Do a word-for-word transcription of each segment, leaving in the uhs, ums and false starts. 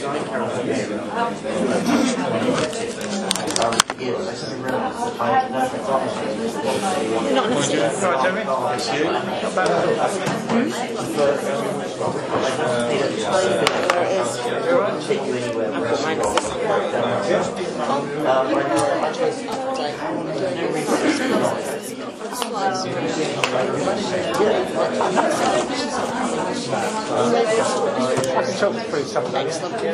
Not necessarily. Right, Jeremy? It's you. Not bad at all. I can talk through some of that.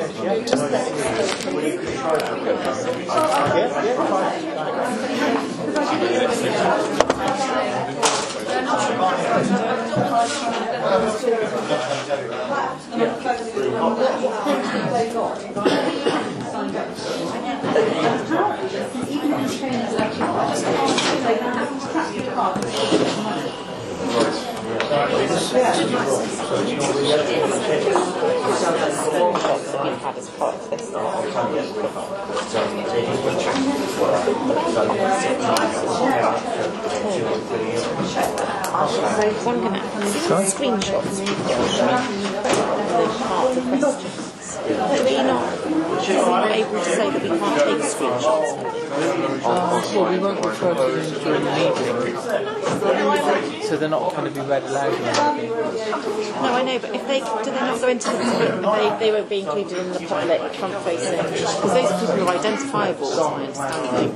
So I'm going to have screenshots of part of the questions. Do we not, are we able to say that we can't take screenshots? Well, we won't refer to them during the meeting, so they're not going to be read aloud or anything. No, I know, but if they do they not go into the they, they won't be included in the public front facing, because those people are identifiable, as my understanding.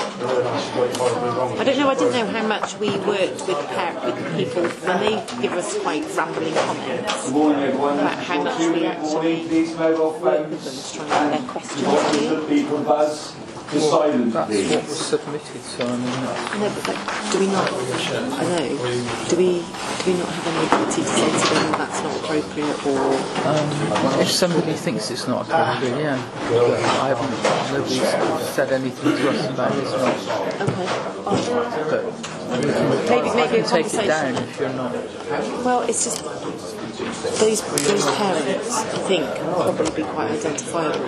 I don't know. I didn't know how much we worked with par- with people when they give us quite rambling comments about how much we actually work with them to try and get their questions clear. Well, that's what was submitted, so I mean... No, but like, do we not, I know, do we do we not have any ability to say to them that's not appropriate, or... Um, if somebody thinks it's not appropriate, yeah. But I haven't, nobody's said anything to us about this one. Okay. Oh. But we can, maybe, maybe a take it down conversation. if you're not... Well, it's just... Those, those parents, I think, can probably be quite identifiable.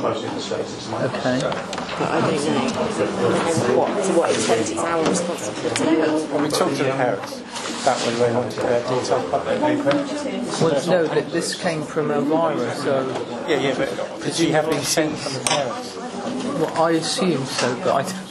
Okay. But I don't know. What, to what extent it's our responsibility. When we talk to the parents, that when they want to uh, detail public paper. Well, no, th- this came from Elvira, so... Yeah, yeah, but did she have been sent from the parents? Well, I assume so, but I don't know.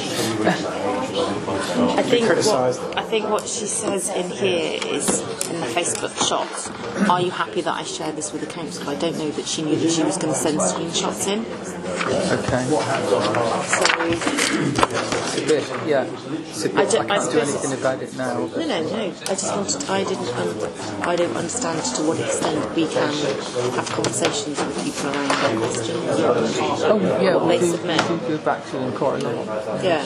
I think, what, I think what she says in here is, in the Facebook shots, are you happy that I share this with the council? I don't know that she knew that she was going to send screenshots in. Okay. So... It's a bit, yeah. It's a bit, I, do, I can't I do anything about it now. No, no, no. I just wanted, I didn't, um, I don't understand to what extent we can have conversations with people around their questions. Oh, yeah, what we'll they do, submit. we'll go back to them quite a lot. Yeah.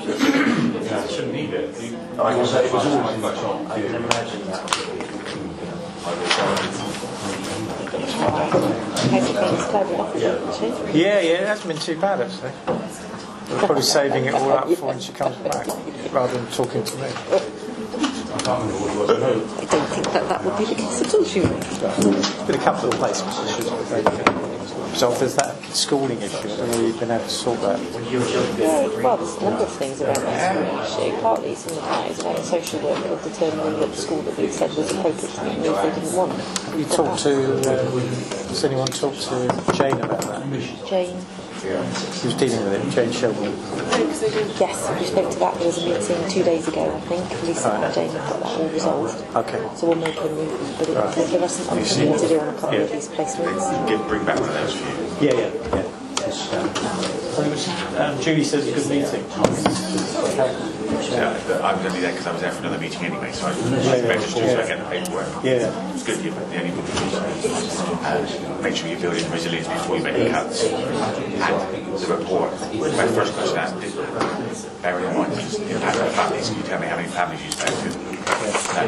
Yeah, yeah, it hasn't been too bad actually. We're probably saving it all up for when she comes back, rather than talking to me. I don't think that that would be the case at all, should we? There's been a couple of places which should have been so if there's that schooling issue, I don't know whether you've been able to sort that. Yeah, well, there's a number of things about that schooling issue. Partly it's in the part is about the social worker determining that the school that we said was appropriate to them if they didn't want. You talked to, um, has anyone talked to Jane about that? Jane? She was dealing with it, Jane Shelburne. Yes, we spoke to that. There was a meeting two days ago, I think. Lisa and Jane have got that all resolved. Okay. So we'll make a movement, but it will give us some understanding to do on a couple yeah. of these placements. Give, bring back one of those for you. Yeah, yeah, yeah. Um, Julie says it's a good meeting. Yeah, but I was only there because I was there for another meeting anyway, so I was registered so I get the paperwork. Yeah. It's good, you're the only one who uh, make sure you're building resilience before you make the cuts. And the report, my first question asked, did, bearing in mind the impact on families, can you tell me how many families you spoke to? No.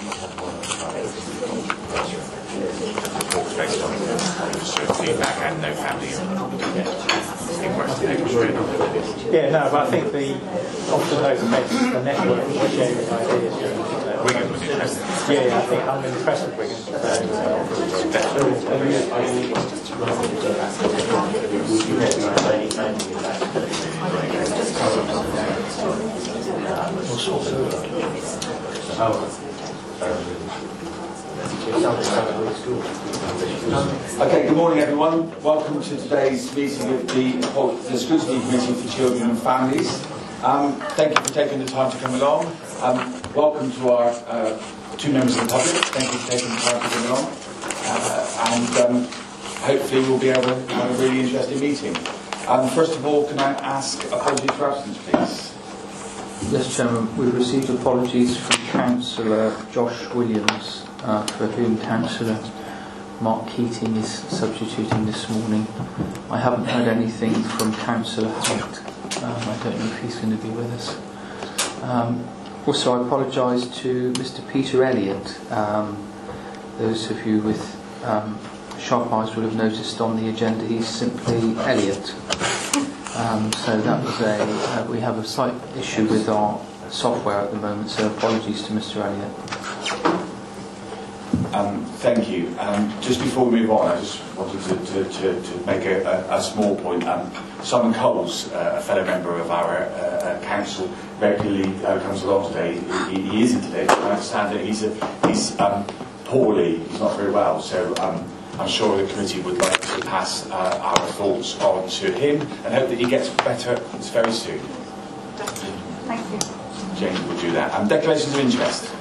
Reports based on sort of feedback and no family. Yeah, no, but I think the often those events, the network for sharing ideas. Wigan was interesting. Yeah, yeah, I think I'm impressed with Wigan. Okay, good morning everyone. Welcome to today's meeting of the, the Scrutiny Committee for Children and Families. Um, thank you for taking the time to come along. Um, welcome to our uh, two members of the public. Thank you for taking the time to come along. Uh, and um, hopefully we'll be able to have a really interesting meeting. Um, first of all, can I ask apologies for absence, please? Yes, Chairman, we've received apologies from Councillor Josh Williams, uh, for whom Councillor Mark Keating is substituting this morning. I haven't heard anything from Councillor Holt. Um, I don't know if he's going to be with us. Um, also, I apologise to Mister Peter Elliott. Um, those of you with um, sharp eyes will have noticed on the agenda he's simply Elliott. Um, so that was a, uh, we have a slight issue with our software at the moment, so apologies to Mister Elliott. Um, thank you. Um, just before we move on, I just wanted to, to, to, to make a, a, a small point. Um, Simon Coles, uh, a fellow member of our uh, council, regularly uh, comes along today. He, he isn't today, but I understand that he's, a, he's um, poorly, he's not very well, so um, I'm sure the committee would like to pass uh, our thoughts on to him and hope that he gets better very soon. Thank you. James will do that. Um, declarations of interest.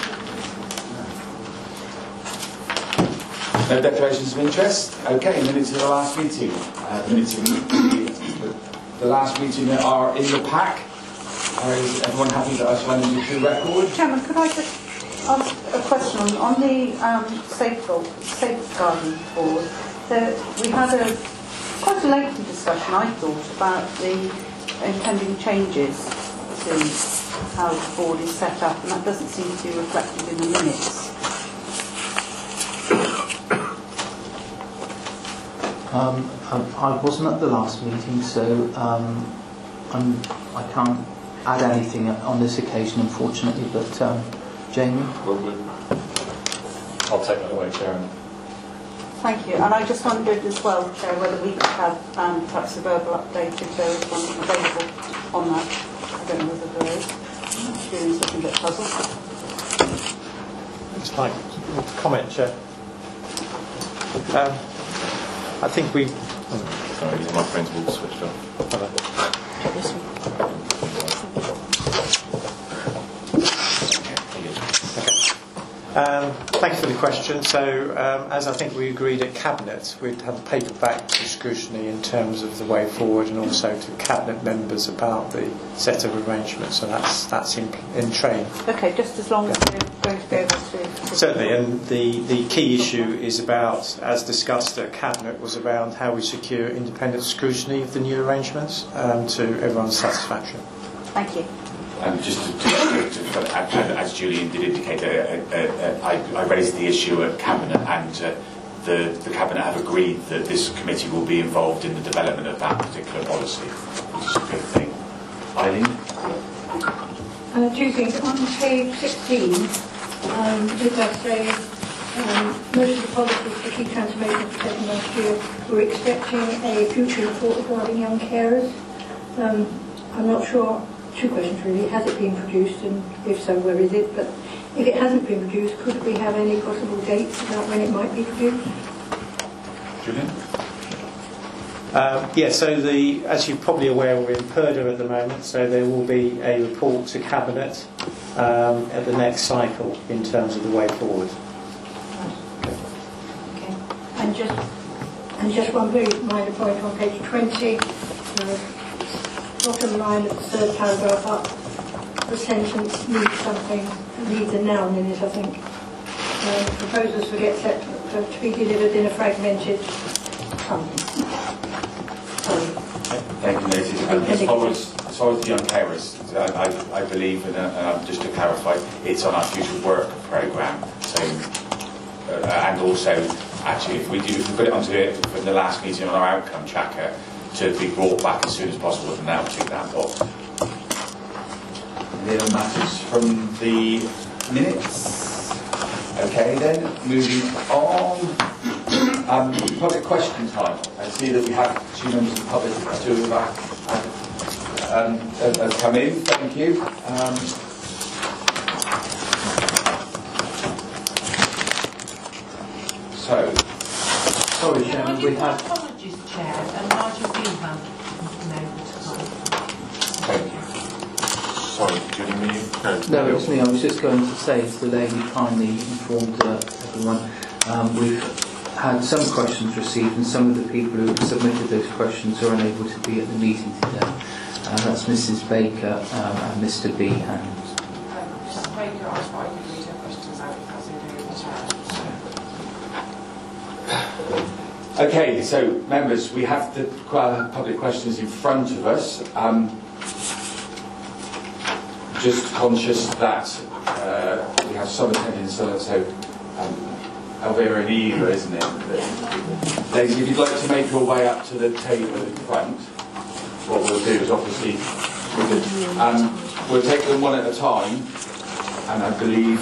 No declarations of interest? Okay, minutes of the last meeting. Uh, minutes of the, the last meeting are in the pack. Uh, is everyone happy that I signed into true record? Chairman, could I just ask a question on, on the um, safeguard, safeguarding board? There, we had a quite a lengthy discussion, I thought, about the impending changes to how the board is set up, and that doesn't seem to be reflected in the minutes. Um, I, I wasn't at the last meeting, so um, I'm, I can't add anything on this occasion, unfortunately, but um, Jamie? I'll take that away, Chairman. Thank you. And I just wondered as well, Chair, whether we could have um, perhaps a verbal update if there is one available on that. I don't know whether there is. Julian's looking a bit puzzled. It's like a comment, Chair. Um, I think we... Oh, sorry, my friends will switch off. Um, thank you for the question. So, um, as I think we agreed at Cabinet, we'd have a paper back to scrutiny in terms of the way forward, and also to Cabinet members about the set of arrangements. So that's that's in, in train. Okay, just as long as we're going to be able to... Certainly, and the, the key issue is about, as discussed at Cabinet, was around how we secure independent scrutiny of the new arrangements um, to everyone's satisfaction. Thank you. Um, just to, to, to, to, as Julian did indicate, uh, uh, uh, I, I raised the issue at Cabinet, and uh, the, the Cabinet have agreed that this committee will be involved in the development of that particular policy, which is a good thing. Eileen? Uh, two things. On page sixteen, um, it does say um, most of the policies for key transformation taken last year were expecting a future report regarding young carers. Um, I'm not sure. Two questions really. Has it been produced, and if so, where is it? But if it hasn't been produced, could we have any possible dates about when it might be produced? Julian? Um, yeah, so the, as you're probably aware, we're in Purda at the moment, so there will be a report to Cabinet um, at the next cycle in terms of the way forward. Okay. And just and just one very minor point on page twenty. Uh, bottom line of the third paragraph up, the sentence needs something, needs a noun in it, I think. Um, proposals for get set to, to be delivered in a fragmented something. Sorry. Thank you, Nancy. And as far as, as far as the young carers, I, I, I believe, and uh, just to clarify, it's on our future work programme. So, uh, and also, actually, if we do, if we put it onto it for the last meeting on our outcome tracker, to be brought back as soon as possible, and now take that off. Any other matters from the minutes? Okay, then moving on. Um, public question time. I see that we have two members of the public, two of that um, have, have come in. Thank you. Um, So, Sorry, Chairman, we have. Apologies, Chair, and Nigel Beavan been able to come. thank you. Sorry, do you need me? No, it was me. I was just going to say, as the lady kindly informed uh, everyone, um, we've had some questions received, and some of the people who submitted those questions are unable to be at the meeting today. Uh, that's Missus Baker um, and Mister Behan. Missus Baker, I thought I could read her questions out if that's okay with the Chair. Okay, so members, we have the uh, public questions in front of us. Um, just conscious that uh, we have some attendance, so, so um, Elvira and Eva, isn't it? Ladies, if you'd like to make your way up to the table in front, what we'll do is obviously we'll, um, we'll take them one at a time, and I believe.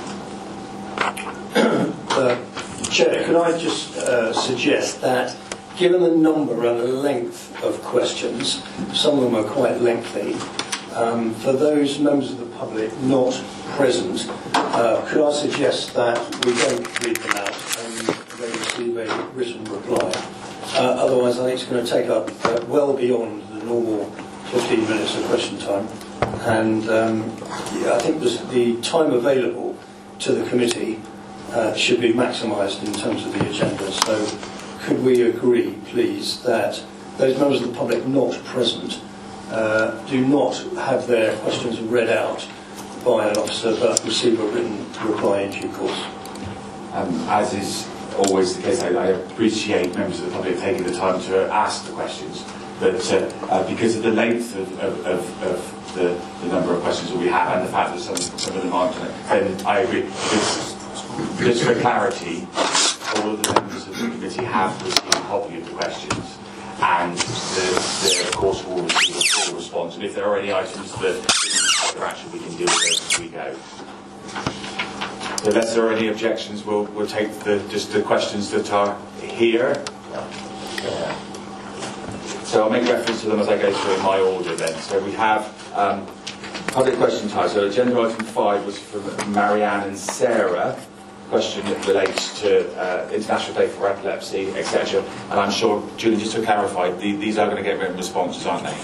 uh, Chair, could I just uh, suggest that, given the number and the length of questions, some of them are quite lengthy, um, for those members of the public not present, uh, could I suggest that we don't read them out and they receive a written reply? Uh, otherwise, I think it's going to take up uh, well beyond the normal fifteen minutes of question time. And um, yeah, I think the, the time available to the committee Uh, should be maximised in terms of the agenda. So could we agree, please, that those members of the public not present uh, do not have their questions read out by an officer but receive a written reply in due course? Um, as is always the case, I, I appreciate members of the public taking the time to ask the questions, but uh, uh, because of the length of, of, of, of the, the number of questions that we have and the fact that some, some of them aren't, then I agree. It's, Just for clarity, all of the members of the committee have received a copy of the questions, and the, the, of course will receive a full response. And if there are any items that are action, we can deal with those as we go. So unless there are any objections, we'll, we'll take the, just the questions that are here. So I'll make reference to them as I go through in my order then. So we have um, public question time. So agenda item five was from Marianne and Sarah. Question that relates to uh, International Day for Epilepsy, et cetera. And I'm sure, Julie, just to clarify, the, these are going to get written responses, aren't they?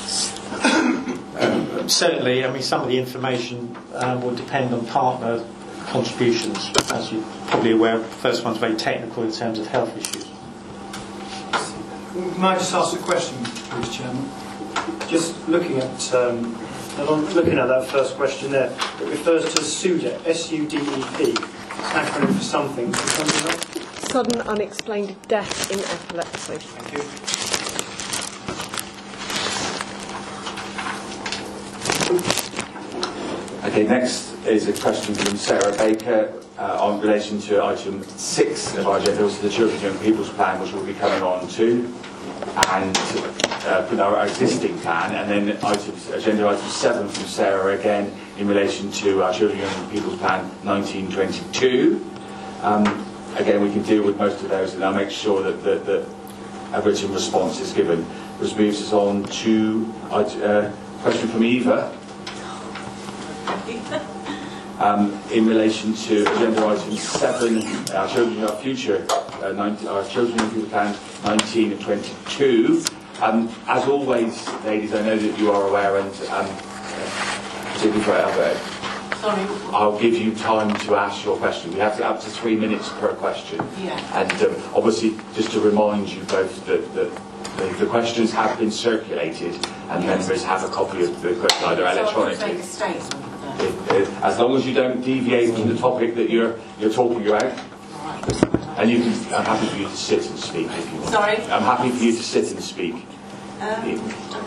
Um, certainly, I mean, some of the information um, will depend on partner contributions. As you're probably aware, the first one's very technical in terms of health issues. May I just ask a question, please, Chairman? Just looking at um, looking at that first question there, it refers to SUDEP, S U D E P. Acronym for something. Sudden unexplained death in epilepsy. Thank you. Okay, next is a question from Sarah Baker uh, on relation to item six of our agenda, which is the Children and Young People's Plan, which we'll be coming on to, and uh, with our existing plan, and then items, agenda item seven from Sarah again in relation to our Children and Young People's Plan nineteen twenty-two. Um, again, we can deal with most of those, and I'll make sure that, that, that a written response is given. Which moves us on to a uh, question from Eva. Um, in relation to agenda item seven, our children, our future, uh, nineteen, our children in People's Plan nineteen and twenty-two. Um, as always, ladies, I know that you are aware, and um, particularly for Albert, Sorry. I'll give you time to ask your question. We have to, up to three minutes per question. Yeah. And um, obviously, just to remind you both that, that the, the questions have been circulated, and yes, members have a copy of the question either so electronically. I can take a statement. It, it, as long as you don't deviate from the topic that you're you're talking about, right, and you can, I'm happy for you to sit and speak if you want. Sorry? I'm happy for you to sit and speak. Um, okay.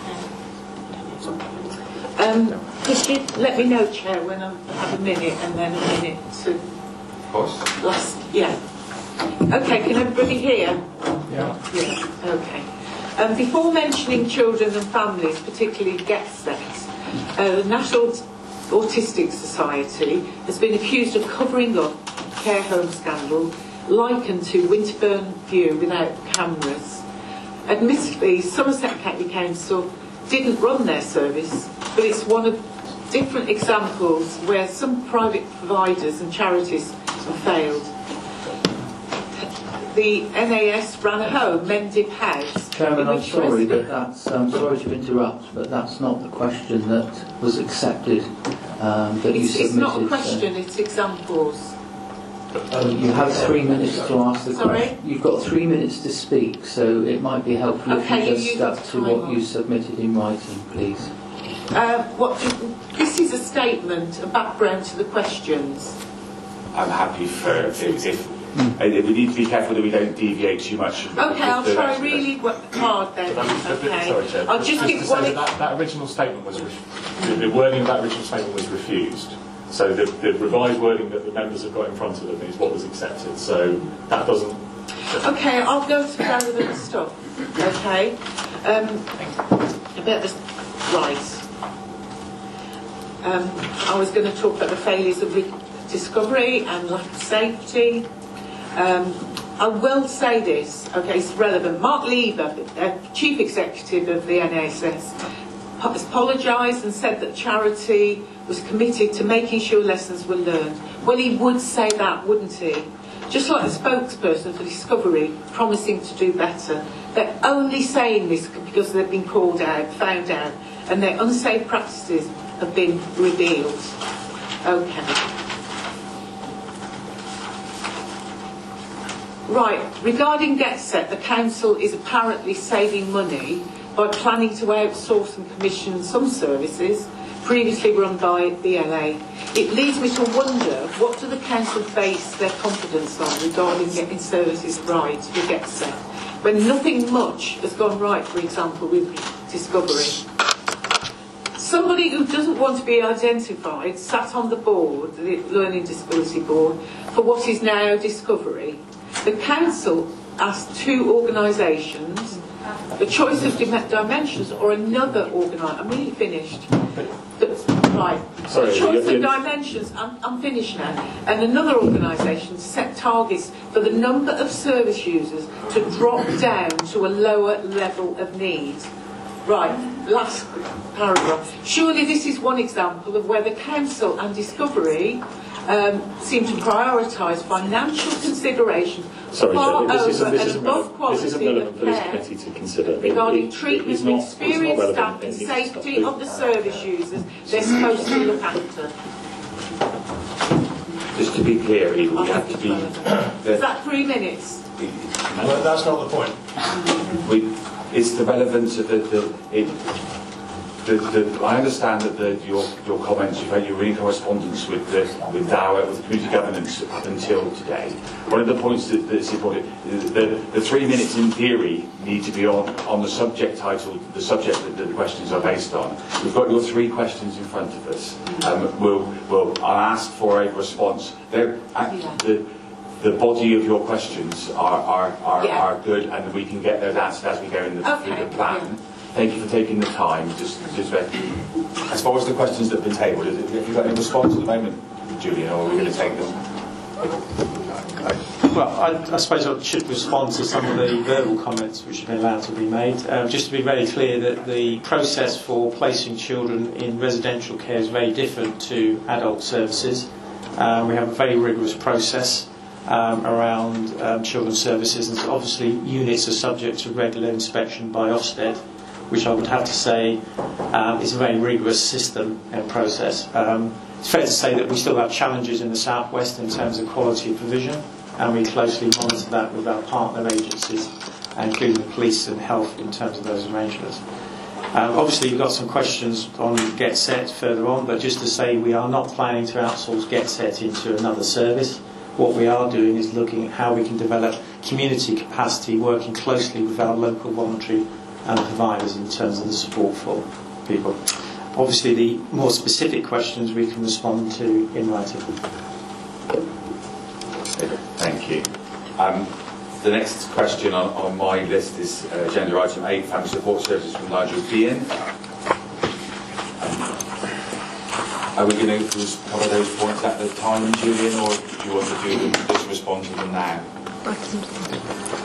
Um, could you let me know, Chair, when I have a minute and then a minute to... Of course. Last, yeah. Okay, can everybody hear? Yeah. Yeah, okay. Um, before mentioning children and families, particularly get set, uh, the National Autistic Society has been accused of covering up care home scandal likened to Winterburn View without cameras. Admittedly, Somerset County Council didn't run their service, but it's one of different examples where some private providers and charities have failed. the N A S ran a home, Mendip House. Chairman, in I'm which sorry, resident- but that's, I'm sorry to interrupt, but that's not the question that was accepted, um, that you It's, submitted. it's not a so- question, it's examples. Um, you have three minutes to ask the Sorry? question. You've got three minutes to speak, so it might be helpful Okay, if you you just use stuck the to time what on. you submitted in writing, please. Uh, what do, this is a statement, a background to the questions. I'm happy for if, if uh, we need to be careful that we don't deviate too much. Okay, I'll the try rest of really work hard then. But that- but- Okay. Sorry, Chair. I'll Just just to give say one. that, that that original statement was ref- the, the wording of that original statement was refused. So the, the revised wording that the members have got in front of them is what was accepted. So that doesn't. Okay, I'll go to relevant stuff. Okay. Um, about this. Right. Um, I was going to talk about the failures of re- discovery and lack of safety. Um, I will say this, okay, it's relevant. Mark Lever, uh, Chief Executive of the N A S S, has apologised and said that charity was committed to making sure lessons were learned. Well, he would say that, wouldn't he? Just like the spokesperson for Discovery promising to do better. They're only saying this because they've been called out, found out, and their unsafe practices have been revealed. Okay. Right, regarding GetSet, the Council is apparently saving money by planning to outsource and commission some services previously run by the L A. It leads me to wonder, what do the Council base their confidence on regarding getting services right with GetSet, when nothing much has gone right, for example, with Discovery? Somebody who doesn't want to be identified sat on the board, the Learning Disability Board, for what is now Discovery. The Council asked two organisations, the choice of dim- dimensions or another organisation. I'm really finished. The, right. Sorry, the choice you- of dimensions, I'm, I'm finished now. And another organisation set targets for the number of service users to drop down to a lower level of need. Right, last paragraph. Surely this is one example of where the Council and Discovery um, seem to prioritise financial considerations Sorry, far Chair, this over isn't, this and isn't, above relevant, quality this isn't relevant of for this care committee to consider. It- regarding it- treatment it is of not- it's not experienced relevant. staff It and needs to safety stop. of the service users they're supposed to look after. Just to be clear, Eva, we have to be. Is that three minutes? Well, that's not the point. We, it's the relevance of the. the, it, the, the I understand that the, your your comments, you've had your reading correspondence with the with D A W A, with community governance up until today. One of the points that, that's important, the, the three minutes in theory need to be on on the subject title, the subject that the questions are based on. We've got your three questions in front of us. Um, we'll we'll I'll ask for a response. They're, Yeah. the, the body of your questions are are, are, Yeah. are good, and we can get those answered as we go in the, Okay, through the plan. yeah. Thank you for taking the time. Just, just very, as far as the questions that have been tabled, is it, have you got any response at the moment, Julian, or are we going to take them? Well, I, I suppose I should respond to some of the verbal comments which have been allowed to be made. Um, just to be very clear that the process for placing children in residential care is very different to adult services. Um, we have a very rigorous process um, around um, children's services, and so obviously units are subject to regular inspection by Ofsted, which I would have to say um, is a very rigorous system and process. Um, it's fair to say that we still have challenges in the southwest in terms of quality of provision, and we closely monitor that with our partner agencies, including the police and health in terms of those arrangements. Um, obviously you've got some questions on GetSet further on, but just to say we are not planning to outsource GetSet into another service. What we are doing is looking at how we can develop community capacity, working closely with our local voluntary and providers in terms of the support for people. Obviously the more specific questions we can respond to in writing. Thank you. Um, the next question on, on my list is uh, agenda item eight, family support services from Nigel Bean. Are we going to just cover those points at the time, Julian, or do you want to do them, just respond to them now? I can,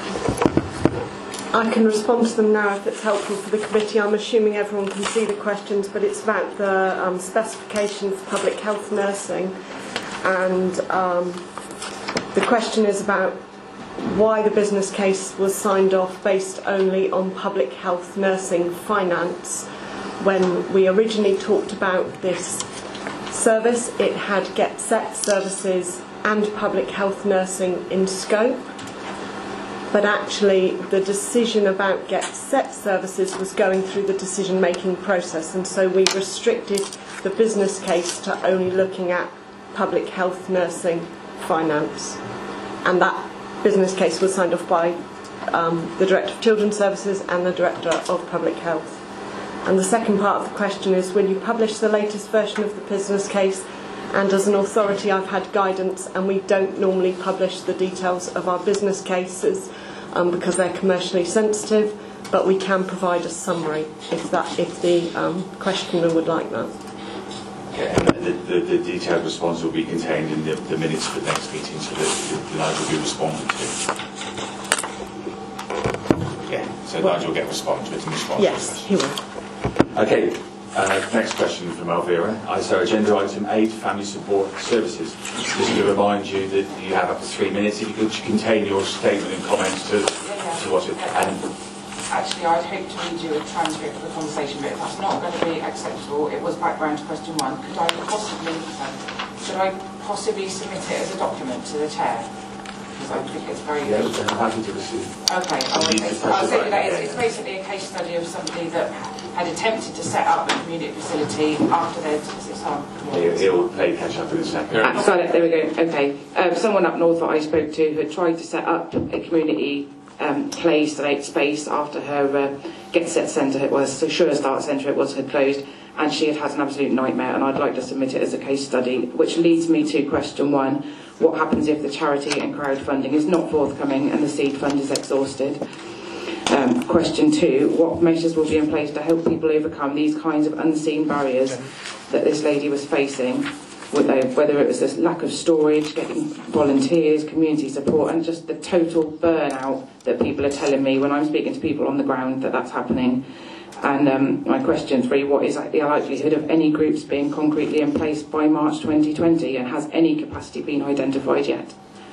I can respond to them now if it's helpful for the committee. I'm assuming everyone can see the questions, but it's about the um, specification for public health nursing, and um, the question is about why the business case was signed off based only on public health nursing finance. When we originally talked about this service, it had Get Set services and public health nursing in scope. But actually the decision about Get Set services was going through the decision-making process, and so we restricted the business case to only looking at public health nursing finance. And that business case was signed off by um, the Director of Children's Services and the Director of Public Health. And the second part of the question is, will you publish the latest version of the business case? And as an authority, I've had guidance, and we don't normally publish the details of our business cases um, because they're commercially sensitive, but we can provide a summary if that if the um, questioner would like that. Yeah, and the, the, the detailed response will be contained in the, the minutes for the next meeting, so that Nigel will be responded to. Yeah, so well, Nigel will get responded to it and respond. Yes, he will. Okay. Uh, next question from Elvira. Uh, so agenda item eight, family support services. Just to remind you that you have up to three minutes. If you could contain your statement and comments to, yeah, yeah. to what it... And actually, I'd hope to read you a transcript of the conversation, but if that's not going to be acceptable, it was background to question one. Could I possibly, could I possibly submit it as a document to the chair? Because I think it's very... Yeah, I'm happy to receive. Okay, I'll, I'll say that it's, it's basically a case study of somebody that had attempted to set up a community facility after they'd... He'll, he'll play catch up in a second. Ah, sorry, there we go. Okay. Um, someone up north that I spoke to had tried to set up a community um, play space after her uh, Get Set centre, it was, so Sure Start centre it was, had closed, and she had had an absolute nightmare, and I'd like to submit it as a case study, which leads me to question one. What happens if the charity and crowdfunding is not forthcoming and the seed fund is exhausted? Um, question two, what measures will be in place to help people overcome these kinds of unseen barriers that this lady was facing, whether it was this lack of storage, getting volunteers, community support, and just the total burnout that people are telling me when I'm speaking to people on the ground that that's happening. And um, my question three, what is the likelihood of any groups being concretely in place by March twenty twenty, and has any capacity been identified yet?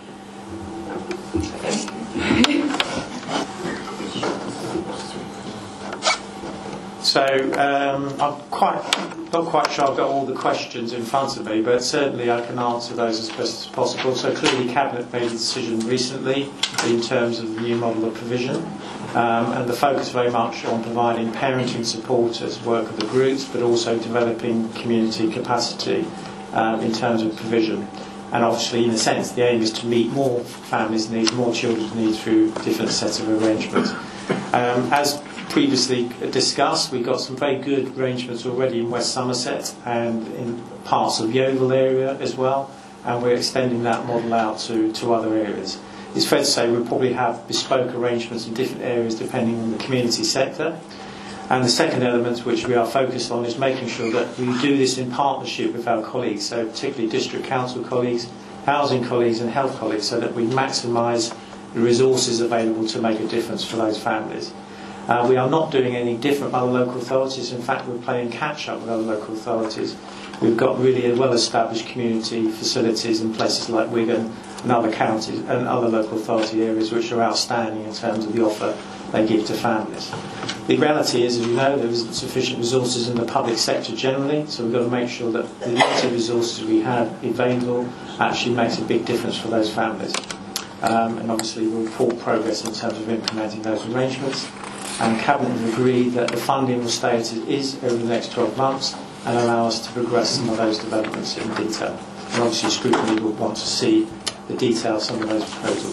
So um, I'm quite not quite sure I've got all the questions in front of me, but certainly I can answer those as best as possible. So clearly Cabinet made a decision recently in terms of the new model of provision, um, and the focus very much on providing parenting support as work of the groups, but also developing community capacity um, in terms of provision. And obviously, in a sense, the aim is to meet more families' needs, more children's needs through different sets of arrangements. Um, as previously discussed, we've got some very good arrangements already in West Somerset and in parts of Yeovil area as well, and we're extending that model out to, to other areas. It's fair to say we'll probably have bespoke arrangements in different areas depending on the community sector. And the second element which we are focused on is making sure that we do this in partnership with our colleagues, so particularly district council colleagues, housing colleagues and health colleagues, so that we maximise the resources available to make a difference for those families. Uh, we are not doing any different with other local authorities. In fact, we're playing catch up with other local authorities. We've got really well-established community facilities in places like Wigan and other counties and other local authority areas which are outstanding in terms of the offer they give to families. The reality is, as you know, there isn't sufficient resources in the public sector generally, so we've got to make sure that the limited resources we have available actually makes a big difference for those families. Um, and obviously we'll report progress in terms of implementing those arrangements. And Cabinet have agreed that the funding will stay as it is over the next twelve months and allow us to progress some of those developments in detail. And obviously scrutiny will want to see the detail of some of those proposals.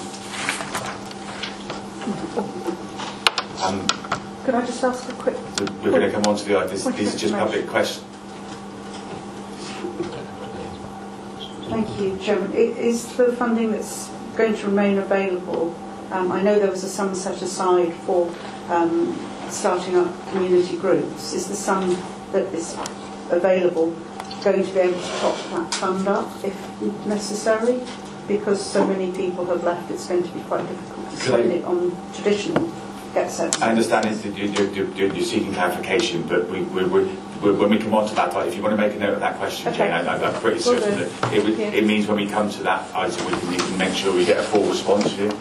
Um, Could I just ask a quick... So we're going to come on to the... This, these are just public questions. Thank you, Chairman. Is the funding that's going to remain available, um, I know there was a sum set aside for um, starting up community groups, is the sum that is available going to be able to top that fund up if necessary? Because so many people have left, it's going to be quite difficult to spend it on traditional Get Set. I understand is that you're, you're, you're seeking clarification, but we, we, we, when we come on to that, if you want to make a note of that question, okay. Jane, I, I'm pretty certain that it, would, it means when we come to that item, we can, we can make sure we get a full response to you.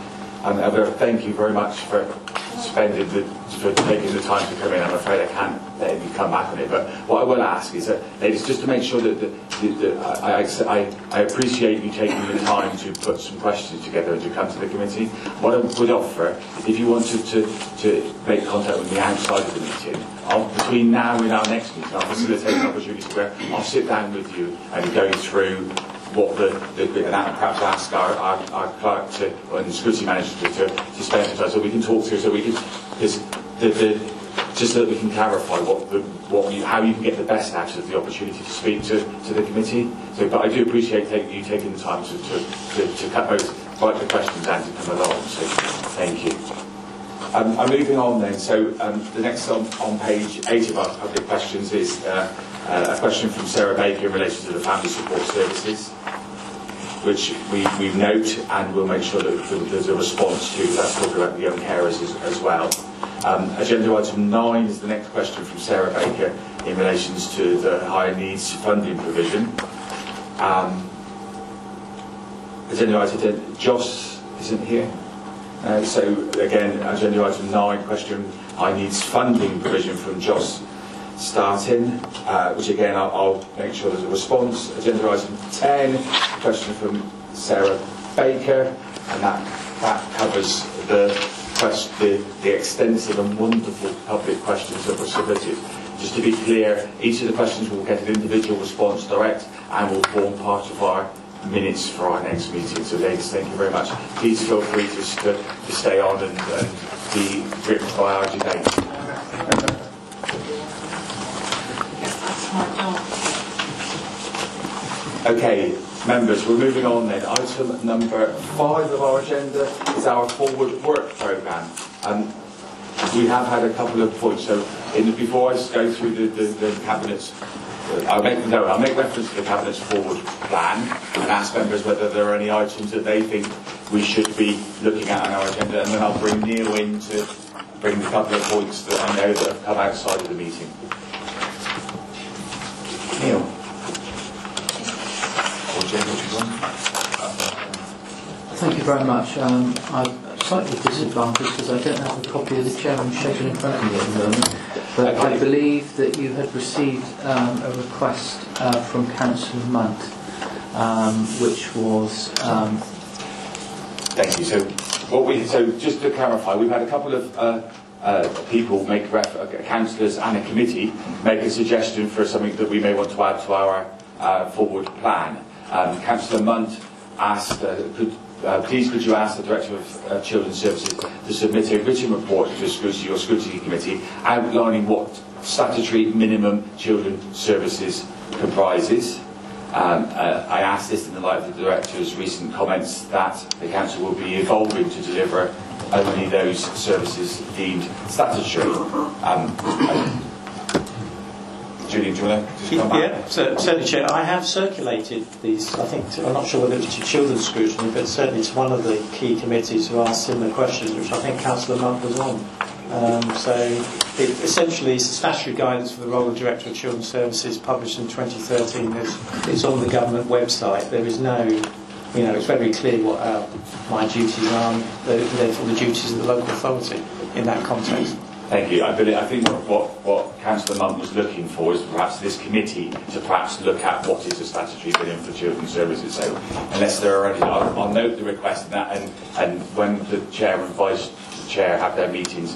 And uh, thank you very much for spending the, for taking the time to come in. I'm afraid I can't let you come back on it, but what I will ask is that, ladies, just to make sure that, that, that, that I, I, I appreciate you taking the time to put some questions together and to come to the committee. What I would offer, if you wanted to, to make contact with me outside of the meeting, I'll, between now and our next meeting, I'll facilitate an opportunity where I'll sit down with you and go through what the, the and perhaps ask our, our, our clerk to, and the scrutiny manager to, to, to spend some time so we can talk through, so we can, because the, the, just so that we can clarify what the, what you, how you can get the best out of the opportunity to speak to, to the committee. So, but I do appreciate take, you taking the time to, to, to, to cut both write the questions and to come along. So, thank you. Um, I'm moving on then. So, um, the next on, on page eight of our public questions is uh, uh, a question from Sarah Baker in relation to the family support services, which we, we note and we'll make sure that there's a response to. That's talking about the young carers as, as well. Um, agenda item nine is the next question from Sarah Baker in relation to the higher needs funding provision. Um, agenda item ten, Joss isn't here. Uh, so again, agenda item nine, question high needs funding provision from Joss Startin, uh, which again I'll, I'll make sure there's a response. Agenda item ten, question from Sarah Baker, and that, that covers the, question, the, the extensive and wonderful public questions that were submitted. Just to be clear, each of the questions will get an individual response direct and will form part of our minutes for our next meeting. So ladies, thank you very much. Please feel free to, to, to stay on and, and be gripped by our debate. Okay, members, we're moving on then. Item number five of our agenda is our forward work programme. Um, we have had a couple of points. So in the, before I go through the, the, the Cabinet's, uh, I'll make, no, I'll make reference to the Cabinet's forward plan and ask members whether there are any items that they think we should be looking at on our agenda, and then I'll bring Neil in to bring a couple of points that I know that have come outside of the meeting. Neil. Thank you very much. Um, I'm slightly disadvantaged because I don't have a copy of the chairman's schedule in front of me at the moment, but okay. I believe that you had received um, a request uh, from Councillor Munt, um, which was... Um, Thank you. So, what we, so just to clarify, we've had a couple of uh, uh, people make, ref, uh, councillors and a committee make a suggestion for something that we may want to add to our uh, forward plan. Um, Councillor Munt asked, uh, could, uh, please could you ask the Director of uh, Children's Services to submit a written report to the scrutiny or scrutiny committee outlining what statutory minimum children's services comprises. Um, uh, I asked this in the light of the Director's recent comments that the Council will be evolving to deliver only those services deemed statutory. Um, Julian, do you want to just come back? Yeah, so, certainly, Chair. I have circulated these, I think, to, I'm not sure whether it's to children's scrutiny, but certainly to one of the key committees who asked similar questions, which I think Councillor Munt was on. Um, so, it essentially, it's the statutory guidance for the role of Director of Children's Services published in twenty thirteen. It's, it's on the government website. There is no, you know, it's very clear what our, my duties are, and therefore the duties of the local authority in that context. Thank you. I, believe, I think what, what Councillor Munt was looking for is perhaps this committee to perhaps look at what is a statutory minimum for children's services. So unless there are any, I'll, I'll note the request in that, and, and when the Chair and Vice Chair have their meetings.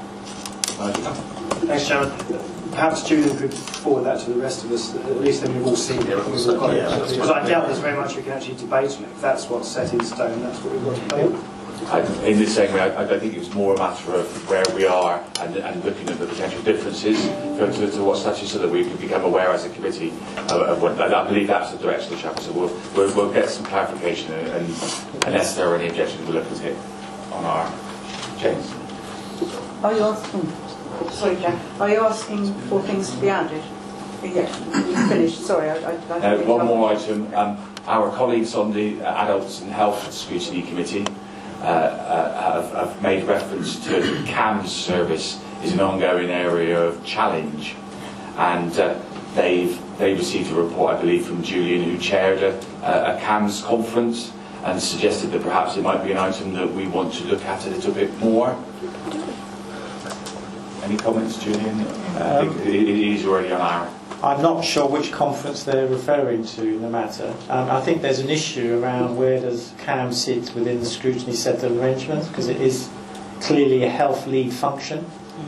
Thanks, Chairman. Perhaps Julian could forward that to the rest of us, at least then we've all seen it. Because I doubt there's very much we can actually debate on it. If that's what's set in stone, that's what we've got to debate on. I, in the same way, I, I think it was more a matter of where we are and, and looking at the potential differences for, to, to what statute, so that we can become aware as a committee of, of what. I believe that's the direction of the chapter. So we'll, we'll, we'll get some clarification, and, and unless there are any objections, we'll look at it on our chains. Are you asking? Sorry, Jack. Are you asking for things to be added? Yeah, you finished. Sorry, I. I, I uh, one more item. Um, our colleagues on the uh, Adults and Health Scrutiny Committee Uh, uh, have, have made reference to the C A M S service is an ongoing area of challenge, and uh, they've they received a report, I believe, from Julian, who chaired a, a C A M S conference, and suggested that perhaps it might be an item that we want to look at a little bit more. Any comments, Julian? Um, it, it is already on our... I'm not sure which conference they're referring to in the matter. Um, I think there's an issue around where does C A M sit within the scrutiny set of arrangements, because it is clearly a health lead function,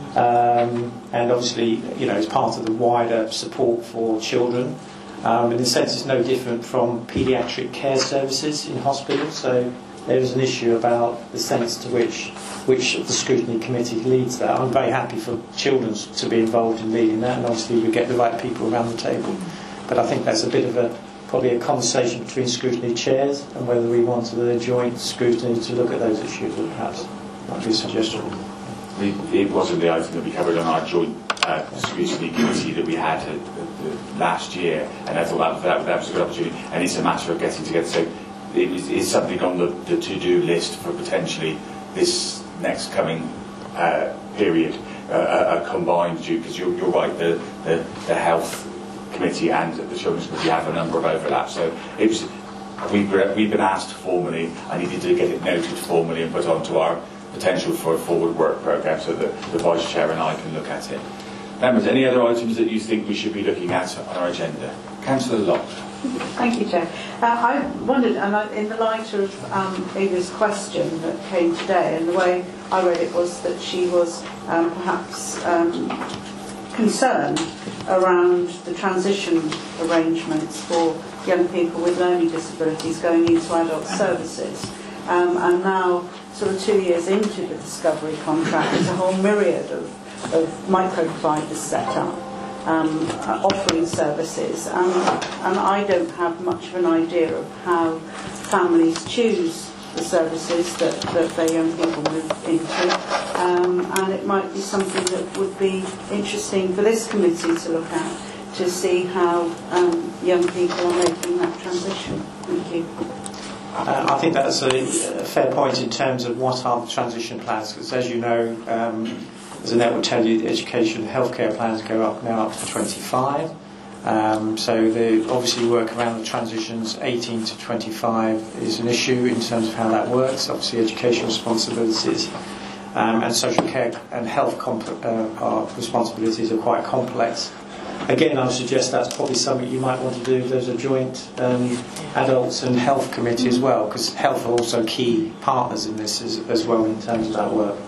um, and obviously, you know, it's part of the wider support for children. Um, in a sense, it's no different from paediatric care services in hospitals. So there is an issue about the sense to which which of the scrutiny committee leads that. I'm very happy for children to be involved in leading that, and obviously we get the right people around the table. But I think that's a bit of a probably a conversation between scrutiny chairs, and whether we wanted a joint scrutiny to look at those issues, or perhaps might be a suggestion. It wasn't the item that we covered on our joint uh, scrutiny committee that we had uh, uh, last year, and I thought that, that, that was a good opportunity, and it's a matter of getting together. So it is, it's something on the, the to-do list for potentially this next coming uh, period, uh, a combined due, because you're, you're right, the, the, the health committee and the children's committee have a number of overlaps. So it was, we've, we've been asked formally, I needed to get it noted formally and put onto our potential for a forward work programme so that the Vice Chair and I can look at it. Members, any other items that you think we should be looking at on our agenda? Councillor Locke. Thank you, Chair. Uh, I wondered, and I, in the light of um, Ava's question that came today, and the way I read it was that she was um, perhaps um, concerned around the transition arrangements for young people with learning disabilities going into adult services. Um, and now, sort of two years into the Discovery contract, there's a whole myriad of, of micro-providers set up. Um, uh, offering services, and, and I don't have much of an idea of how families choose the services that, that their young people move into, um, and it might be something that would be interesting for this committee to look at, to see how um, young people are making that transition. Thank you. Uh, I think that's a, a fair point in terms of what are the transition plans, because as you know, um, as Annette will tell you, the education and healthcare plans go up now up to twenty-five. Um, so the obviously work around the transitions eighteen to twenty-five is an issue in terms of how that works. Obviously education responsibilities um, and social care and health comp- uh, are responsibilities are quite complex. Again, I would suggest that's probably something you might want to do if there's a joint um, adults and health committee as well, because health are also key partners in this as, as well in terms of that work.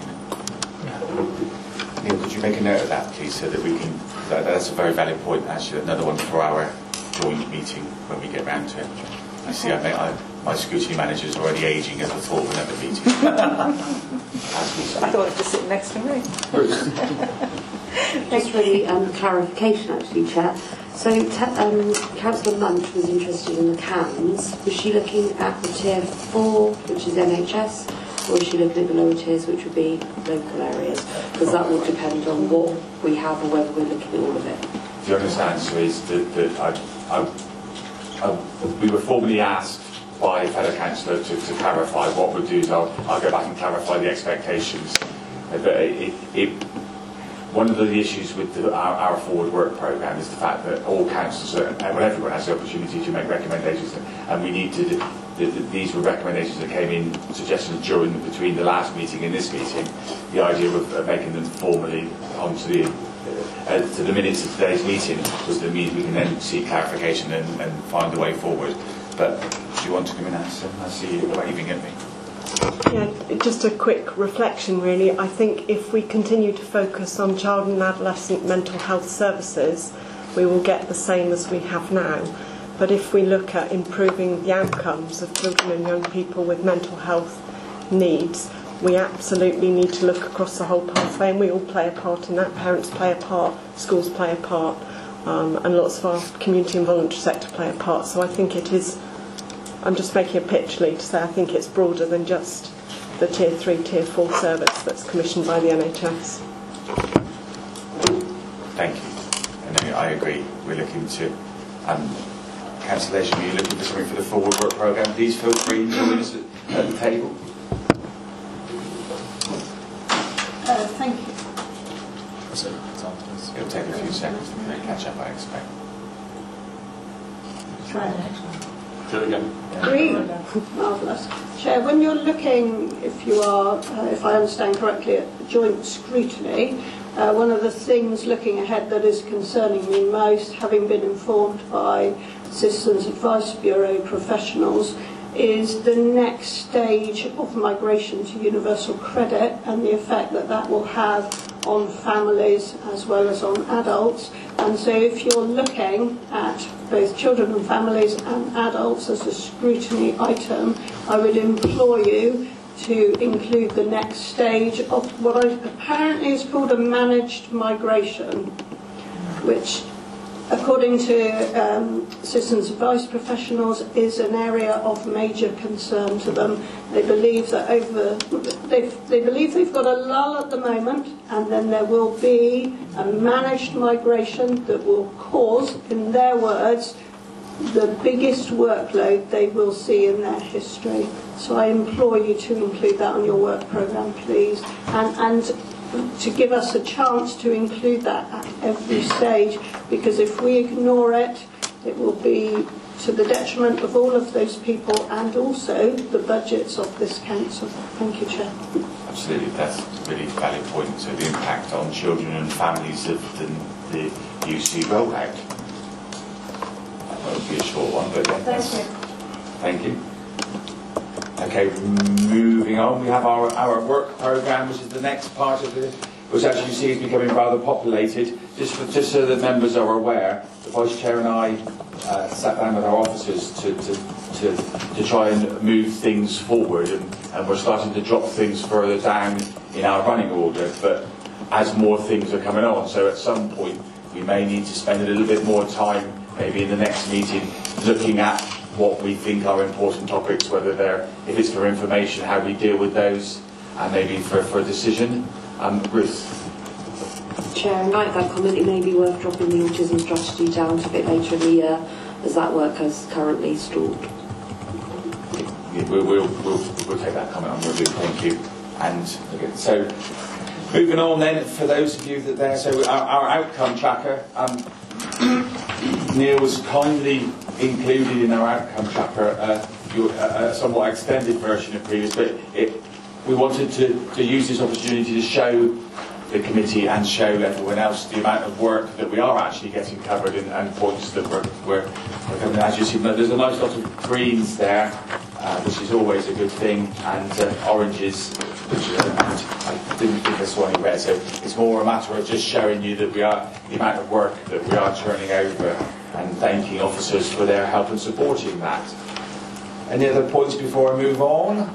Neil, could you make a note of that, please, so that we can... That, that's a very valid point, actually. Another one for our joint meeting when we get round to it. I see I, I, my scrutiny manager is already ageing as a thought of another meeting. I thought it was just sitting next to me. Just for the um, clarification, actually, Chair. So, te- um, Councillor Munch was interested in the C A Ms. Was she looking at the tier four, which is N H S, or is she looking at the lower tiers, which would be local areas? Because that will depend on what we have and whether we're looking at all of it. The honest answer is that, that I, I, I, we were formally asked by a fellow councillor to, to clarify what we'll do. Is I'll, I'll go back and clarify the expectations. But it, it, one of the issues with the, our, our forward work programme is the fact that all councils, are, well, everyone has the opportunity to make recommendations, and we need to. The, the, these were recommendations that came in, suggestions during between the last meeting and this meeting. The idea of, of making them formally onto the uh, to the minutes of today's meeting was that we can then seek clarification and, and find a way forward. But do you want to come in, Alison? I see you waving at me. Yeah, just a quick reflection really. I think if we continue to focus on child and adolescent mental health services, we will get the same as we have now. But if we look at improving the outcomes of children and young people with mental health needs, we absolutely need to look across the whole pathway, and we all play a part in that. Parents play a part, schools play a part, um, and lots of our community and voluntary sector play a part. So I think it is, I'm just making a pitch, Lee, to say I think it's broader than just the tier three, tier four service that's commissioned by the N H S. Thank you. And I agree. We're looking to... Um, Cancellation, are you looking for something for the forward work programme? Please feel free to join us at, at the table. Uh, thank you. It'll take a few seconds to catch up, I expect. Try the next one. Do it again. Green. Marvellous. Chair, when you're looking, if you are, uh, if I understand correctly, at joint scrutiny, uh, one of the things looking ahead that is concerning me most, having been informed by Citizens Advice Bureau professionals, is the next stage of migration to universal credit and the effect that that will have on families as well as on adults. And so if you're looking at both children and families and adults as a scrutiny item, I would implore you to include the next stage of what apparently is called a managed migration, which, according to um, Citizens Advice professionals, is an area of major concern to them. They believe that over, they've, they believe they've got a lull at the moment, and then there will be a managed migration that will cause, in their words, the biggest workload they will see in their history. So I implore you to include that on your work programme, please, and, and to give us a chance to include that at every stage, because if we ignore it, it will be to the detriment of all of those people and also the budgets of this council. Thank you, Chair. Absolutely, that's a really valid point. So the impact on children and families of the, the U C rollout. That would be a short one, but yes. Thank you. Okay, moving on, we have our, our work programme, which is the next part of it, which as you see is becoming rather populated. Just, for, just so that members are aware, the Vice Chair and I uh, sat down with our officers to, to, to, to try and move things forward, and, and we're starting to drop things further down in our running order, but as more things are coming on, so at some point we may need to spend a little bit more time, maybe in the next meeting, looking at what we think are important topics, whether they're, if it's for information, how we deal with those, and maybe for, for a decision. Um, Ruth. Chair, in light of that comment, it may be worth dropping the autism strategy down to a bit later in the year, as that work is currently stalled. Yeah, we'll, we'll, we'll, we'll take that comment on review, thank you. And okay, so, moving on then, for those of you that there, so our, our outcome tracker, um, Neil was kindly included in our outcome tracker uh, your, uh, a somewhat extended version of previous, but it, we wanted to, to use this opportunity to show the committee and show everyone else the amount of work that we are actually getting covered in, and points that we're, we're, we're covering. As you see, there's a nice lot of greens there, uh, which is always a good thing, and uh, oranges, which uh, and I didn't think I saw any red, so it's more a matter of just showing you that we are, the amount of work that we are turning over, and thanking officers for their help in supporting that. Any other points before I move on?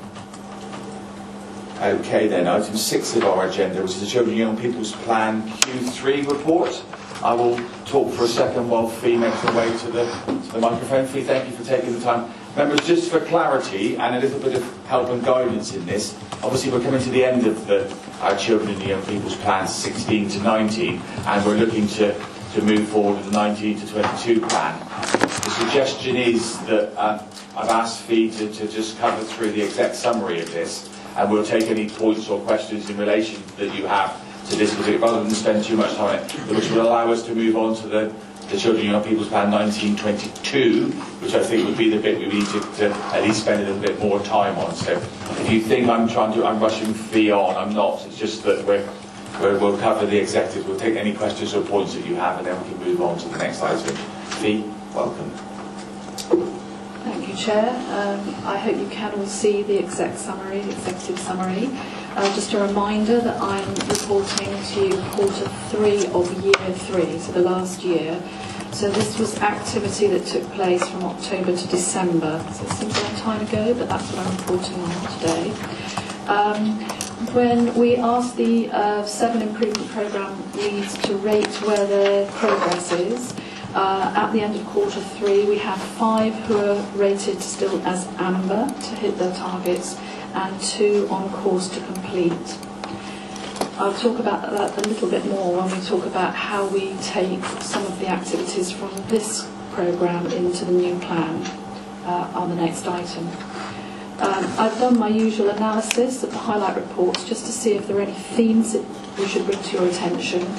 Okay then, item six of our agenda, which is the Children and Young People's Plan Q three report. I will talk for a second while Fee makes her way to the, to the microphone. Fee, thank you for taking the time. Members, just for clarity and a little bit of help and guidance in this, obviously we're coming to the end of the, our Children and Young People's Plan sixteen to nineteen, and we're looking to, to move forward with the nineteen to twenty-two plan. The suggestion is that um, I've asked Fee to, to just cover through the exact summary of this, and we'll take any points or questions in relation that you have to this, rather than spend too much time on it, which will allow us to move on to the, the Children and Young People's Plan nineteen twenty-two, which I think would be the bit we need to, to at least spend a little bit more time on. So if you think I'm trying to, I'm rushing Fee on, I'm not. It's just that we're, we're, we'll cover the executive, we'll take any questions or points that you have, and then we can move on to the next item. Fee, welcome. Thank you, Chair. Um, I hope you can all see the exec summary, the executive summary. Uh, just a reminder that I'm reporting to you quarter three of year three, so the last year. So this was activity that took place from October to December. So it seems a long time ago, but that's what I'm reporting on today. Um, when we asked the uh, seven improvement programme leads to rate where their progress is, Uh, at the end of quarter three, we have five who are rated still as amber to hit their targets, and two on course to complete. I'll talk about that a little bit more when we talk about how we take some of the activities from this programme into the new plan uh, on the next item. Um, I've done my usual analysis of the highlight reports just to see if there are any themes that we should bring to your attention.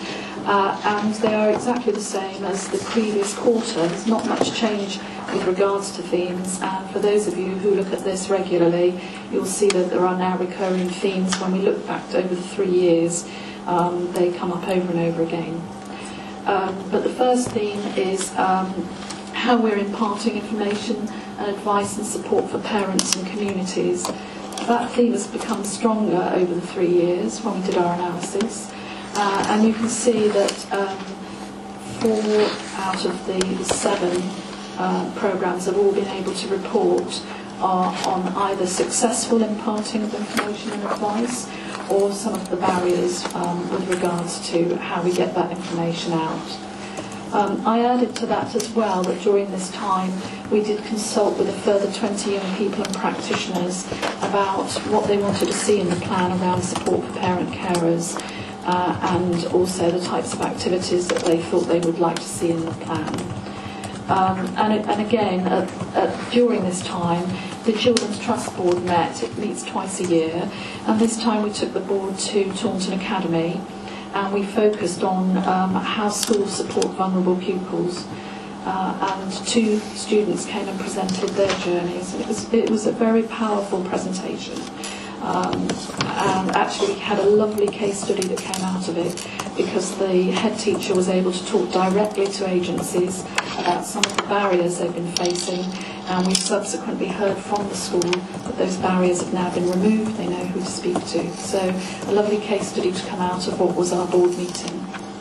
uh, and they are exactly the same as the previous quarter. There's not much change with regards to themes, and for those of you who look at this regularly, you'll see that there are now recurring themes. When we look back over the three years, um, they come up over and over again. Um, but the first theme is um, how we're imparting information and advice and support for parents and communities. That theme has become stronger over the three years when we did our analysis, uh, and you can see that um, four out of the seven uh, programmes have all been able to report are on either successful imparting of information and advice, or some of the barriers um, with regards to how we get that information out. Um, I added to that as well that during this time we did consult with a further twenty young people and practitioners about what they wanted to see in the plan around support for parent carers, uh, and also the types of activities that they thought they would like to see in the plan. Um, and, it, and again, uh, uh, during this time, the Children's Trust Board met. It meets twice a year, and this time we took the board to Taunton Academy, and we focused on um, how schools support vulnerable pupils. Uh, and two students came and presented their journeys, and it was, it was a very powerful presentation. Um, and actually we had a lovely case study that came out of it, because the head teacher was able to talk directly to agencies about some of the barriers they've been facing, and we subsequently heard from the school that those barriers have now been removed. They know who to speak to. So a lovely case study to come out of what was our board meeting.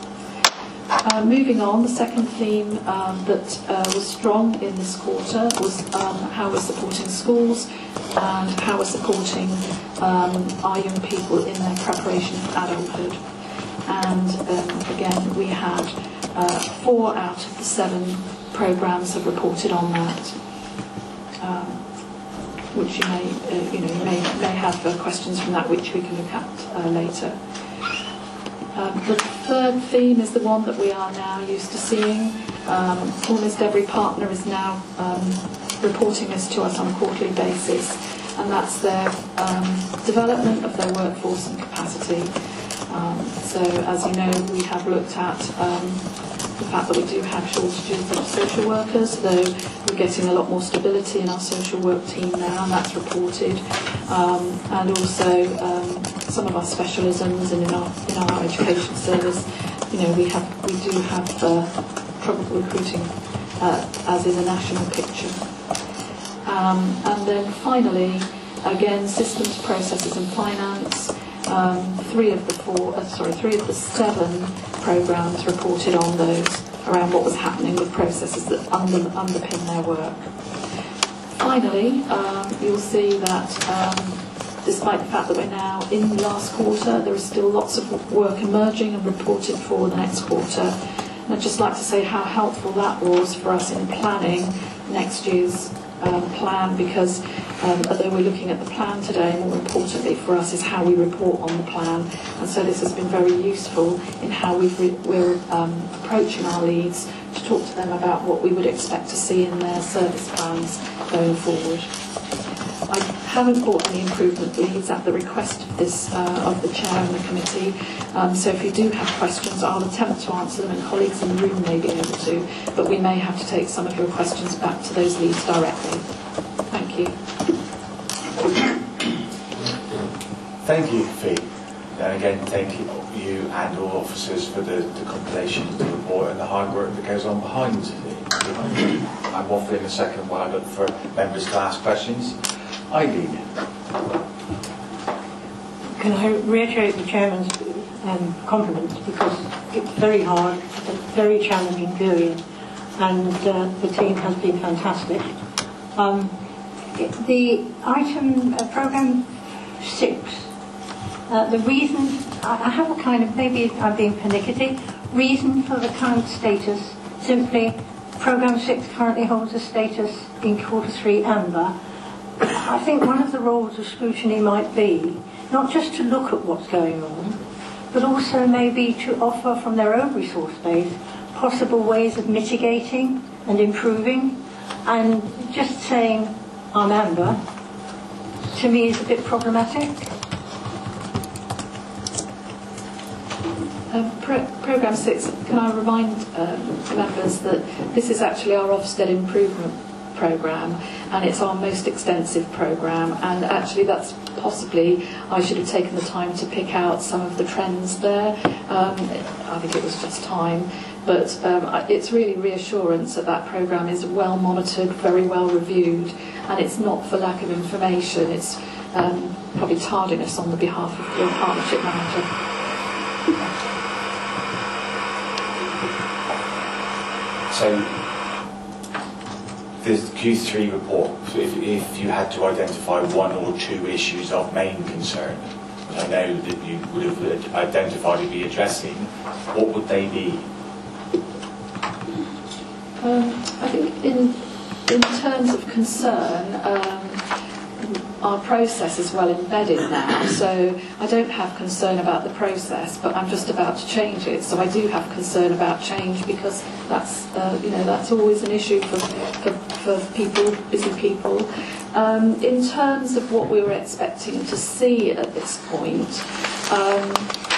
Uh, moving on, the second theme um, that uh, was strong in this quarter was um, how we're supporting schools and how we're supporting um, our young people in their preparation for adulthood. And um, again, we had uh, four out of the seven programmes have reported on that, um, which you may, uh, you know, you may, may have uh, questions from that which we can look at uh, later. Um, the third theme is the one that we are now used to seeing. Um, almost every partner is now um, reporting this to us on a quarterly basis, and that's their um, development of their workforce and capacity. Um, so, as you know, we have looked at um, the fact that we do have shortages of social workers, though we're getting a lot more stability in our social work team now, and that's reported. Um, and also um, some of our specialisms and in our in our education service, you know, we have we do have uh, trouble recruiting, uh, as is a national picture. Um, and then finally, again, systems, processes, and finance. Um, three of the four, uh, sorry, three of the seven programmes reported on those around what was happening with processes that under, underpin their work. Finally, um, you'll see that um, despite the fact that we're now in the last quarter, there is still lots of work emerging and reported for the next quarter. And I'd just like to say how helpful that was for us in planning next year's um, plan, because um, although we're looking at the plan today, more importantly for us is how we report on the plan. And so this has been very useful in how we've re- we're um, approaching our leads to talk to them about what we would expect to see in their service plans going forward. I haven't brought any improvement leads at the request of this uh, of the chair and the committee, um, so if you do have questions, I'll attempt to answer them, and colleagues in the room may be able to, but we may have to take some of your questions back to those leads directly. Thank you. Thank you, Fee. And again, thank you, you and all officers for the, the compilation of the report and the hard work that goes on behind it. I'm waffling a second while I look for members to ask questions. Eileen. Can I reiterate the Chairman's um, compliments, because it's very hard, it's very challenging period, and uh, the team has been fantastic. Um, the item, uh, programme six, uh, the reason, I, I have a kind of, maybe I'm being pernickety, reason for the current status, simply programme six currently holds a status in quarter three amber. I think one of the roles of scrutiny might be not just to look at what's going on, but also maybe to offer from their own resource base possible ways of mitigating and improving. And just saying I'm amber, to me, is a bit problematic. Um, pro- Programme six, can I remind um, members that this is actually our Ofsted improvement programme, and it's our most extensive programme, and actually that's possibly, I should have taken the time to pick out some of the trends there. Um, I think it was just time, but um, it's really reassurance that that programme is well monitored, very well reviewed, and it's not for lack of information, it's um, probably tardiness on the behalf of the partnership manager. So, the Q three report, if, if you had to identify one or two issues of main concern, which I know that you would have identified to be addressing, what would they be? Um, I think in, in terms of concern, um, our process is well embedded now, so I don't have concern about the process, but I'm just about to change it. So I do have concern about change, because that's uh, you know that's always an issue for for, for people, busy people. Um, in terms of what we were expecting to see at this point, um,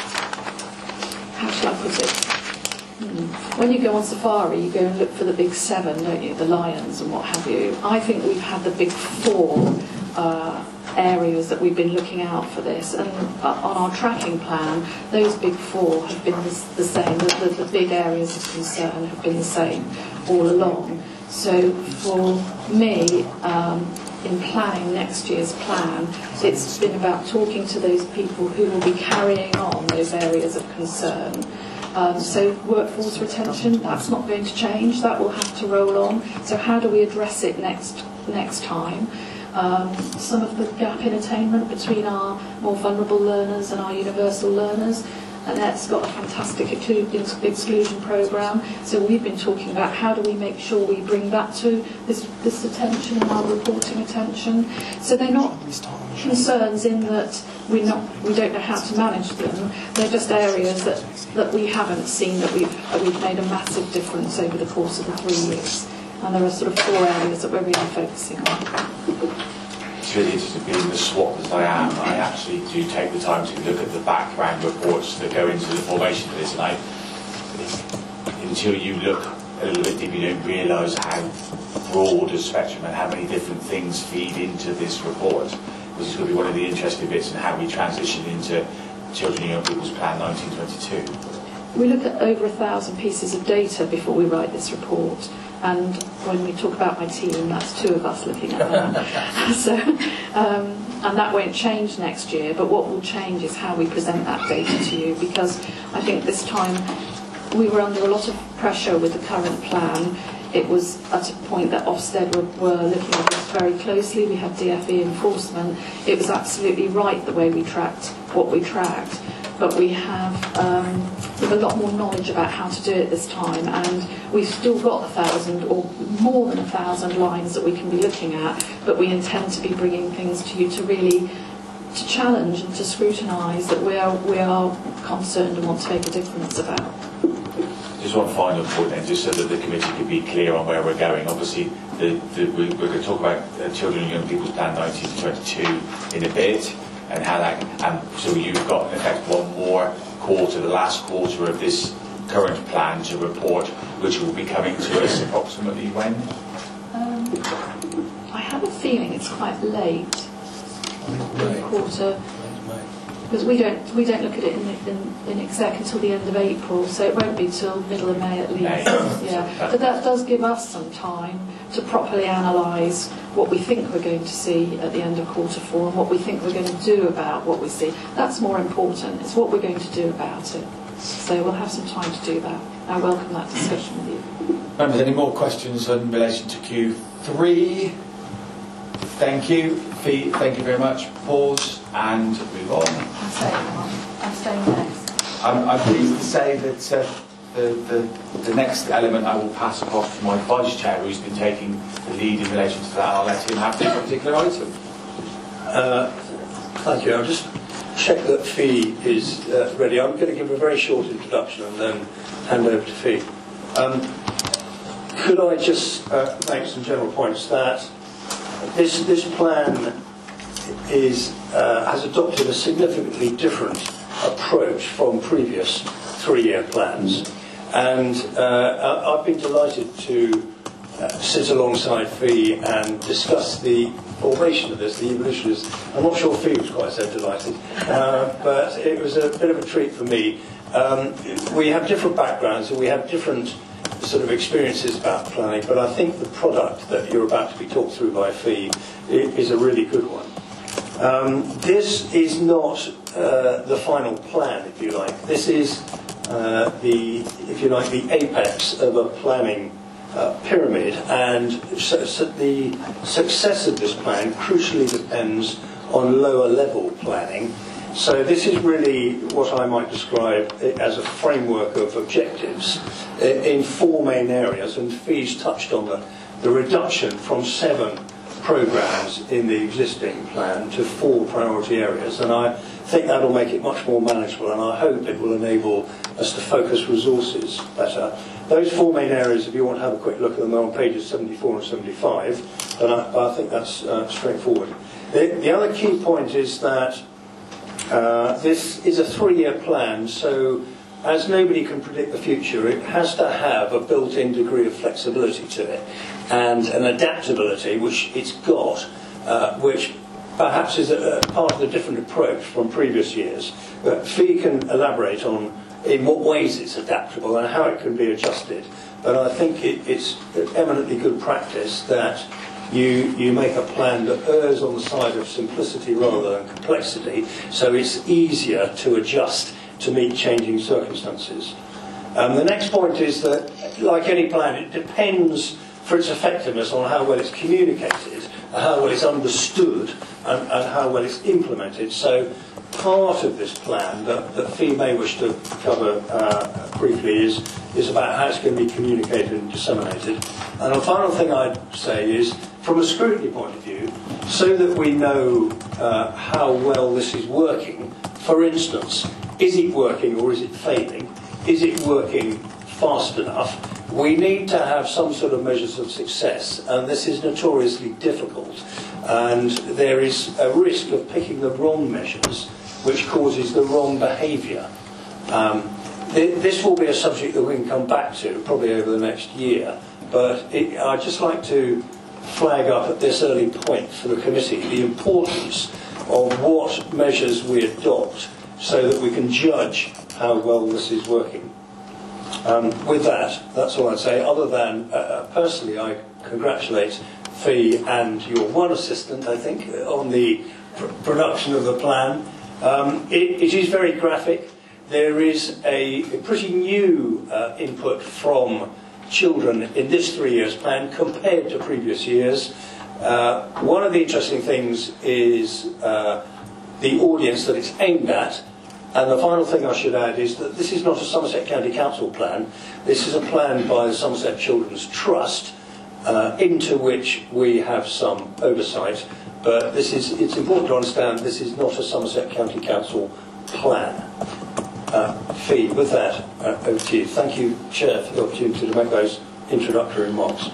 how shall I put it? Hmm. When you go on safari, you go and look for the big seven, don't you? The lions and what have you. I think we've had the big four uh, areas that we've been looking out for this, and uh, on our tracking plan, those big four have been the, the same. The, the, the big areas of concern have been the same all along. So for me, um, in planning next year's plan, it's been about talking to those people who will be carrying on those areas of concern. Um, so workforce retention, that's not going to change, that will have to roll on. So how do we address it next next time? Um, some of the gap in attainment between our more vulnerable learners and our universal learners. Annette's got a fantastic exclu- exclusion programme, so we've been talking about how do we make sure we bring that to this, this attention and our reporting attention. So they're not concerns in that we're not, we don't know how to manage them, they're just areas that, that we haven't seen that we've, uh, we've made a massive difference over the course of the three years. And there are sort of four areas that we're really focusing on. It's really interesting, being the SWAT as I am, I actually do take the time to look at the background reports that go into the formation of this, and I, until you look a little bit deeper, you don't realise how broad a spectrum and how many different things feed into this report, which is going to be one of the interesting bits in how we transition into Children and Young People's Plan nineteen twenty-two. We look at over a thousand pieces of data before we write this report. And when we talk about my team, that's two of us looking at that. so, um, and that won't change next year, but what will change is how we present that data to you, because I think this time we were under a lot of pressure with the current plan. It was at a point that Ofsted were, were looking at this very closely. We had D F E enforcement. It was absolutely right the way we tracked what we tracked. But we have, um, we have a lot more knowledge about how to do it this time, and we've still got a thousand or more than a thousand lines that we can be looking at, but we intend to be bringing things to you to really to challenge and to scrutinise that we are, we are concerned and want to make a difference about. Just one final point then, just so that the committee can be clear on where we're going. Obviously, the, the, we, we're going to talk about uh, Children and Young People's Plan nineteen twenty-two in a bit, and how that, and so you've got in effect one more quarter, the last quarter of this current plan to report, which will be coming to us approximately when? Um, I have a feeling it's quite late in the quarter, because we don't we don't look at it in, in, in exec until the end of April, so it won't be till middle of May at least. May. Yeah, but that does give us some time to properly analyse what we think we're going to see at the end of quarter four and what we think we're going to do about what we see. That's more important. It's what we're going to do about it. So we'll have some time to do that. I welcome that discussion with you. Members, any more questions in relation to Q three? Thank you. Fee, thank you very much. Pause and move on. I'm staying on. I'm staying next. I'm, I'm pleased to say that uh, the, the, the next element I will pass across to my Vice Chair, who's been taking the lead in relation to that. I'll let him have this particular item. Uh, thank you. I'll just check that Fee is uh, ready. I'm going to give a very short introduction and then hand over to Fee. Um, could I just uh, make some general points that this this plan is uh, has adopted a significantly different approach from previous three-year plans. And uh, I've been delighted to uh, sit alongside Fee and discuss the formation of this, the evolution of this. I'm not sure Fee was quite so delighted, uh, but it was a bit of a treat for me. Um, we have different backgrounds and we have different sort of experiences about planning, but I think the product that you're about to be talked through by Fee is a really good one. Um, this is not uh, the final plan, if you like. This is uh, the, if you like, the apex of a planning uh, pyramid, and so, so the success of this plan crucially depends on lower level planning. So this is really what I might describe as a framework of objectives in four main areas, and Fee's touched on the, the reduction from seven programmes in the existing plan to four priority areas, and I think that will make it much more manageable, and I hope it will enable us to focus resources better. Those four main areas, if you want to have a quick look at them, are on pages seventy-four and seventy-five, and I, I think that's uh, straightforward. The, the other key point is that Uh, this is a three-year plan, so as nobody can predict the future, it has to have a built-in degree of flexibility to it and an adaptability, which it's got, uh, which perhaps is a, a part of the different approach from previous years. But Fee can elaborate on in what ways it's adaptable and how it can be adjusted. But I think it, it's eminently good practice that You, you make a plan that errs on the side of simplicity rather than complexity, so it's easier to adjust to meet changing circumstances. Um, the next point is that, like any plan, it depends for its effectiveness on how well it's communicated, how well it's understood, and, and how well it's implemented. So part of this plan that, that Fee may wish to cover uh, briefly is, is about how it's going to be communicated and disseminated. And the final thing I'd say is, from a scrutiny point of view, so that we know uh, how well this is working, for instance, is it working or is it failing? Is it working fast enough? We need to have some sort of measures of success, and this is notoriously difficult. And there is a risk of picking the wrong measures, which causes the wrong behaviour. Um, th- this will be a subject that we can come back to, probably over the next year, but it, I'd just like to flag up at this early point for the committee the importance of what measures we adopt so that we can judge how well this is working. Um, with that, that's all I'd say, other than uh, personally I congratulate Fee and your one assistant, I think, on the pr- production of the plan. Um, it, it is very graphic. There is a, a pretty new uh, input from children in this three years plan compared to previous years. Uh, one of the interesting things is uh, the audience that it's aimed at, and the final thing I should add is that this is not a Somerset County Council plan. This is a plan by the Somerset Children's Trust, uh, into which we have some oversight, but this is, it's important to understand this is not a Somerset County Council plan. Uh, Fee, with that, uh, over to you. Thank you, Chair, for the opportunity to make those introductory remarks.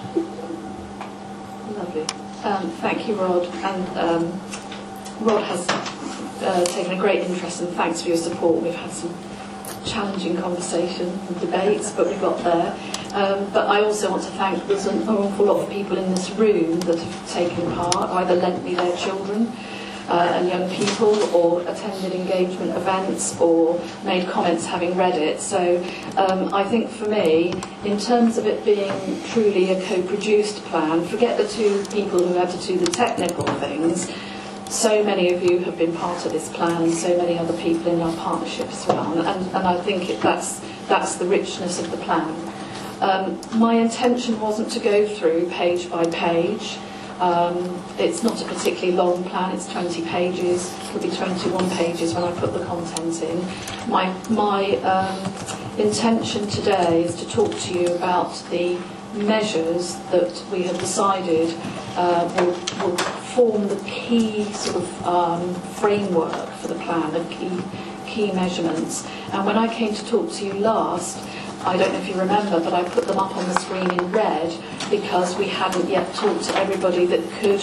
Lovely. Um, thank you, Rod. And um, Rod has uh, taken a great interest, and thanks for your support. We've had some challenging conversations and debates, but we got there. Um, but I also want to thank, there's an awful lot of people in this room that have taken part, either lent me their children, Uh, and young people, or attended engagement events, or made comments having read it. So um, I think for me, in terms of it being truly a co-produced plan, forget the two people who had to do the technical things, so many of you have been part of this plan, and so many other people in our partnership as well, and, and I think it, that's, that's the richness of the plan. Um, my intention wasn't to go through page by page. Um, it's not a particularly long plan, it's twenty pages, it'll be twenty-one pages when I put the content in. My, my um, intention today is to talk to you about the measures that we have decided uh, will, will form the key sort of um, framework for the plan, the key, key measurements. And when I came to talk to you last, I don't know if you remember, but I put them up on the screen in red because we hadn't yet talked to everybody that could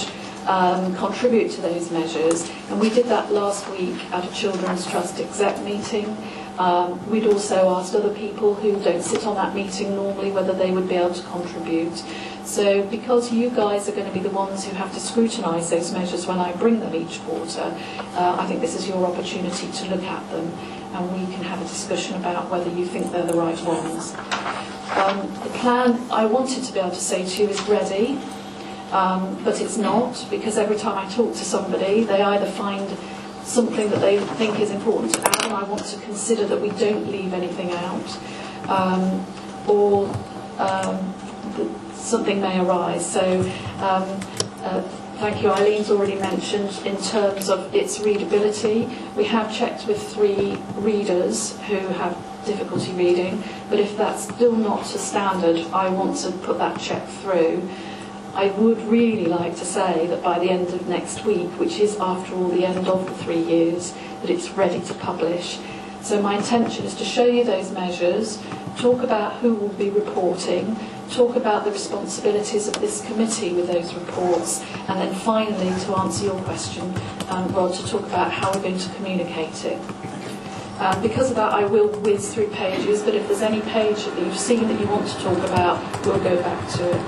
um, contribute to those measures. And we did that last week at a Children's Trust exec meeting. Um, we'd also asked other people who don't sit on that meeting normally whether they would be able to contribute. So because you guys are going to be the ones who have to scrutinise those measures when I bring them each quarter, uh, I think this is your opportunity to look at them, and we can have a discussion about whether you think they're the right ones. Um, the plan I wanted to be able to say to you is ready, um, but it's not, because every time I talk to somebody, they either find something that they think is important to add, and I want to consider that we don't leave anything out, um, or um, the, something may arise. So um, uh, thank you. Eileen's already mentioned in terms of its readability. We have checked with three readers who have difficulty reading, but if that's still not a standard, I want to put that check through. I would really like to say that by the end of next week, which is after all the end of the three years, that it's ready to publish. So my intention is to show you those measures, talk about who will be reporting, talk about the responsibilities of this committee with those reports, and then finally, to answer your question, um, Rod, to talk about how we're going to communicate it. Um, because of that, I will whiz through pages, but if there's any page that you've seen that you want to talk about, we'll go back to it.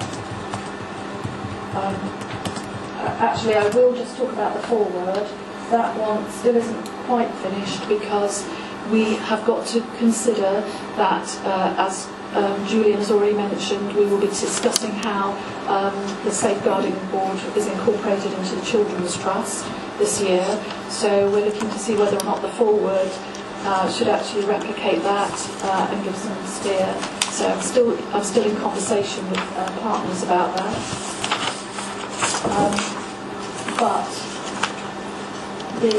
Um, actually, I will just talk about the foreword. That one still isn't quite finished because we have got to consider that, uh, as um, Julian has already mentioned, we will be discussing how um, the Safeguarding Board is incorporated into the Children's Trust this year. So we're looking to see whether or not the foreword uh, should actually replicate that uh, and give some steer. So I'm still, I'm still in conversation with uh, partners about that. Um, but the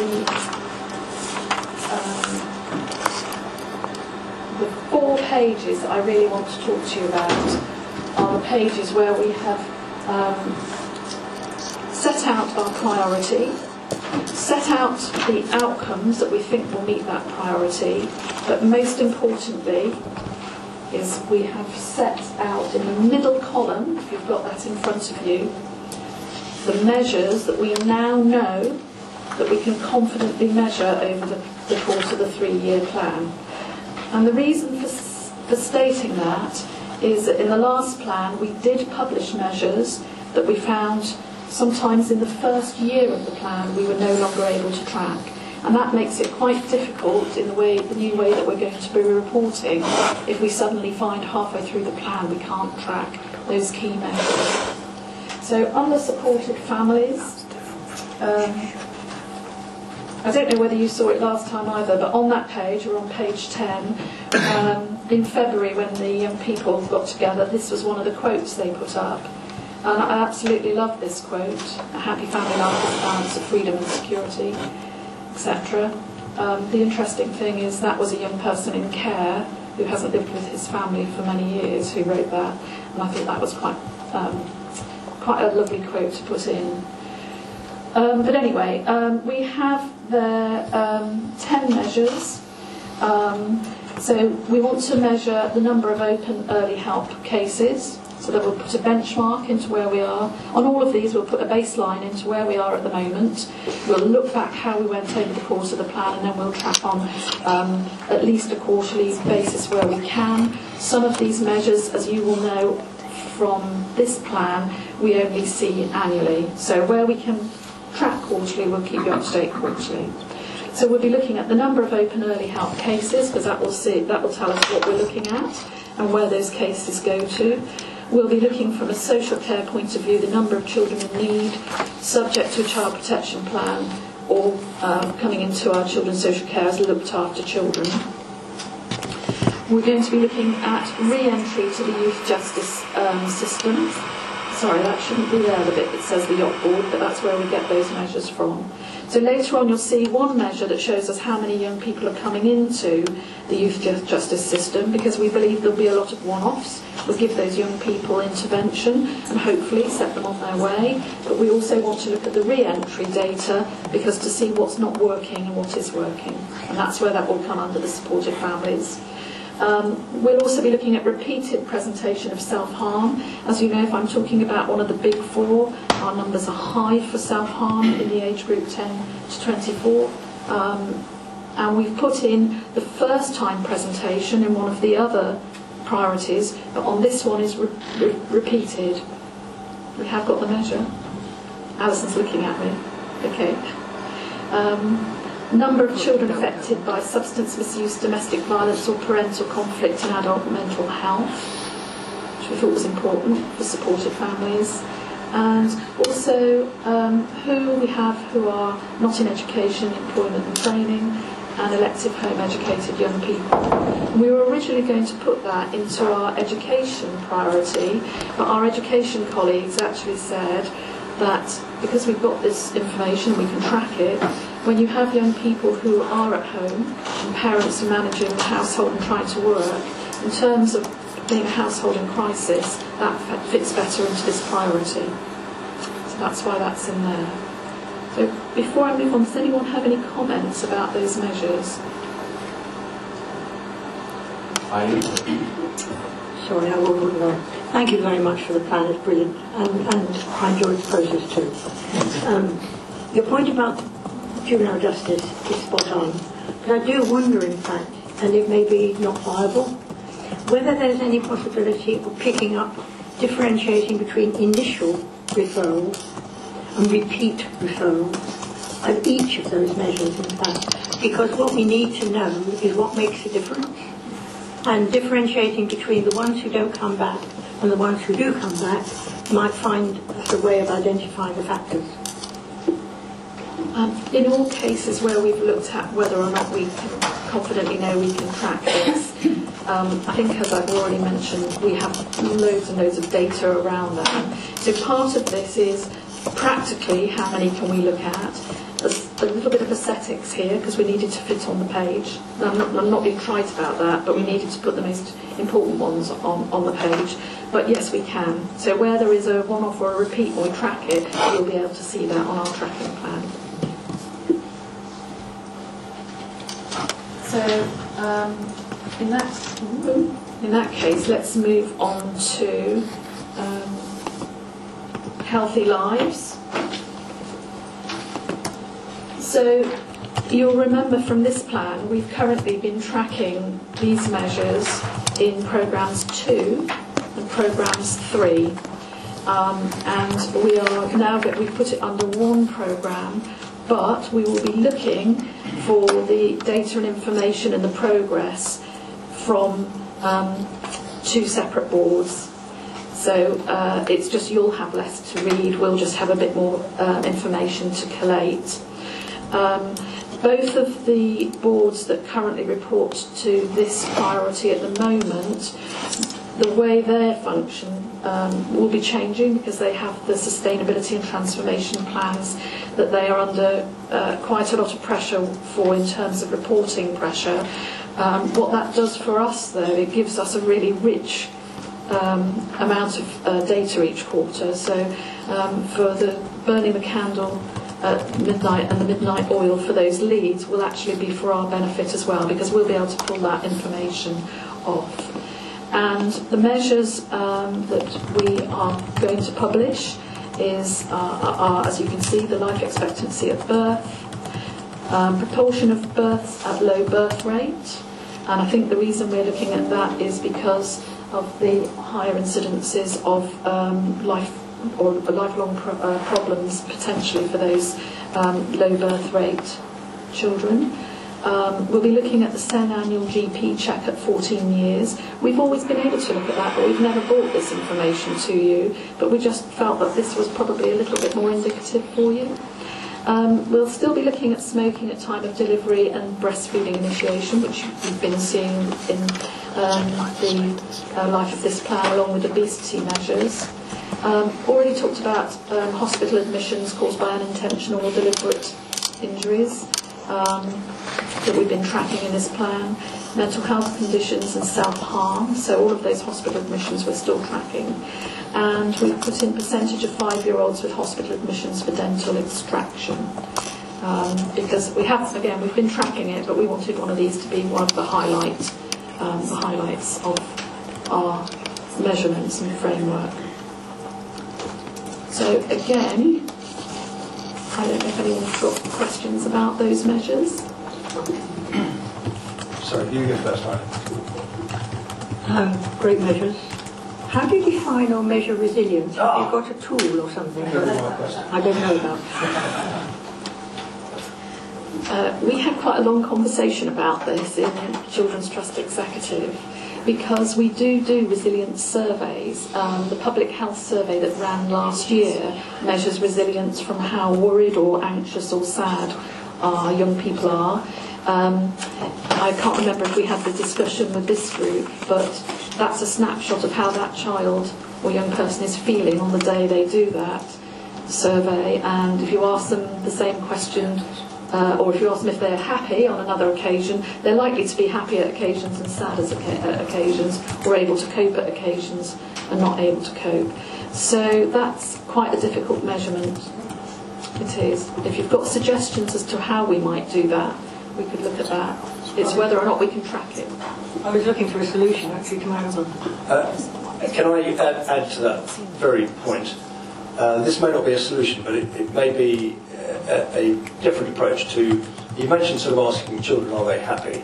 um, the four pages that I really want to talk to you about are the pages where we have um, set out our priority, set out the outcomes that we think will meet that priority, but most importantly is we have set out in the middle column, if you've got that in front of you, the measures that we now know that we can confidently measure over the, the course of the three-year plan. And the reason for, for stating that is that in the last plan we did publish measures that we found sometimes in the first year of the plan we were no longer able to track. And that makes it quite difficult in the way, the new way that we're going to be reporting if we suddenly find halfway through the plan we can't track those key measures. So under supported families, um, I don't know whether you saw it last time either, but on that page, or on page ten, um, in February when the young people got together, this was one of the quotes they put up. And I absolutely love this quote: "A happy family life is a balance of freedom and security," et cetera. Um, the interesting thing is that was a young person in care who hasn't lived with his family for many years who wrote that, and I think that was quite um, quite a lovely quote to put in. Um, but anyway, um, we have the um, ten measures. Um, so we want to measure the number of open early help cases, so that we'll put a benchmark into where we are. On all of these we'll put a baseline into where we are at the moment. We'll look back how we went over the course of the plan, and then we'll track on um, at least a quarterly basis where we can. Some of these measures, as you will know from this plan, we only see annually. So where we can track quarterly, we'll keep you up to date quarterly. So we'll be looking at the number of open early help cases, because that will see, that will tell us what we're looking at and where those cases go to. We'll be looking from a social care point of view, the number of children in need, subject to a child protection plan, or um, coming into our children's social care as looked after children. We're going to be looking at re-entry to the youth justice um, system. Sorry, that shouldn't be there, the bit that says the yacht board, but that's where we get those measures from. So later on you'll see one measure that shows us how many young people are coming into the youth justice system, because we believe there'll be a lot of one-offs. We'll give those young people intervention and hopefully set them on their way. But we also want to look at the re-entry data, because to see what's not working and what is working. And that's where that will come under the supported families. Um, we'll also be looking at repeated presentation of self-harm. As you know, if I'm talking about one of the big four, our numbers are high for self-harm in the age group ten to twenty-four. Um, and we've put in the first time presentation in one of the other priorities, but on this one is re re repeated. We have got the measure. Alison's looking at me. Okay. Um, number of children affected by substance misuse, domestic violence or parental conflict in adult mental health, which we thought was important for supported families. And also um, who we have who are not in education, employment and training, and elective home educated young people. We were originally going to put that into our education priority, but our education colleagues actually said that because we've got this information, we can track it, when you have young people who are at home and parents are managing the household and trying to work, in terms of being a household in crisis, that fits better into this priority. So that's why that's in there. So before I move on, does anyone have any comments about those measures? I Sorry, I will move on. Thank you very much for the plan, it's brilliant, and, and I enjoyed the process too. Um, your point about juvenile justice is spot on, but I do wonder, in fact, and it may be not viable, whether there's any possibility of picking up, differentiating between initial referrals and repeat referrals of each of those measures, in fact, because what we need to know is what makes a difference, and differentiating between the ones who don't come back and the ones who do come back might find us a way of identifying the factors. Um, in all cases where we've looked at whether or not we can confidently know we can track this, um, I think, as I've already mentioned, we have loads and loads of data around that. So part of this is practically how many can we look at. There's a little bit of aesthetics here because we needed to fit on the page. I'm not, I'm not being trite about that, but we needed to put the most important ones on, on the page. But yes, we can. So where there is a one-off or a repeat when we track it, you'll be able to see that on our tracking plan. So um, in that in that case, let's move on to um, healthy lives. So you'll remember from this plan, we've currently been tracking these measures in programmes two and programmes three, um, and we are now that we've put it under one programme, but we will be looking for the data and information and the progress from um, two separate boards. So uh, it's just you'll have less to read, we'll just have a bit more uh, information to collate. Um, both of the boards that currently report to this priority at the moment, the way they function um, will be changing because they have the sustainability and transformation plans that they are under uh, quite a lot of pressure for in terms of reporting pressure. Um, what that does for us, though, it gives us a really rich um, amount of uh, data each quarter. So um, for the burning the candle at midnight and the midnight oil for those leads will actually be for our benefit as well, because we'll be able to pull that information off. And the measures um, that we are going to publish is, uh, are, as you can see, the life expectancy at birth, um, proportion of births at low birth rate, and I think the reason we're looking at that is because of the higher incidences of um, life or lifelong pro uh, problems potentially for those um, low birth rate children. Um, we'll be looking at the S E N annual G P check at fourteen years. We've always been able to look at that, but we've never brought this information to you, but we just felt that this was probably a little bit more indicative for you. Um, we'll still be looking at smoking at time of delivery and breastfeeding initiation, which you've been seeing in um, the uh, life of this plan, along with obesity measures. Um, already talked about um, hospital admissions caused by unintentional or deliberate injuries um, that we've been tracking in this plan, mental health conditions and self-harm, so all of those hospital admissions we're still tracking. And we've put in percentage of five-year-olds with hospital admissions for dental extraction. Um, because we have, again, we've been tracking it, but we wanted one of these to be one of the highlight, um, the highlights of our measurements and framework. So again, I don't know if anyone's got questions about those measures. Sorry, you go first, Ryan. Um, great measures. How do you define or measure resilience? Have you got a tool or something? I don't know about. Uh, we had quite a long conversation about this in Children's Trust Executive, because we do do resilience surveys. Um, the public health survey that ran last year measures resilience from how worried or anxious or sad our young people are. Um, I can't remember if we had the discussion with this group, but that's a snapshot of how that child or young person is feeling on the day they do that survey. And if you ask them the same question, uh, or if you ask them if they're happy on another occasion, they're likely to be happy at occasions and sad at occasions, or able to cope at occasions and not able to cope. So that's quite a difficult measurement. It is. If you've got suggestions as to how we might do that, we could look at that. It's whether or not we can track it. I was looking for a solution actually to my own. Uh, can I add, add to that very point? Uh, this may not be a solution, but it, it may be a, a different approach to. You mentioned sort of asking children, are they happy?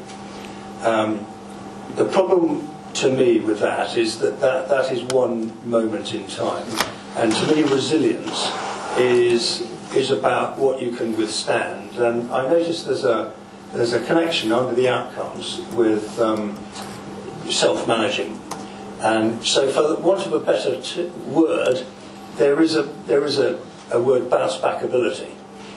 Um, the problem to me with that is that, that that is one moment in time, and to me resilience is is about what you can withstand. And I noticed there's a there's a connection under the outcomes with um, self-managing, and so for the want of a better t- word, there is a there is a, a word bounce back ability.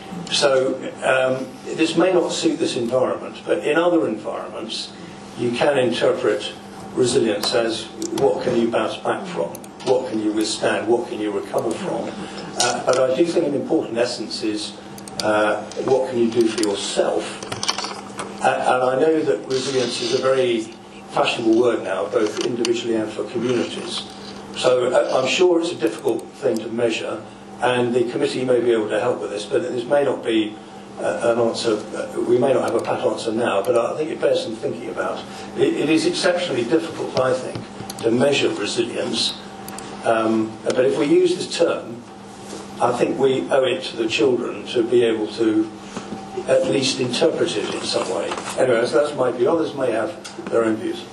So um, this may not suit this environment, but in other environments, you can interpret resilience as what can you bounce back from, what can you withstand, what can you recover from. Uh, but I do think an important essence is uh, what can you do for yourself. Uh, and I know that resilience is a very fashionable word now, both individually and for communities. So uh, I'm sure it's a difficult thing to measure, and the committee may be able to help with this, but this may not be uh, an answer. Uh, we may not have a pat answer now, but I think it bears some thinking about. It, it is exceptionally difficult, I think, to measure resilience. Um, but if we use this term, I think we owe it to the children to be able to at least interpret it in some way. Anyway, so that's my view. Others may have their own views.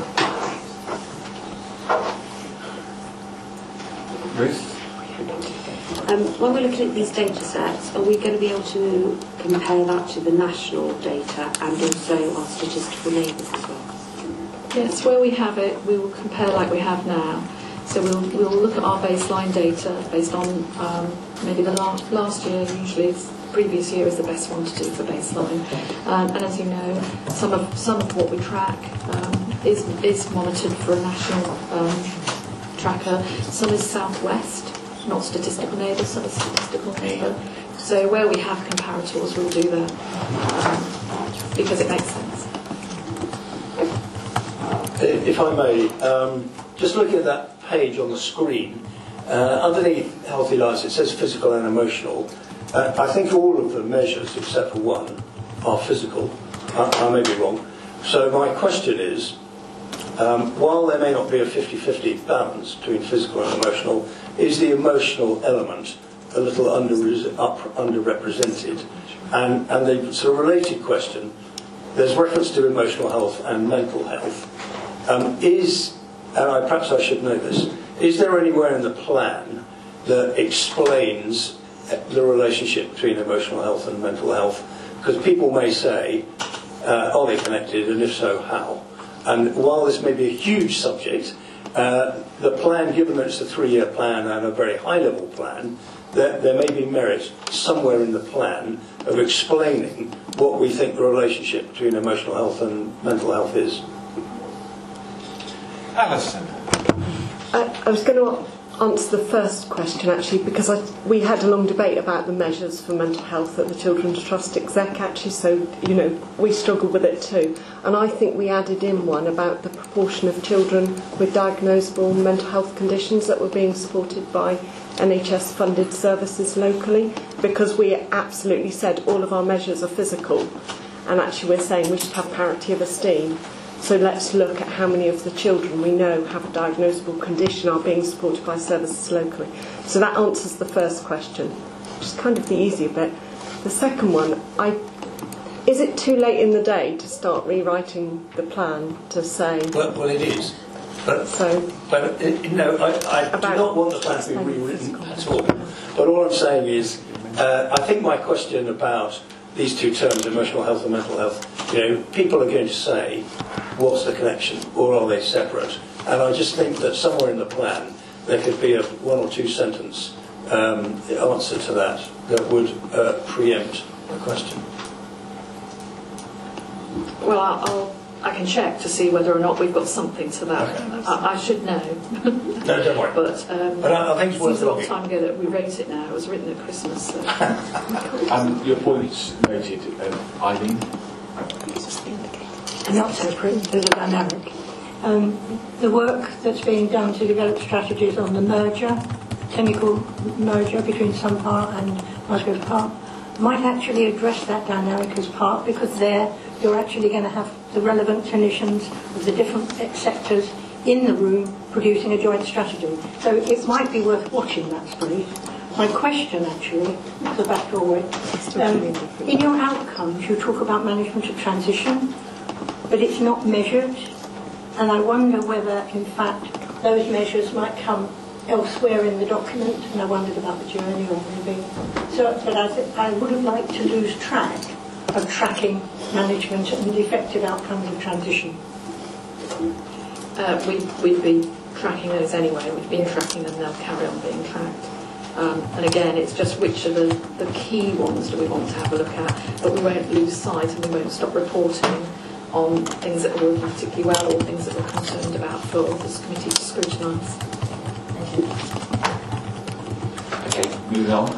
Ruth? Um, when we're looking at these data sets, are we going to be able to compare that to the national data and also our statistical neighbours as well? Yes, where we have it, we will compare like we have now. So we'll, we'll look at our baseline data based on um, maybe the last, last year, usually it's, the previous year is the best one to do for baseline. Um, and as you know, some of some of what we track um, is, is monitored for a national um, tracker. Some is Southwest, not statistical neighbour, some is statistical neighbour. So where we have comparators, we'll do that um, because it makes sense. If I may, um, just looking at that page on the screen, uh, underneath Healthy Lives it says physical and emotional. Uh, I think all of the measures, except for one, are physical. I, I may be wrong. So my question is, um, while there may not be a fifty-fifty balance between physical and emotional, is the emotional element a little under, up, underrepresented? And, and the sort of related question, there's reference to emotional health and mental health. Um, is, and I, perhaps I should know this, is there anywhere in the plan that explains the relationship between emotional health and mental health? Because people may say, uh, are they connected, and if so, how? And while this may be a huge subject, uh, the plan, given that it's a three-year plan and a very high-level plan, there, there may be merit somewhere in the plan of explaining what we think the relationship between emotional health and mental health is. Alison. I, I was going to answer the first question actually, because I, we had a long debate about the measures for mental health at the Children's Trust Exec actually, so you know we struggled with it too, and I think we added in one about the proportion of children with diagnosable mental health conditions that were being supported by N H S funded services locally, because we absolutely said all of our measures are physical, and actually we're saying we should have parity of esteem. So let's look at how many of the children we know have a diagnosable condition are being supported by services locally. So that answers the first question, which is kind of the easier bit. The second one, I, is it too late in the day to start rewriting the plan to say... Well, well it is. But, so, but uh, no, I, I do not want the plan to be rewritten at all. But all I'm saying is, uh, I think my question about these two terms, emotional health and mental health, you know, people are going to say, what's the connection, or are they separate? And I just think that somewhere in the plan there could be a one or two sentence um, answer to that that would uh, preempt the question. Well, I'll, I'll, I can check to see whether or not we've got something to that. Okay. I, I should know. No, don't worry. But, um, but I, I think it's it seems a long looking. time ago that we wrote it now. It was written at Christmas. So. um, your point's noted, um, Eileen. Not separate, there's a dynamic. Um, the work that's being done to develop strategies on the merger, chemical merger between Sunpar and Musgrove Park, might actually address that dynamic as part, because there you're actually going to have the relevant clinicians of the different sectors in the room producing a joint strategy. So it might be worth watching that space. My question actually, the back doorway, um, in your outcomes you talk about management of transition, but it's not measured, and I wonder whether in fact those measures might come elsewhere in the document, and I wondered about the journey or maybe. So, but I, th- I wouldn't like to lose track of tracking management and the effective outcomes of transition. Uh, we, we'd be tracking those anyway. We've been tracking them, they'll carry on being tracked. Um, and again, it's just which of the, the key ones do we want to have a look at, but we won't lose sight and we won't stop reporting on things that are working particularly well or things that we're concerned about for this committee to scrutinise. Thank you. Okay, moving on.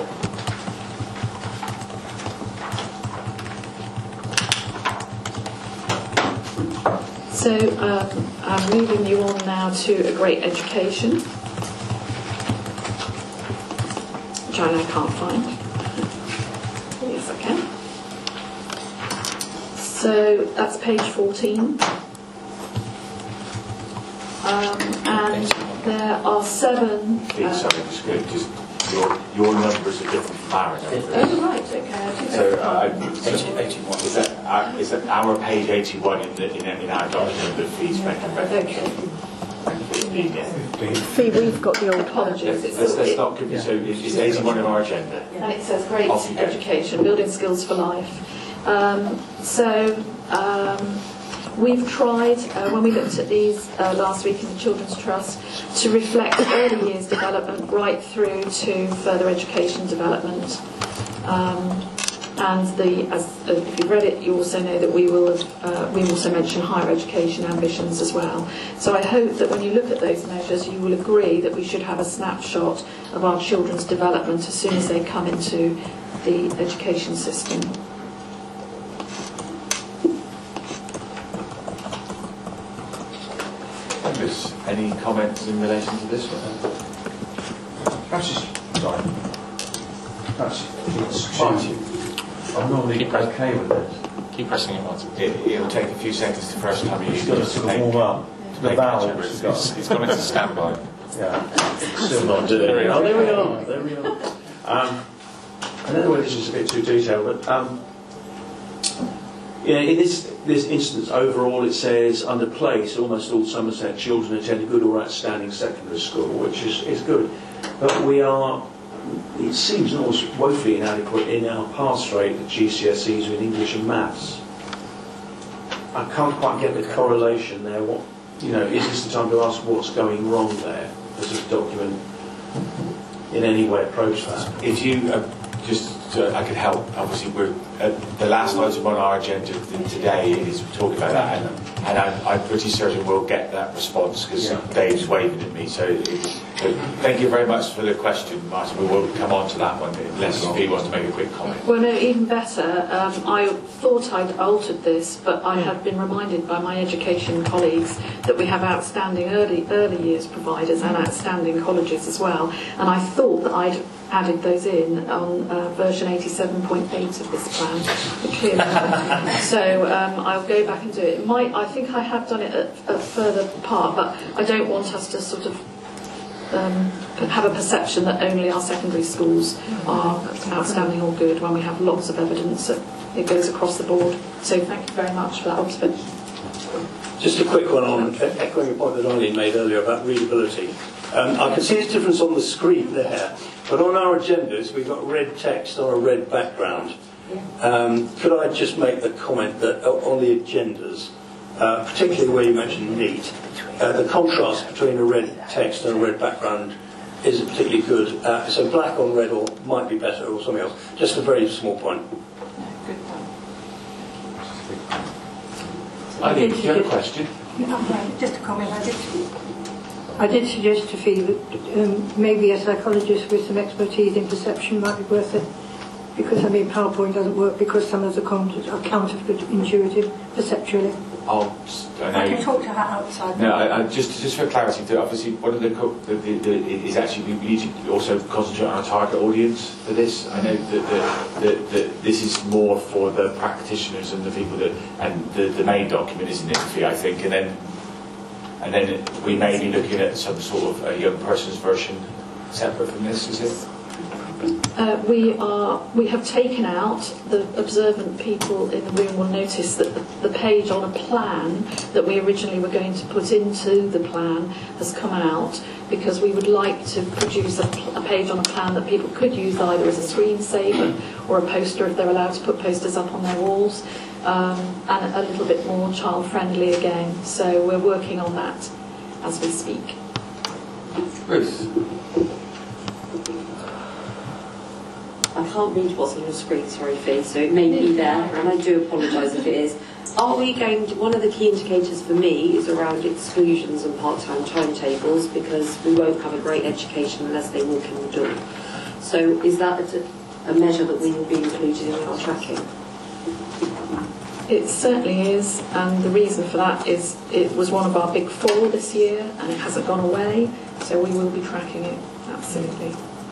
So um, I'm moving you on now to a great education, which I now can't find. Yes, I can. So that's page fourteen. Um, and there are seven... Please, uh, sorry, just, go- just your, your numbers are different from our numbers. Oh, right, okay. I do So, that. uh, eighty-one. Is that, uh, is that our page eighty-one in, the, in, in our document that feeds back and back? Fee, we've got the old Apologies. It's Let's, let's it- not give you, so it's it's eighty-one on our agenda. And it says great Off you go. education, building skills for life. Um, so um, we've tried, uh, when we looked at these uh, last week in the Children's Trust, to reflect early years development right through to further education development. Um, and the, as, uh, if you've read it, you also know that we will have, uh, we also mention higher education ambitions as well. So I hope that when you look at those measures, you will agree that we should have a snapshot of our children's development as soon as they come into the education system. Members, any comments in relation to this one? Perhaps it's, sorry. Perhaps it's fine. I'm normally okay with this. Keep pressing it once. It, it'll take a few seconds the first time you use It's got it. to sort of warm up. The Make valve catch up. has It's, got- it's, it's gone into standby. Yeah. Still not doing it. Oh, there we are. There we are. Um, I don't know whether this is a bit too detailed, but um, yeah, in this this instance, overall, it says under place, almost all Somerset children attend a good or outstanding secondary school, which is, is good. But we are, it seems almost woefully inadequate in our pass rate at G C S Es in English and maths. I can't quite get the correlation there. What, you know, is this the time to ask what's going wrong there? Does this document in any way approach that? If you, uh, just so I could help, obviously we're, uh, the last item on our agenda th- today is talking about that, and, and I'm, I'm pretty certain we'll get that response because Yeah. Dave's waving at me, so it, So thank you very much for the question, Martin. We will come on to that one unless Pete wants to make a quick comment. Well, no, even better. Um, I thought I'd altered this, but I have been reminded by my education colleagues that we have outstanding early early years providers and outstanding colleges as well. And I thought that I'd added those in on uh, version eighty-seven point eight of this plan. Clearly. So um, I'll go back and do it. it might, I think I have done it at a further part, but I don't want us to sort of Um, have a perception that only our secondary schools are outstanding or good when we have lots of evidence that it goes across the board. So thank you very much for that observation. Just a quick one on echoing a point that Eileen made earlier about readability. Um, I can see its difference on the screen there, but on our agendas we've got red text on a red background. Um, could I just make the comment that on the agendas, uh, particularly where you mentioned NEAT, Uh, the contrast between a red text and a red background isn't particularly good. Uh, so black on red or might be better or something else. Just a very small point. I think you have a question. Just a comment. I did, I did suggest to Fee that um, maybe a psychologist with some expertise in perception might be worth it. Because, I mean, PowerPoint doesn't work because some of the content are counterintuitive perceptually. I'll, I, know, I can talk to her outside. No, I, I, just just for clarity, too, obviously one of the, co- the, the, the is actually we need to also concentrate on our target audience for this. I know that, the, the, the, this is more for the practitioners and the people that, and the, the main document, isn't it? I think, and then and then we may be looking at some sort of a young person's version separate from this. Is it? Uh, we are. We have taken out the observant people in the room will notice that the, the page on a plan that we originally were going to put into the plan has come out because we would like to produce a, a page on a plan that people could use either as a screensaver or a poster if they're allowed to put posters up on their walls, um, and a little bit more child friendly again. So we're working on that as we speak. Ruth. I can't read what's on your screen, sorry, Fee, so it may be there, and I do apologise if it is. Are we going to, one of the key indicators for me is around exclusions and part-time timetables, because we won't have a great education unless they walk in the door. So is that a, a measure that we will be included in our tracking? It certainly is, and the reason for that is it was one of our big four this year, and it hasn't gone away, so we will be tracking it, absolutely.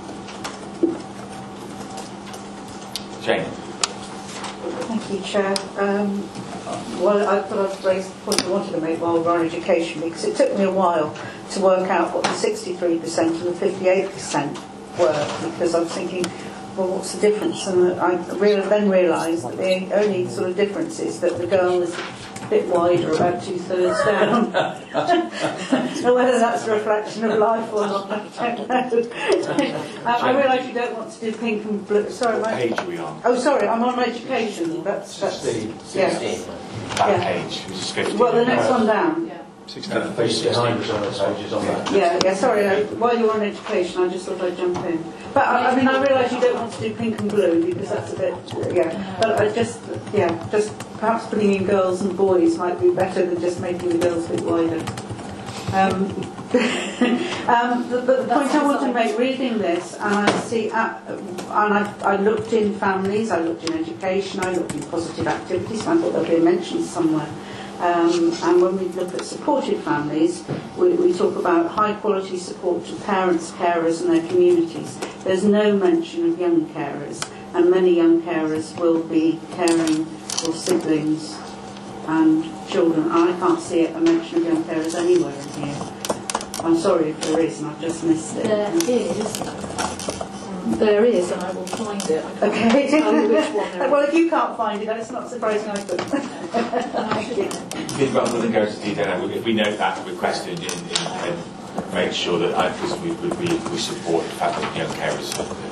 Jane. Thank you, Chair. Um, well, I thought I'd raise the point I wanted to make while we're on education, because it took me a while to work out what the sixty-three percent and the fifty-eight percent were, because I was thinking, well, what's the difference? And I really then realised that the only sort of difference is that the girl is a bit wider, about two-thirds down. Now, whether that's a reflection of life or not, I don't know. I, I realise you don't want to do pink and blue. Sorry, what my, page are we on? Oh, sorry, I'm on education. That's, that's yeah. That yeah. page, which is fifty. Well, the next one down. Yeah. sixteen. Uh, page behind us on those pages on that. Yeah, yeah, sorry, I, while you were on education, I just thought I'd jump in. But, I, I mean, I realise you don't want to do pink and blue, because that's a bit, yeah. But I just, yeah, just perhaps putting in girls and boys might be better than just making the girls a bit wider. Um, um, the, but the point I want to make, reading this, and I see, uh, and I, I looked in families, I looked in education, I looked in positive activities, and I thought there'd be a mention somewhere. Um, and when we look at supported families, we, we talk about high quality support to parents, carers and their communities. There's no mention of young carers, and many young carers will be caring for siblings and children. I can't see a mention of young carers anywhere in here. I'm sorry if there is, and I've just missed it. There is. There is, and I will find it. I can't Okay. tell you which one there is. Well, if you can't find it, that's not surprising I couldn't. Thank you. Rather than go to detail, if we note that request in, in, in, and make sure that I, because we, we, we support the fact that young carers.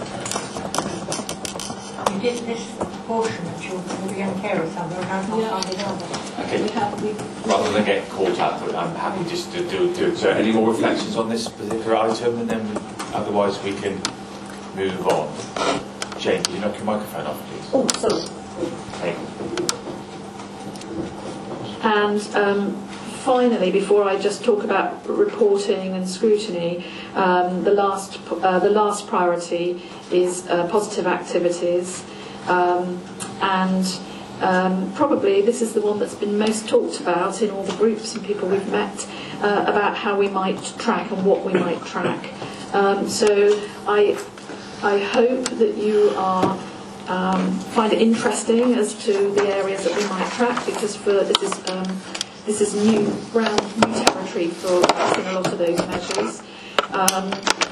We did this proportion of children with young carers, and I can't find it either. Okay. Rather than get caught up, I'm happy just to do, do it. So, any more reflections on this particular item, and then otherwise we can move on. Jane, can you knock your microphone off, please? Oh, sorry. Okay. And um, finally, before I just talk about reporting and scrutiny, um, the last uh, the last priority is uh, positive activities, um, and um, probably this is the one that's been most talked about in all the groups and people we've met uh, about how we might track and what we might track. Um, so I I hope that you are. Um, find it interesting as to the areas that we might track, because for this is um, this is new ground, new territory for us in a lot of those measures. Um,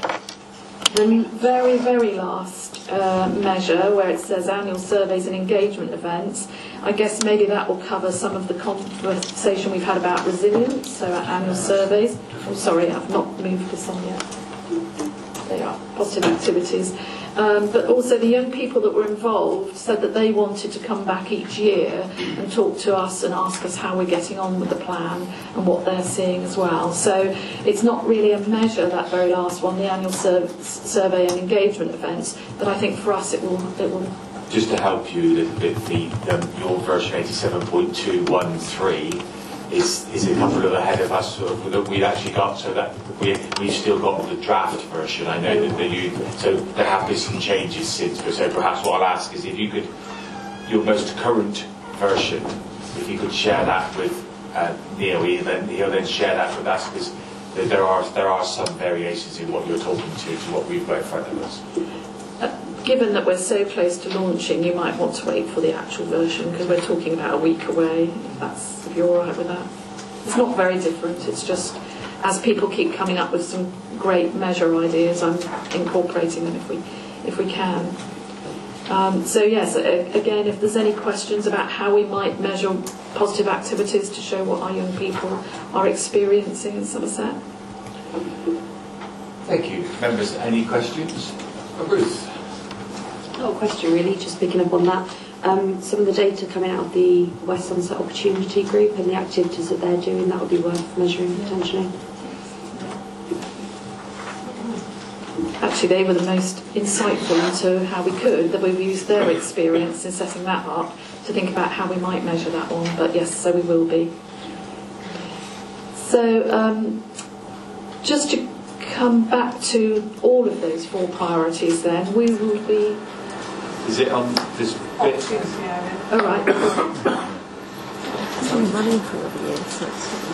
the very very last uh, measure, where it says annual surveys and engagement events, I guess maybe that will cover some of the conversation we've had about resilience. So our annual surveys. Oh, sorry, I've not moved this on yet. They are positive activities. Um, but also the young people that were involved said that they wanted to come back each year and talk to us and ask us how we're getting on with the plan and what they're seeing as well. So it's not really a measure, that very last one, the annual sur- survey and engagement events, but I think for us it will... It will just to help you a little bit, the, um, your version eighty-seven point two one three is is a couple of ahead of us, sort of, that we'd actually got, so that we we've still got the draft version. I know that the new, so there have been some changes since, but so perhaps what I'll ask is if you could, your most current version, if you could share that with uh, Neil, he'll then, he'll then share that with us, because there are there are some variations in what you're talking to to what we've got in front of us. Given that we're so close to launching, you might want to wait for the actual version, because we're talking about a week away, if, that's, if you're all right with that. It's not very different, it's just as people keep coming up with some great measure ideas, I'm incorporating them if we, if we can. Um, so yes, again, if there's any questions about how we might measure positive activities to show what our young people are experiencing in Somerset. Thank you. Members, any questions? Oh, Ruth. Oh, a question really, just picking up on that. Um, some of the data coming out of the West Somerset Opportunity Group and the activities that they're doing, that would be worth measuring potentially. Actually, they were the most insightful into how we could, that we've used their experience in setting that up to think about how we might measure that one. But yes, so we will be. So um, just to come back to all of those four priorities then, we will be... Is it on this bit? All right. It's only running for another year, so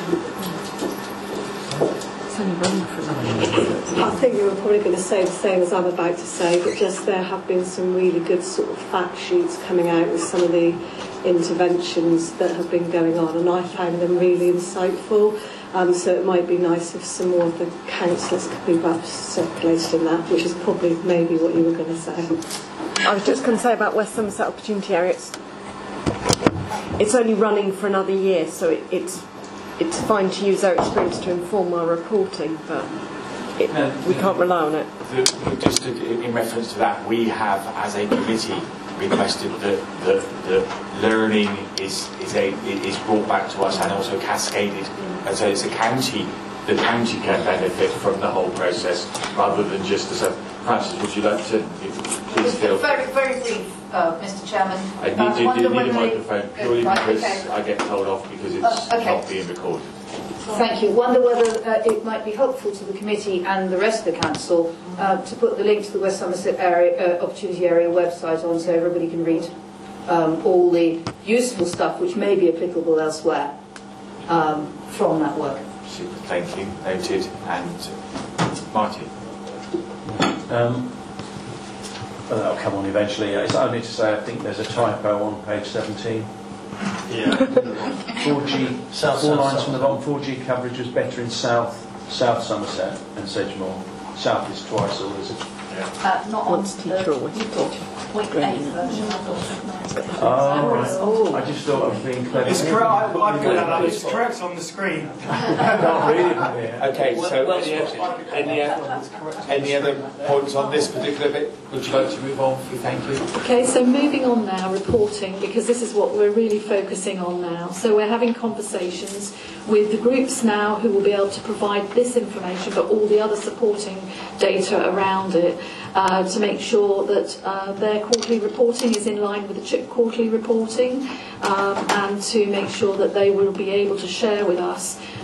it's only running for another year. I think you were probably going to say the same as I'm about to say, but just there have been some really good sort of fact sheets coming out with some of the interventions that have been going on, and I found them really insightful. Um, so it might be nice if some more of the councillors could be perhaps circulated in that, which is probably maybe what you were going to say. I was just going to say about West Somerset Opportunity Area, it's, it's only running for another year, so it, it's it's fine to use their experience to inform our reporting, but it, no, we can't rely on it. The, just to, in reference to that, we have, as a committee, requested that the, the learning is is a is brought back to us and also cascaded, and so it's a county. The county can benefit from the whole process rather than just as a. Francis, would you like to please feel? Very, very brief, uh, Mister Chairman. I need, uh, to, need a they, microphone purely right, because okay. I get told off because it's uh, okay. not being recorded. Thank you. Wonder whether uh, it might be helpful to the committee and the rest of the council uh, to put the link to the West Somerset area, uh, Opportunity Area website on so everybody can read um, all the useful stuff which may be applicable elsewhere um, from that work. Super, thank you. Noted. And Martin. Um, well, that'll come on eventually. It's only to say I think there's a typo on page seventeen. Yeah. four G, South, four south, lines south. from the bottom. four G coverage was better in South, South Somerset and Sedgemoor. South is twice all, is it? Yeah. Uh, not on What's teacher or what's teacher? point eight version. I thought. Oh, right. Oh. I just thought I was being clever. It's correct. I, I put that up. It's correct on the screen. Not really from here. Okay, so any, any, any other points on this particular bit? Would you like to move on? Thank you. Okay, so moving on now, reporting, because this is what we're really focusing on now. So we're having conversations with the groups now who will be able to provide this information, but all the other supporting data around it, uh, to make sure that uh, their quarterly reporting is in line with the CHIP quarterly reporting, um, and to make sure that they will be able to share with us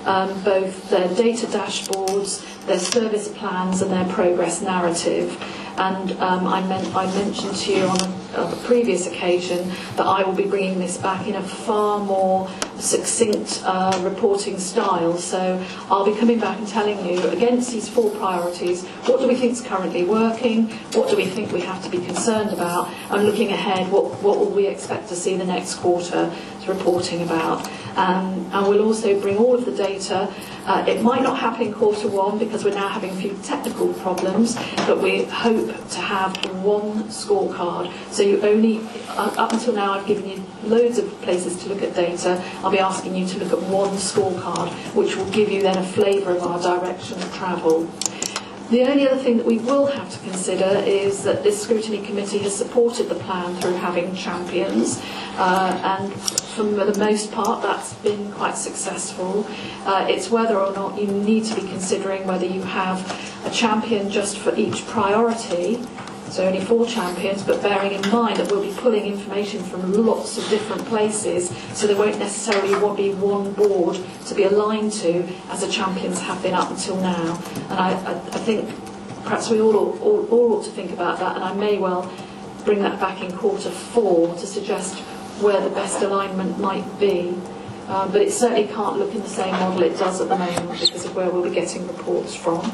um, both their data dashboards, their service plans and their progress narrative. And um, I, meant, I mentioned to you on a, on a previous occasion that I will be bringing this back in a far more succinct uh, reporting style. So I'll be coming back and telling you, against these four priorities, what do we think is currently working, what do we think we have to be concerned about, and looking ahead, what, what will we expect to see the next quarter reporting about. Um, and we'll also bring all of the data. Uh, it might not happen in quarter one because we're now having a few technical problems, but we hope to have one scorecard. So you only, up until now I've given you loads of places to look at data. I'll be asking you to look at one scorecard, which will give you then a flavour of our direction of travel. The only other thing that we will have to consider is that this scrutiny committee has supported the plan through having champions, uh, and for the most part that's been quite successful. Uh, it's whether or not you need to be considering whether you have a champion just for each priority, so only four champions, but bearing in mind that we'll be pulling information from lots of different places, so there won't necessarily be one board to be aligned to, as the champions have been up until now. And I, I, I think perhaps we all, all, all ought to think about that, and I may well bring that back in quarter four to suggest where the best alignment might be. Um, but it certainly can't look in the same model it does at the moment because of where we'll be getting reports from.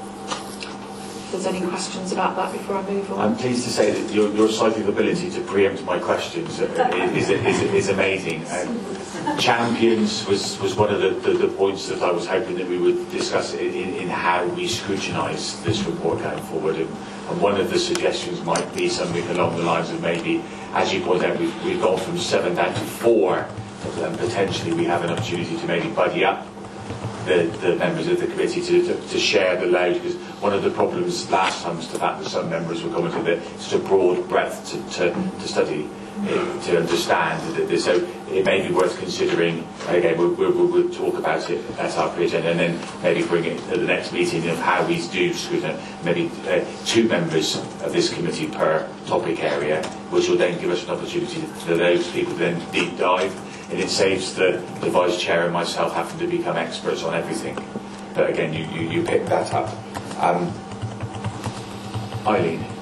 If there's any questions about that before I move on. I'm pleased to say that your, your psychic ability to preempt my questions is, is, is, is amazing. Um, champions was, was one of the, the, the points that I was hoping that we would discuss in, in how we scrutinise this report going forward. And, and one of the suggestions might be something along the lines of maybe, as you point out, we've, we've gone from seven down to four, and potentially we have an opportunity to maybe buddy up The, the members of the committee to, to, to share the load, because one of the problems last time was the fact that some members were coming to the such a broad breadth to, to, to study, uh, to understand. That, so it may be worth considering. Again, we'll, we'll, we'll talk about it at our pre-agenda, and then maybe bring it to the next meeting of how we do scrutiny. Maybe uh, two members of this committee per topic area, which will then give us an opportunity for those people to then deep dive. And it saves the, the vice chair and myself having to become experts on everything. But again, you, you, you pick that up. Um, Eileen.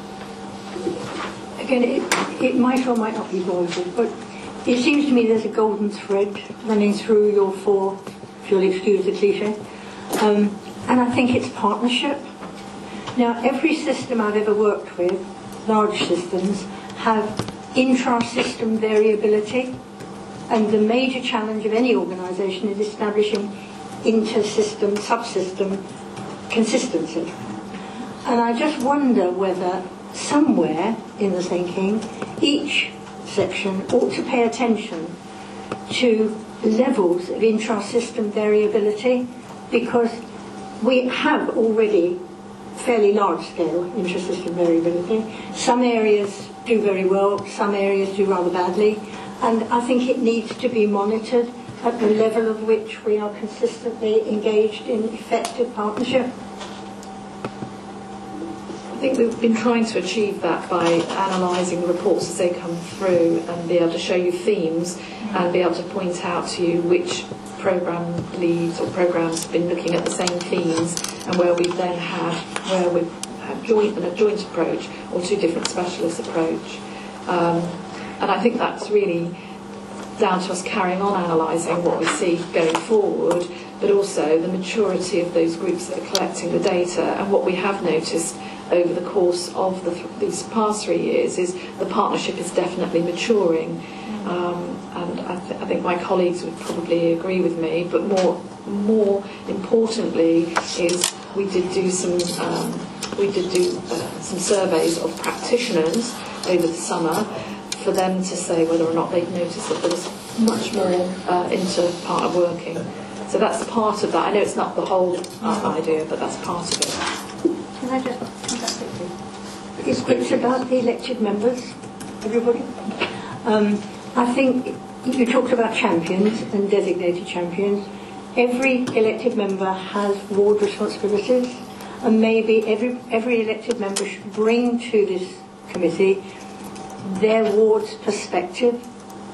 Again, it, it might or might not be viable, but it seems to me there's a golden thread running through your four, if you'll excuse the cliche, um, and I think it's partnership. Now, every system I've ever worked with, large systems, have intra-system variability. And the major challenge of any organisation is establishing inter-system, subsystem consistency. And I just wonder whether somewhere in the thinking, each section ought to pay attention to levels of intra-system variability, because we have already fairly large-scale intra-system variability. Some areas do very well, some areas do rather badly. And I think it needs to be monitored at the level of which we are consistently engaged in effective partnership. I think we've been trying to achieve that by analysing the reports as they come through and be able to show you themes and be able to point out to you which programme leads or programmes have been looking at the same themes, and where we then have where we've had joint and a joint approach or two different specialist approach. Um, And I think that's really down to us carrying on analysing what we see going forward, but also the maturity of those groups that are collecting the data. And what we have noticed over the course of the th these past three years is the partnership is definitely maturing. Um, and I, th I think my colleagues would probably agree with me, but more, more importantly is we did do some, um, we did do uh, some surveys of practitioners over the summer, for them to say whether or not they've noticed that there was much more uh, into part of working. So that's part of that. I know it's not the whole uh, idea, but that's part of it. Can I just come back quickly? It's, it's about the elected members, everybody. Um, I think you talked about champions and designated champions. Every elected member has ward responsibilities, and maybe every, every elected member should bring to this committee their ward's perspective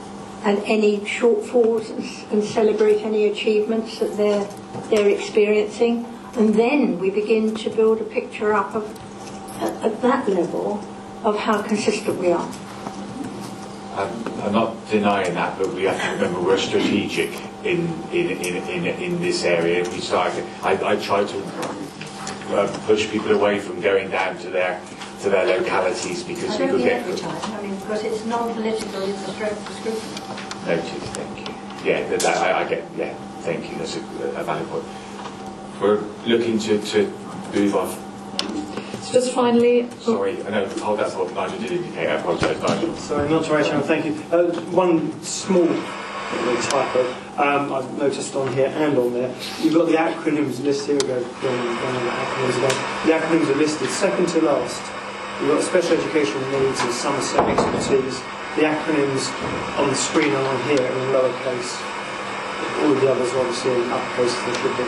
and any shortfalls and, and celebrate any achievements that they're, they're experiencing. And then we begin to build a picture up of, at, at that level of how consistent we are. I'm, I'm not denying that, but we have to remember we're strategic in in, in, in, in this area. We started, I, I try to uh, push people away from going down to their to their localities because I we don't could mean get. every time, I mean, because it's non-political, it's a strength of scrutiny. Noted, thank you. Yeah, that, that, I, I get. Yeah, thank you. That's a, a valid point. We're looking to, to move on. So just finally... Sorry, I know, hold that's what Nigel did indicate. I apologise, Nigel. Sorry, not to worry, Chairman, thank you. Uh, one small typo um, I've noticed on here and on there. You've got the acronyms listed. Here we go. Going, going on the acronyms again. The acronyms are listed second to last. You've got special educational needs and Somerset expertise. The acronyms on the screen and on here are in lowercase. All of the others are obviously in uppercase as they should be.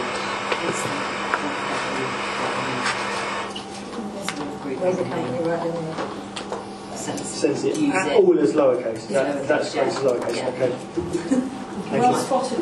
Where's the company right in there? Says it. At all is lowercase. That, that's great as lowercase. Yeah. Okay. Thank Well you. spotted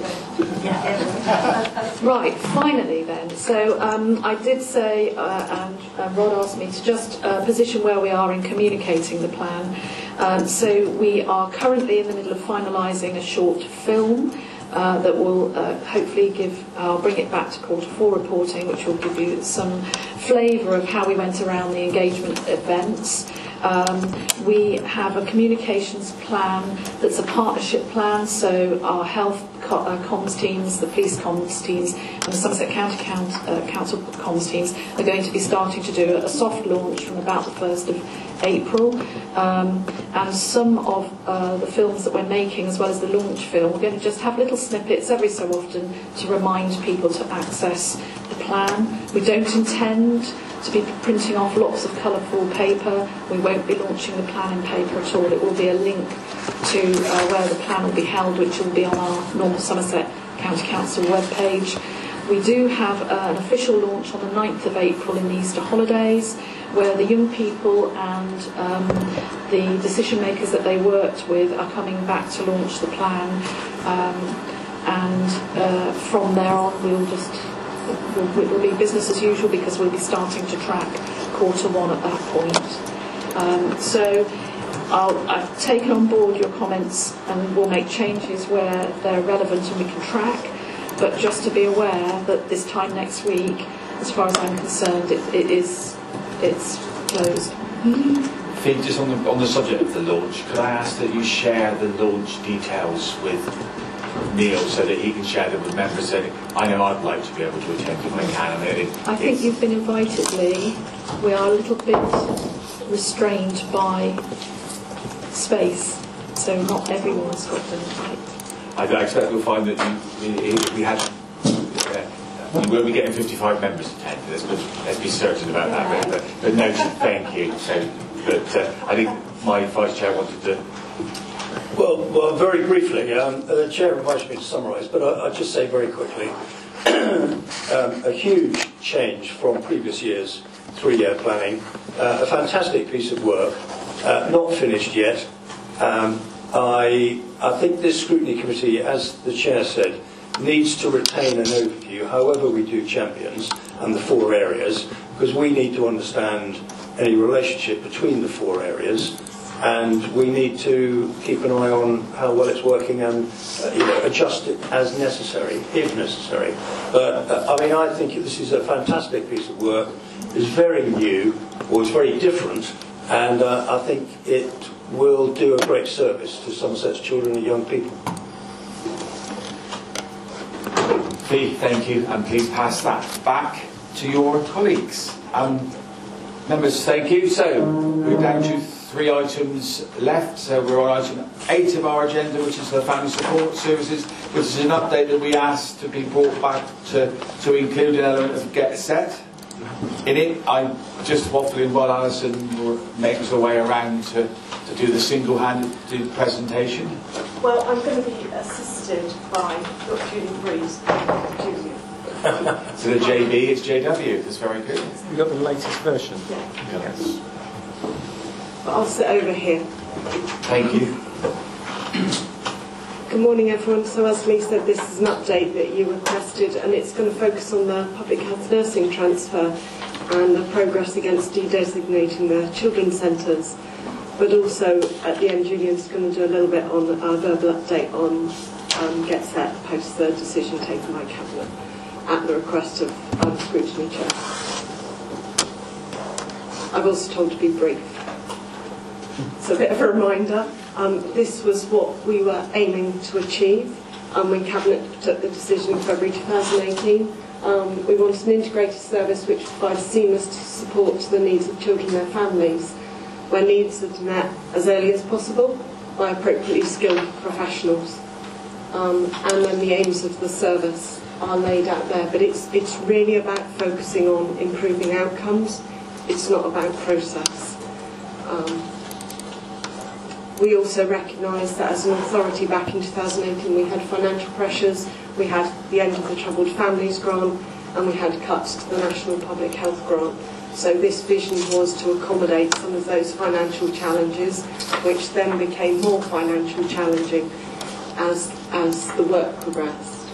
then. Right, finally then. So um, I did say, uh, and uh, Rod asked me to just uh, position where we are in communicating the plan. Um, so we are currently in the middle of finalising a short film uh, that will uh, hopefully give, I'll bring it back to quarter four reporting, which will give you some flavour of how we went around the engagement events. Um, we have a communications plan that's a partnership plan, so our health co- uh, comms teams, the police comms teams and the Somerset County Count, uh, Council comms teams are going to be starting to do a soft launch from about the first of April, um, and some of uh, the films that we're making as well as the launch film, we're going to just have little snippets every so often to remind people to access the plan. We don't intend to be printing off lots of colourful paper. We won't be launching the plan in paper at all. It will be a link to uh, where the plan will be held, which will be on our normal Somerset County Council webpage. We do have uh, an official launch on the ninth of April in the Easter holidays, where the young people and um, the decision makers that they worked with are coming back to launch the plan. Um, and uh, from there on, we'll just it will be business as usual because we'll be starting to track quarter one at that point. Um, so I'll, I've taken on board your comments and we'll make changes where they're relevant and we can track, but just to be aware that this time next week, as far as I'm concerned, it, it is it's closed. Finn, just on the, on the subject of the launch, could I ask that you share the launch details with Neil so that he can share them with members? And I know I'd like to be able to attend if I can. And it, I think you've been invited, Lee. We are a little bit restrained by space, so not everyone's got the invite. I, I expect you'll find that you, we, we had. Uh, we won't be getting fifty-five members attending. Let's, let's be certain about that. But, but, but noted, thank you. So, but uh, I think my vice chair wanted to. Well, well, very briefly, um, the chair invited me to summarise, but I, I'll just say very quickly, um, a huge change from previous years' three-year planning, uh, a fantastic piece of work, uh, not finished yet. Um, I, I think this scrutiny committee, as the chair said, needs to retain an overview, however we do champions and the four areas, because we need to understand any relationship between the four areas. And we need to keep an eye on how well it's working and uh, you know, adjust it as necessary, if necessary. But, uh, I mean, I think this is a fantastic piece of work. It's very new, or it's very different, and uh, I think it will do a great service to Somerset's children and young people. Lee, thank you, and please pass that back to your colleagues. Um, members, thank you. So, we're down to three items left, so we're on item eight of our agenda, which is the family support services, which is an update that we asked to be brought back to, to include an element of Get Set in it. I'm just waffling while Alison makes her way around to, to do the single-handed presentation. Well, I'm going to be assisted by Doctor Julie Breeze. Julie. So the J B is J W, that's very good. You got the latest version? Yeah. Yes. But I'll sit over here. Thank you. Good morning, everyone. So as Lee said, this is an update that you requested, and it's going to focus on the public health nursing transfer and the progress against de-designating the children's centres. But also, at the end, Julian's going to do a little bit on a verbal update on um, Get Set post the decision taken by Cabinet at the request of um, Scrutiny Chair. I've also told to be brief. So a bit of a reminder, um, this was what we were aiming to achieve um, when Cabinet took the decision in February two thousand eighteen. Um, we wanted an integrated service which provides seamless support to the needs of children and their families, where needs are met as early as possible by appropriately skilled professionals. Um, and then the aims of the service are laid out there, but it's, it's really about focusing on improving outcomes. It's not about process. Um, we also recognise that as an authority back in two thousand eighteen we had financial pressures, we had the end of the Troubled Families Grant, and we had cuts to the National Public Health Grant. So this vision was to accommodate some of those financial challenges, which then became more financially challenging as, as the work progressed.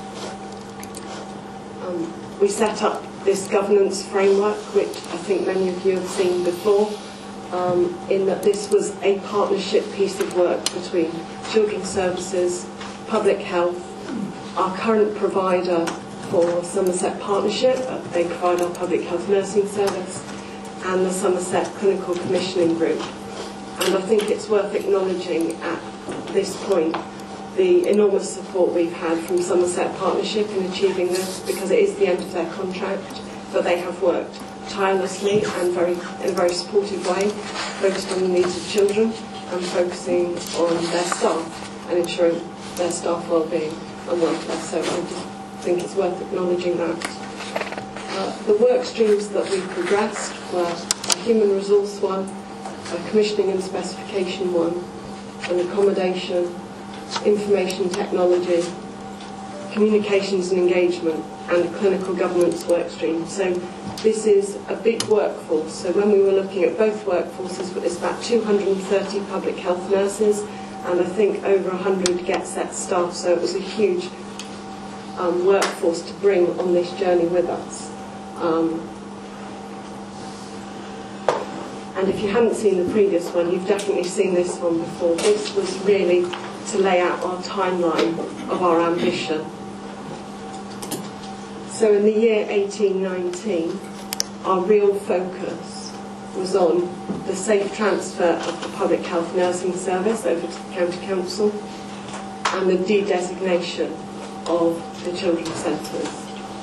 Um, we set up this governance framework, which I think many of you have seen before, um, in that this was a partnership piece of work between Children's Services, Public Health, our current provider for Somerset Partnership, they provide our public health nursing service, and the Somerset Clinical Commissioning Group. And I think it's worth acknowledging at this point the enormous support we've had from Somerset Partnership in achieving this, because it is the end of their contract, but they have worked tirelessly and very, in a very supportive way, focused on the needs of children and focusing on their staff and ensuring their staff well-being and welfare. So I just think it's worth acknowledging that. Uh, the work streams that we progressed were a human resource one, a commissioning and specification one, an accommodation, information technology, communications and engagement, and a clinical governance work stream. So this is a big workforce. So when we were looking at both workforces, it's about two hundred thirty public health nurses and I think over one hundred Get Set staff. So it was a huge um, workforce to bring on this journey with us. Um, and if you haven't seen the previous one, you've definitely seen this one before. This was really to lay out our timeline of our ambition. So in the year eighteen nineteen, our real focus was on the safe transfer of the public health nursing service over to the County Council and the de-designation of the children's centres.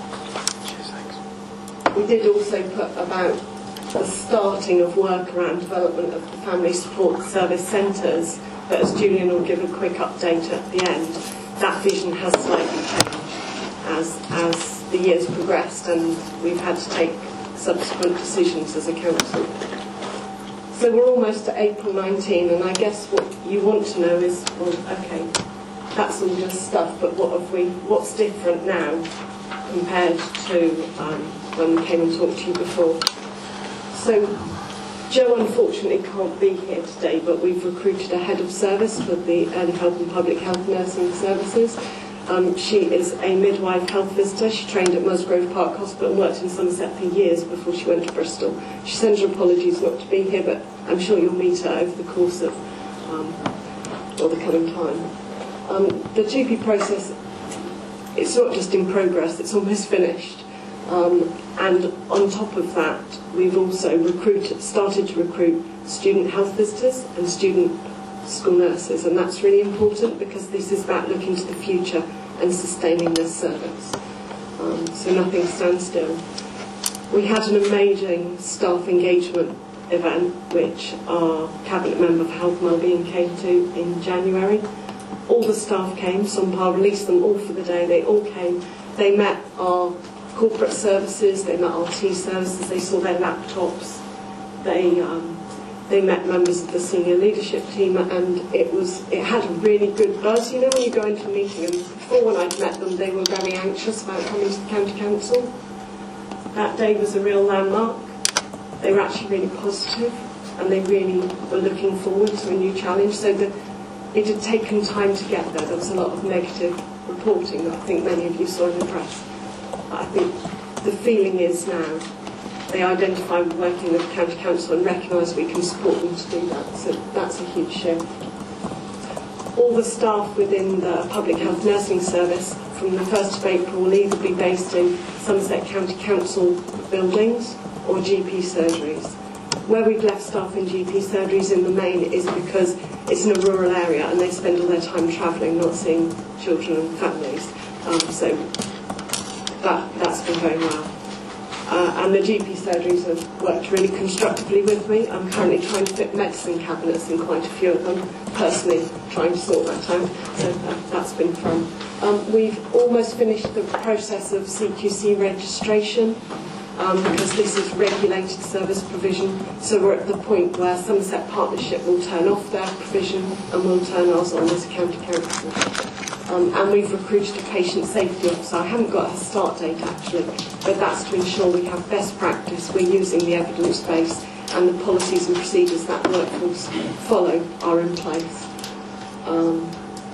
We did also put about the starting of work around development of the family support service centres, but as Julian will give a quick update at the end, that vision has slightly changed as, as the years progressed and we've had to take subsequent decisions as a council. So we're almost to April nineteen, and I guess what you want to know is, well, okay, that's all just stuff, but what have we, what's different now compared to um, when we came and talked to you before? So Jo unfortunately can't be here today, but we've recruited a head of service for the Early Help and Public Health Nursing Services. Um, she is a midwife health visitor. She trained at Musgrove Park Hospital and worked in Somerset for years before she went to Bristol. She sends her apologies not to be here, but I'm sure you'll meet her over the course of um, or the coming time. Um, the G P process, it's not just in progress, it's almost finished. Um, and on top of that, we've also recruited, started to recruit student health visitors and student school nurses, and that's really important because this is about looking to the future and sustaining this service. Um, so nothing stands still. We had an amazing staff engagement event which our Cabinet Member for Health and Wellbeing came to in January. All the staff came, Sompa released them all for the day, they all came. They met our corporate services, they met our T services, they saw their laptops, they um, they met members of the senior leadership team, and it was it had a really good buzz. You know, when you go into a meeting, and before when I'd met them, they were very anxious about coming to the county council. That day was a real landmark. They were actually really positive, and they really were looking forward to a new challenge. So the it had taken time to get there. There was a lot of negative reporting that I think many of you saw in the press. I think the feeling is now they identify with working with the County Council and recognise we can support them to do that. So that's a huge shift. All the staff within the Public Health Nursing Service from the first of April will either be based in Somerset County Council buildings or G P surgeries. Where we've left staff in G P surgeries in the main is because it's in a rural area and they spend all their time travelling, not seeing children and families. Um, so that, that's been going well. Uh, and the G P surgeries have worked really constructively with me. I'm currently trying to fit medicine cabinets in quite a few of them, personally trying to sort that out, so that, that's been fun. Um, we've almost finished the process of C Q C registration, um, because this is regulated service provision, so we're at the point where Somerset Partnership will turn off their provision and we'll turn ours on as a county council. Um, and we've recruited a patient safety officer. I haven't got her start date actually, but that's to ensure we have best practice, we're using the evidence base, and the policies and procedures that workforce follow are in place. Um,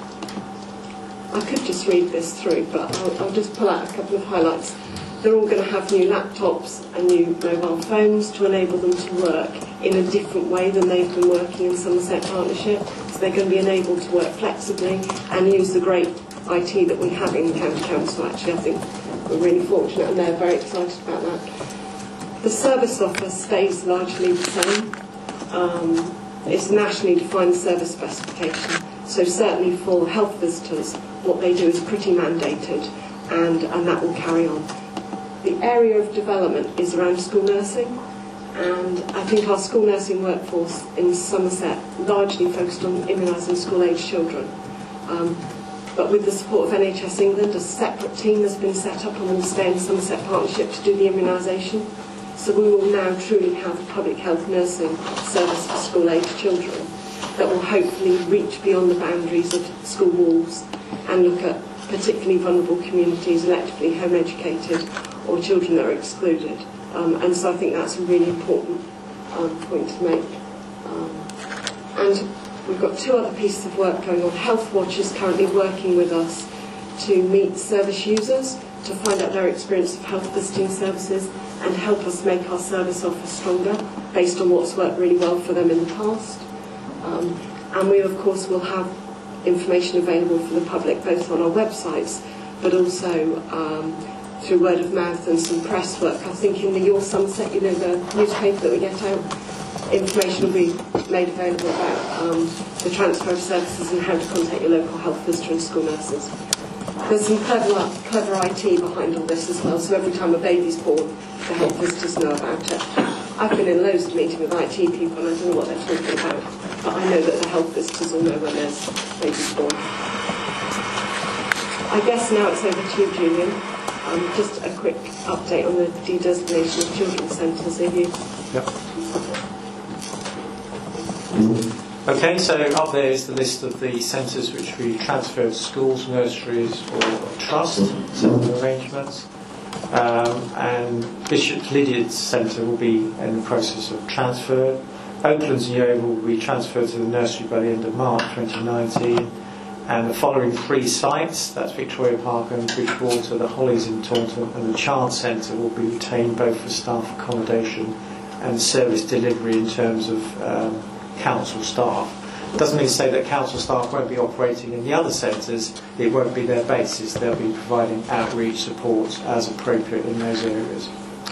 I could just read this through, but I'll, I'll just pull out a couple of highlights. They're all going to have new laptops and new mobile phones to enable them to work in a different way than they've been working in Somerset Partnership. So they're going to be enabled to work flexibly and use the great I T that we have in the County Council. Actually, I think we're really fortunate and they're very excited about that. The service offer stays largely the same. Um, it's nationally defined service specification. So certainly for health visitors, what they do is pretty mandated, and, and that will carry on. The area of development is around school nursing, and I think our school nursing workforce in Somerset largely focused on immunising school-aged children. Um, but with the support of N H S England, a separate team has been set up and will stay in Somerset Partnership to do the immunisation. So we will now truly have a public health nursing service for school-aged children that will hopefully reach beyond the boundaries of school walls and look at particularly vulnerable communities, electively home educated, or children that are excluded. Um, and so I think that's a really important um, point to make. Um, and we've got two other pieces of work going on. Healthwatch is currently working with us to meet service users, to find out their experience of health visiting services and help us make our service offer stronger based on what's worked really well for them in the past. Um, and we of course will have information available for the public both on our websites but also um, through word of mouth and some press work. I think in the Your Somerset, you know, the newspaper that we get out, information will be made available about um, the transfer of services and how to contact your local health visitor and school nurses. There's some clever, clever I T behind all this as well, so every time a baby's born, the health visitors know about it. I've been in loads of meetings with I T people and I don't know what they're talking about, but I know that the health visitors all know when there's babies born. I guess now it's over to you, Julian. Um, just a quick update on the de-designation of children's centres, if you... Yep. Okay, so up there is the list of the centres which we transferred to schools, nurseries or trust, centre arrangements. Um, and Bishop Lydiard's centre will be in the process of transfer. Oaklands and Yeovil will be transferred to the nursery by the end of March twenty nineteen. And the following three sites, that's Victoria Park and Bridgewater, the Hollies in Taunton and the Child Centre will be retained both for staff accommodation and service delivery in terms of um, council staff. It doesn't mean to say that council staff won't be operating in the other centres, it won't be their basis, they'll be providing outreach support as appropriate in those areas.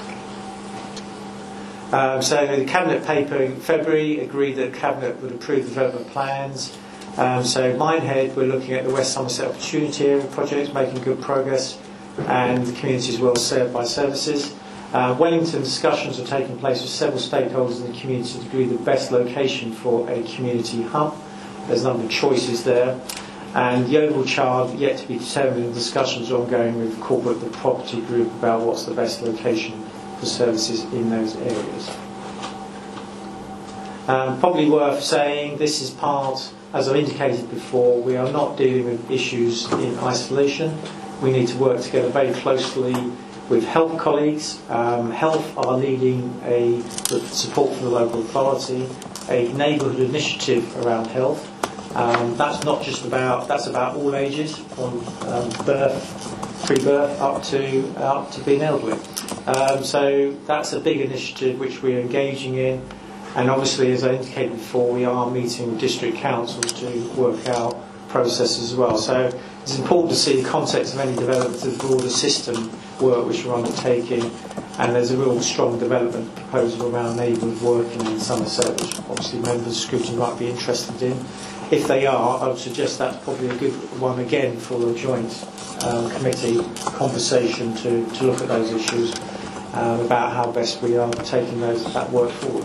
Um, so the Cabinet paper in February agreed that the Cabinet would approve development plans. Um, so Minehead, we're looking at the West Somerset Opportunity Area project, making good progress, and the community is well served by services. Uh, Wellington discussions are taking place with several stakeholders in the community to agree the best location for a community hub. There's a number of choices there. And Yeovil Child, yet to be determined, and discussions are ongoing with corporate the property group about what's the best location for services in those areas. Um, probably worth saying, this is part, as I've indicated before, we are not dealing with issues in isolation. We need to work together very closely with health colleagues. Um, health are leading a with support from the local authority, a neighbourhood initiative around health, Um, that's not just about, that's about all ages, from um, birth, pre-birth, up to, up to being elderly. Um, so that's a big initiative which we're engaging in. And obviously, as I indicated before, we are meeting district council to work out processes as well. So it's important to see the context of any development of the broader system work which we're undertaking. And there's a real strong development proposal around neighbourhood working in Somerset, which obviously members of scrutiny might be interested in. If they are, I would suggest that's probably a good one again for a joint um, committee conversation to, to look at those issues um, about how best we are taking those that work forward.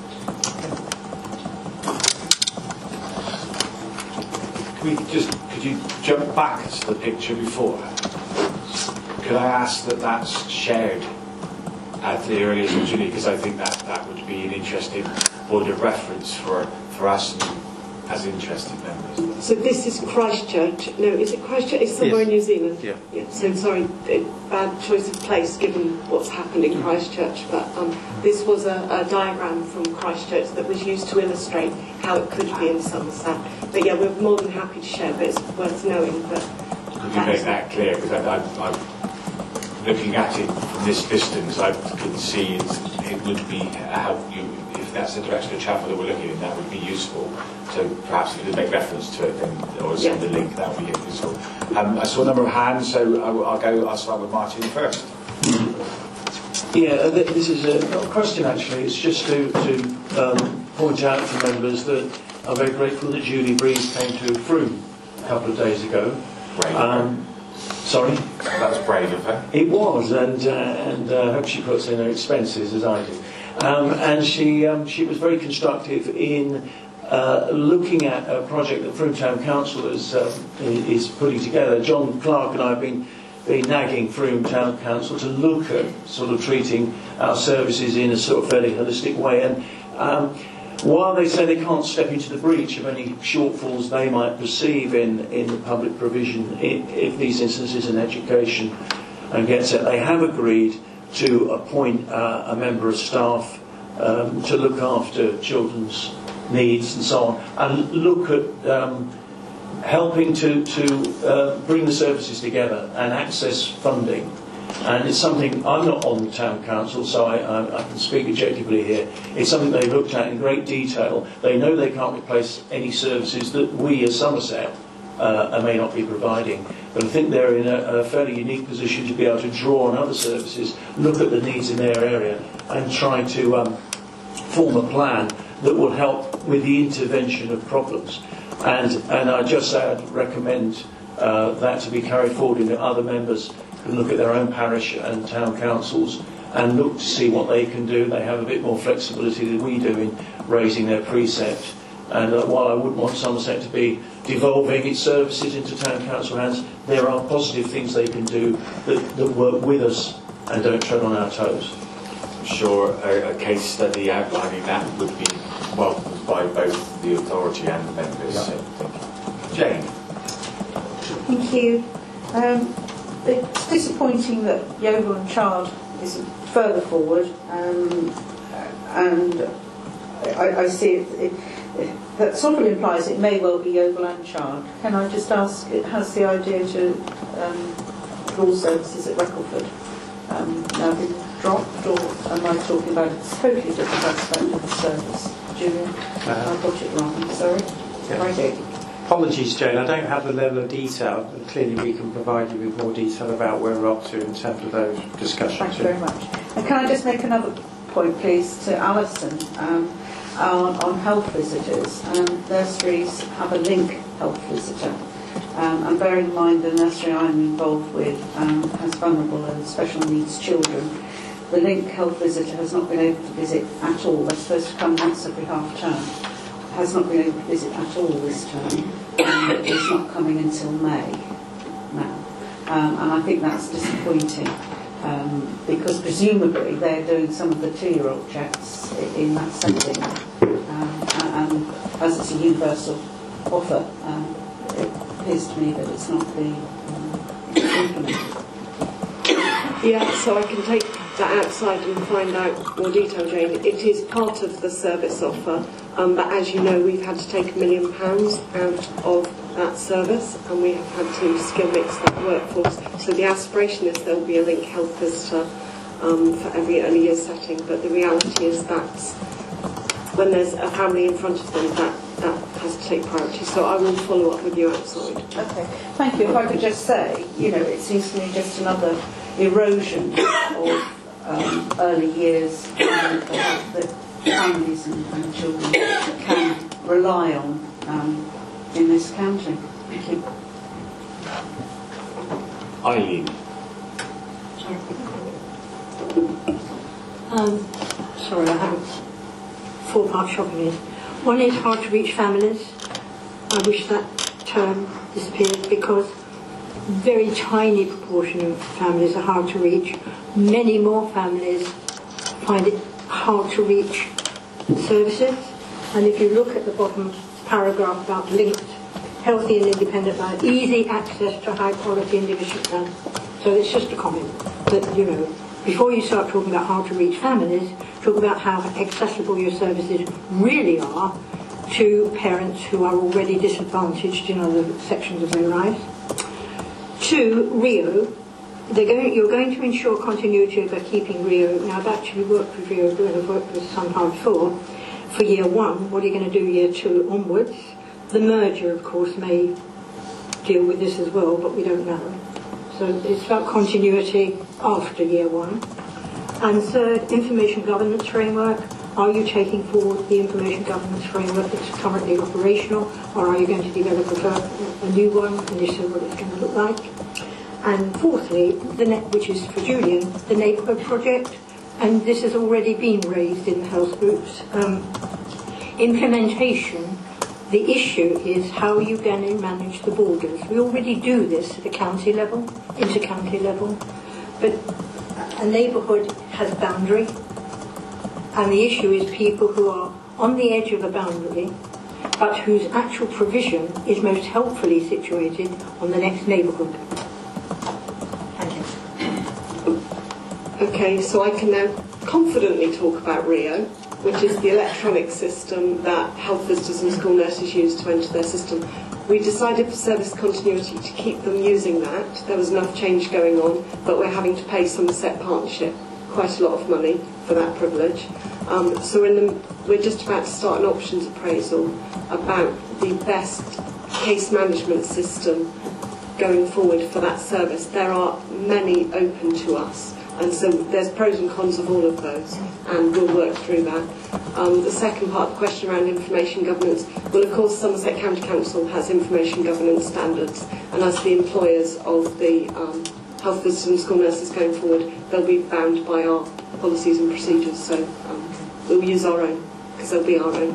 Could we just could you jump back to the picture before? Could I ask that that's shared at the earliest opportunity, because I think that that would be an interesting point of reference for for us and as interested members. So this is Christchurch. No, is it Christchurch? It's somewhere Yes. in New Zealand. Yeah. Yeah. So sorry, eh, bad choice of place given what's happened in Christchurch. But um, this was a, a diagram from Christchurch that was used to illustrate how it could be in Somerset. But yeah, we're more than happy to share. But it's worth knowing that. Could you make that clear? Because I, I, I'm looking at it from this distance, I can see it, it would be how you. If that's the direction of travel that we're looking in, that would be useful. So perhaps if you could make reference to it, then, or send a link, that would be useful. Um, I saw a number of hands, so I will, I'll go. I'll start with Martin first. Yeah, uh, th- this is a, not a question actually. It's just to, to um, point out to members that I'm very grateful that Julie Breeze came to Frome a couple of days ago. Um, sorry? That was brave of her. It was, and uh, and uh, I hope she puts in her expenses as I do. Um, and she um, she was very constructive in uh, looking at a project that Frome Town Council is uh, is putting together. John Clark and I have been, been nagging Frome Town Council to look at sort of treating our services in a sort of fairly holistic way. And um, while they say they can't step into the breach of any shortfalls they might perceive in, in the public provision, in, in these instances in education and gets it, they have agreed to appoint uh, a member of staff um, to look after children's needs and so on, and look at um, helping to, to uh, bring the services together and access funding. And it's something, I'm not on the town council, so I, I, I can speak objectively here. It's something they've looked at in great detail. They know they can't replace any services that we as Somerset uh, may not be providing. But I think they're in a, a fairly unique position to be able to draw on other services, look at the needs in their area, and try to um, form a plan that will help with the intervention of problems. And, and I just say I'd recommend uh, that to be carried forward into other members who look at their own parish and town councils and look to see what they can do. They have a bit more flexibility than we do in raising their precept. And uh, while I wouldn't want Somerset to be devolving its services into town council hands, there are positive things they can do that, that work with us and don't tread on our toes. I'm sure a, a case study outlining that would be welcomed by both the authority and the members. Yeah. So, thank you. Jane. Thank you. Um, it's disappointing that Yeovil and Chard isn't further forward, um, and I, I see it, it, it. That sort of implies it may well be Yeovil and Chard. Can I just ask? It has the idea to um, law services at Reckleford um, now been dropped, or am I talking about a totally different aspect of the service? Julian, uh, I got it wrong. Sorry. Yeah. Right. Apologies, Jane. I don't have the level of detail, and clearly we can provide you with more detail about where we're up to in terms of those discussions. Thank you very much. And can I just make another point, please, to Alison um, on, on health visitors? Um, nurseries have a link health visitor. Um, and bearing in mind the nursery I'm involved with um, has vulnerable and special needs children, the link health visitor has not been able to visit at all. They're supposed to come once every half term. Has not been able to visit at all this term. Um, it's not coming until May now. Um, and I think that's disappointing um, because presumably they're doing some of the two-year-old checks in that setting. Um, and, and as it's a universal offer, um, it appears to me that it's not being um, implemented. Yeah, so I can take that outside and find out more detail, Jane. It is part of the service offer, um, but as you know, we've had to take a million pounds out of that service, and we have had to skill mix that workforce. So the aspiration is there will be a Link Health visitor um, for every early years setting, but the reality is that when there's a family in front of them, that, that has to take priority. So I will follow up with you outside. Okay, thank you. If I could just say, you know, it seems to me just another erosion of um, early years and that families and, and children can rely on um, in this county. Thank you. Eileen. Um, sorry, I have four-part shopping list. One is hard to reach families. I wish that term disappeared because a very tiny proportion of families are hard to reach. Many more families find it hard to reach services. And if you look at the bottom paragraph about linked, healthy and independent life, easy access to high quality individual plan. So it's just a comment that, you know, before you start talking about how to reach families, talk about how accessible your services really are to parents who are already disadvantaged in other sections of their lives. Two, Rio. They're going, you're going to ensure continuity by keeping Rio. Now, I've actually worked with Rio, I've worked with some time before, for year one. What are you going to do year two onwards? The merger, of course, may deal with this as well, but we don't know. So it's about continuity after year one. And third, information governance framework. Are you taking forward the information governance framework that's currently operational, or are you going to develop a, a new one, and if so, what it's going to look like? And fourthly, the net, which is for Julian, the neighbourhood project, and this has already been raised in the health groups. Um, implementation, the issue is how you going to manage the borders. We already do this at the county level, inter-county level, but a neighbourhood has boundary, and the issue is people who are on the edge of a boundary, but whose actual provision is most helpfully situated on the next neighbourhood. Okay, so I can now confidently talk about Rio, which is the electronic system that health visitors and school nurses use to enter their system. We decided for service continuity to keep them using that. There was enough change going on, but we're having to pay Somerset Partnership quite a lot of money for that privilege. Um, so in the, we're just about to start an options appraisal about the best case management system going forward for that service. There are many open to us, and so there's pros and cons of all of those, and we'll work through that. Um, the second part of the question around information governance, well, of course, Somerset County Council has information governance standards, and as the employers of the um, health visitors and school nurses going forward, they'll be bound by our policies and procedures, so um, we'll use our own, because they'll be our own.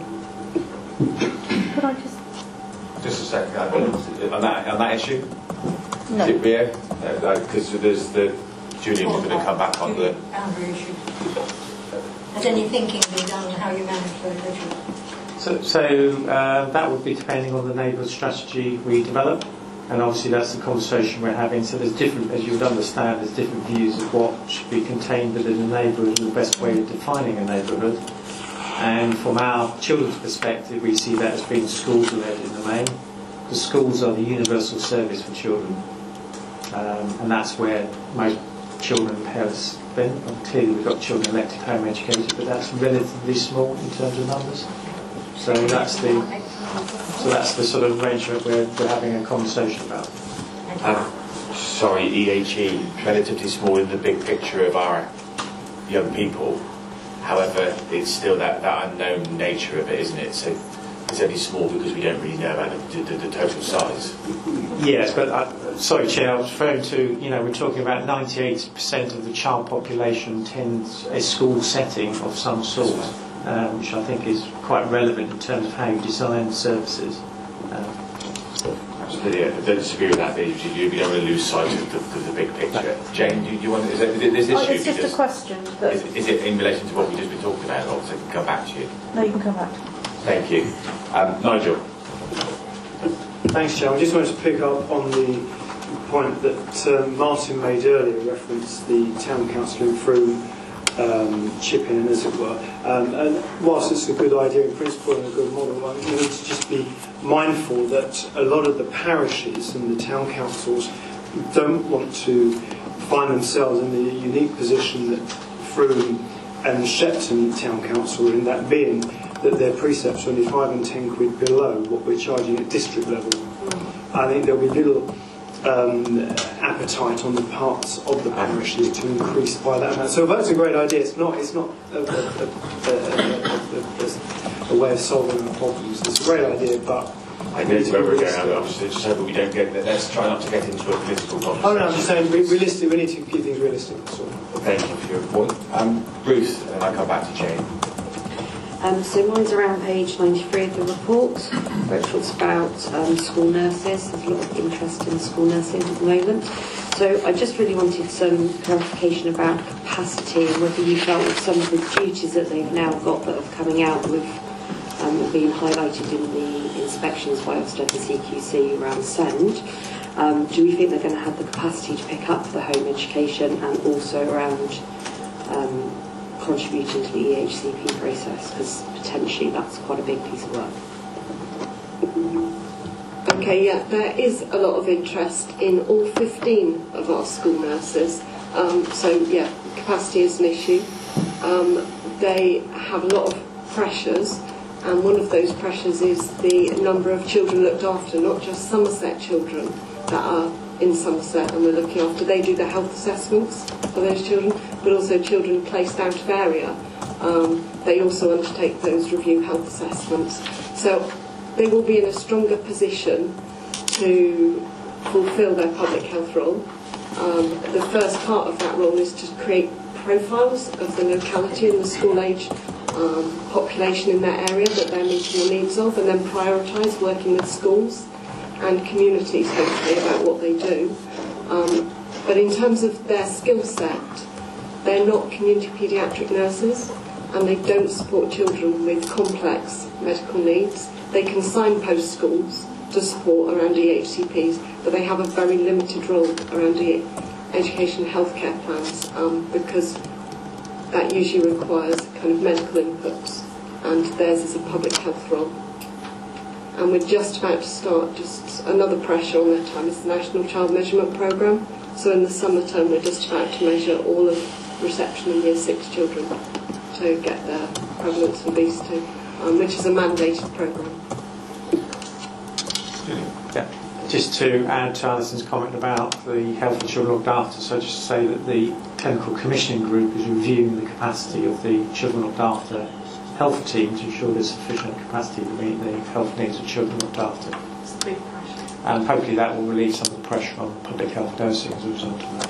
Could I just... Just a second, I think, on that, on that issue? No. Is it Rio? Because uh, there's the... Julian's going to come back on the... Boundary issue. Has any thinking been done on how you manage those issues? So, so uh, that would be depending on the neighbourhood strategy we develop, and obviously that's the conversation we're having. So there's different, as you would understand, there's different views of what should be contained within a neighbourhood and the best way of defining a neighbourhood. And from our children's perspective, we see that as being schools-led in the main. The schools are the universal service for children, um, and that's where most children and parents spend. And clearly we've got children elected home educated, but that's relatively small in terms of numbers. So that's the so that's the sort of arrangement we're, we're having a conversation about. Um, sorry, E H E, relatively small in the big picture of our young people. However, it's still that, that unknown nature of it, isn't it? So it's only small because we don't really know about the, the, the total size. Yes, but uh, sorry, Chair, I was referring to, you know, we're talking about ninety-eight percent of the child population attends a school setting of some sort, um, which I think is quite relevant in terms of how you design services. Um, Absolutely, I don't disagree with that, but you, you don't want to lose sight of the, of the big picture. Jane, do you, you want, is it this issue? Oh, it's just a question. That is, is it in relation to what we've just been talking about, or so I can come back to you? No, you can come back. Thank you. Um, Nigel. Thanks, Chair. I just wanted to pick up on the point that um, Martin made earlier, referenced the town council in Frome um, chip in, as it were. Um, and whilst it's a good idea in principle and a good model, I think we need to just be mindful that a lot of the parishes and the town councils don't want to find themselves in the unique position that Frome and Shepton Town Council are in, that being that their precepts are only five and ten quid below what we're charging at district level. I think there'll be little um, appetite on the parts of the parishes to increase by that amount. So that's a great idea. It's not. It's not a, a, a, a, a, a way of solving our problems. It's a great idea, but I know where we're going. I'm just, just hoping we don't get. Let's try not to get into a political conversation. Oh no, I'm just saying re- realistic. We need to keep things realistic. That's all. Thank you for your point, um, Ruth, and I come back to Jane. Um, so mine's around page ninety-three of the report, where it talks about um, school nurses. There's a lot of interest in school nursing at the moment. So I just really wanted some clarification about capacity and whether you felt that some of the duties that they've now got that are coming out with um, being highlighted in the inspections by Ofsted and C Q C around SEND. Um, do we think they're going to have the capacity to pick up the home education and also around um, contributing to the E H C P process, because potentially that's quite a big piece of work. Okay, yeah, there is a lot of interest in all fifteen of our school nurses. Um, so, yeah, capacity is an issue. Um, they have a lot of pressures, and one of those pressures is the number of children looked after, not just Somerset children that are in Somerset and we're looking after. They do the health assessments for those children, but also children placed out of area. Um, they also undertake those review health assessments. So they will be in a stronger position to fulfil their public health role. Um, the first part of that role is to create profiles of the locality and the school age um, population in that area that they're meeting the needs of, and then prioritise working with schools and communities, hopefully, about what they do. Um, but in terms of their skill set, they're not community paediatric nurses, and they don't support children with complex medical needs. They can signpost schools to support around E H C Ps, but they have a very limited role around e- education and healthcare plans, um, because that usually requires kind of medical inputs, and theirs is a public health role. And we're just about to start just another pressure on their time is the National Child Measurement Programme. So in the summer term we're just about to measure all of reception in year six children to get their prevalence of obesity, um, which is a mandated programme. Yeah. Just to add to Alison's comment about the health of children looked after, so just to say that the Clinical Commissioning Group is reviewing the capacity of the children looked after health team to ensure there's sufficient capacity to meet the health needs of children looked after. It's a big pressure. And hopefully that will relieve some of the pressure on public health nursing as a result of that.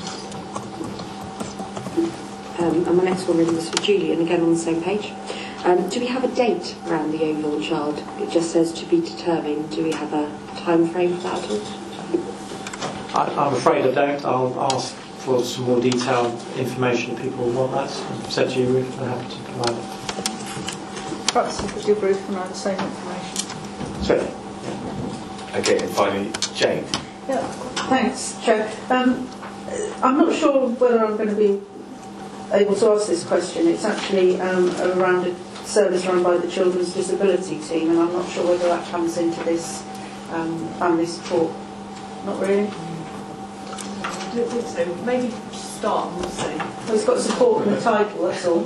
Um, and my next one really was for Julie, and again on the same page. Um, do we have a date around the overall child? It just says to be determined. Do we have a time frame for that at all? I, I'm afraid I don't. I'll ask for some more detailed information if people want that. I've said to you, Ruth, I'm happy to provide it. Perhaps you could give Ruth and I the same information. Sorry. Okay, and finally, Jane. Yeah, thanks, Chair. Um, I'm not sure whether I'm going to be able to ask this question. It's actually um, around a service run by the Children's Disability Team, and I'm not sure whether that comes into this um, family support. Not really? I don't think so. Maybe start and we'll see. Well, it's got support in the title, that's all.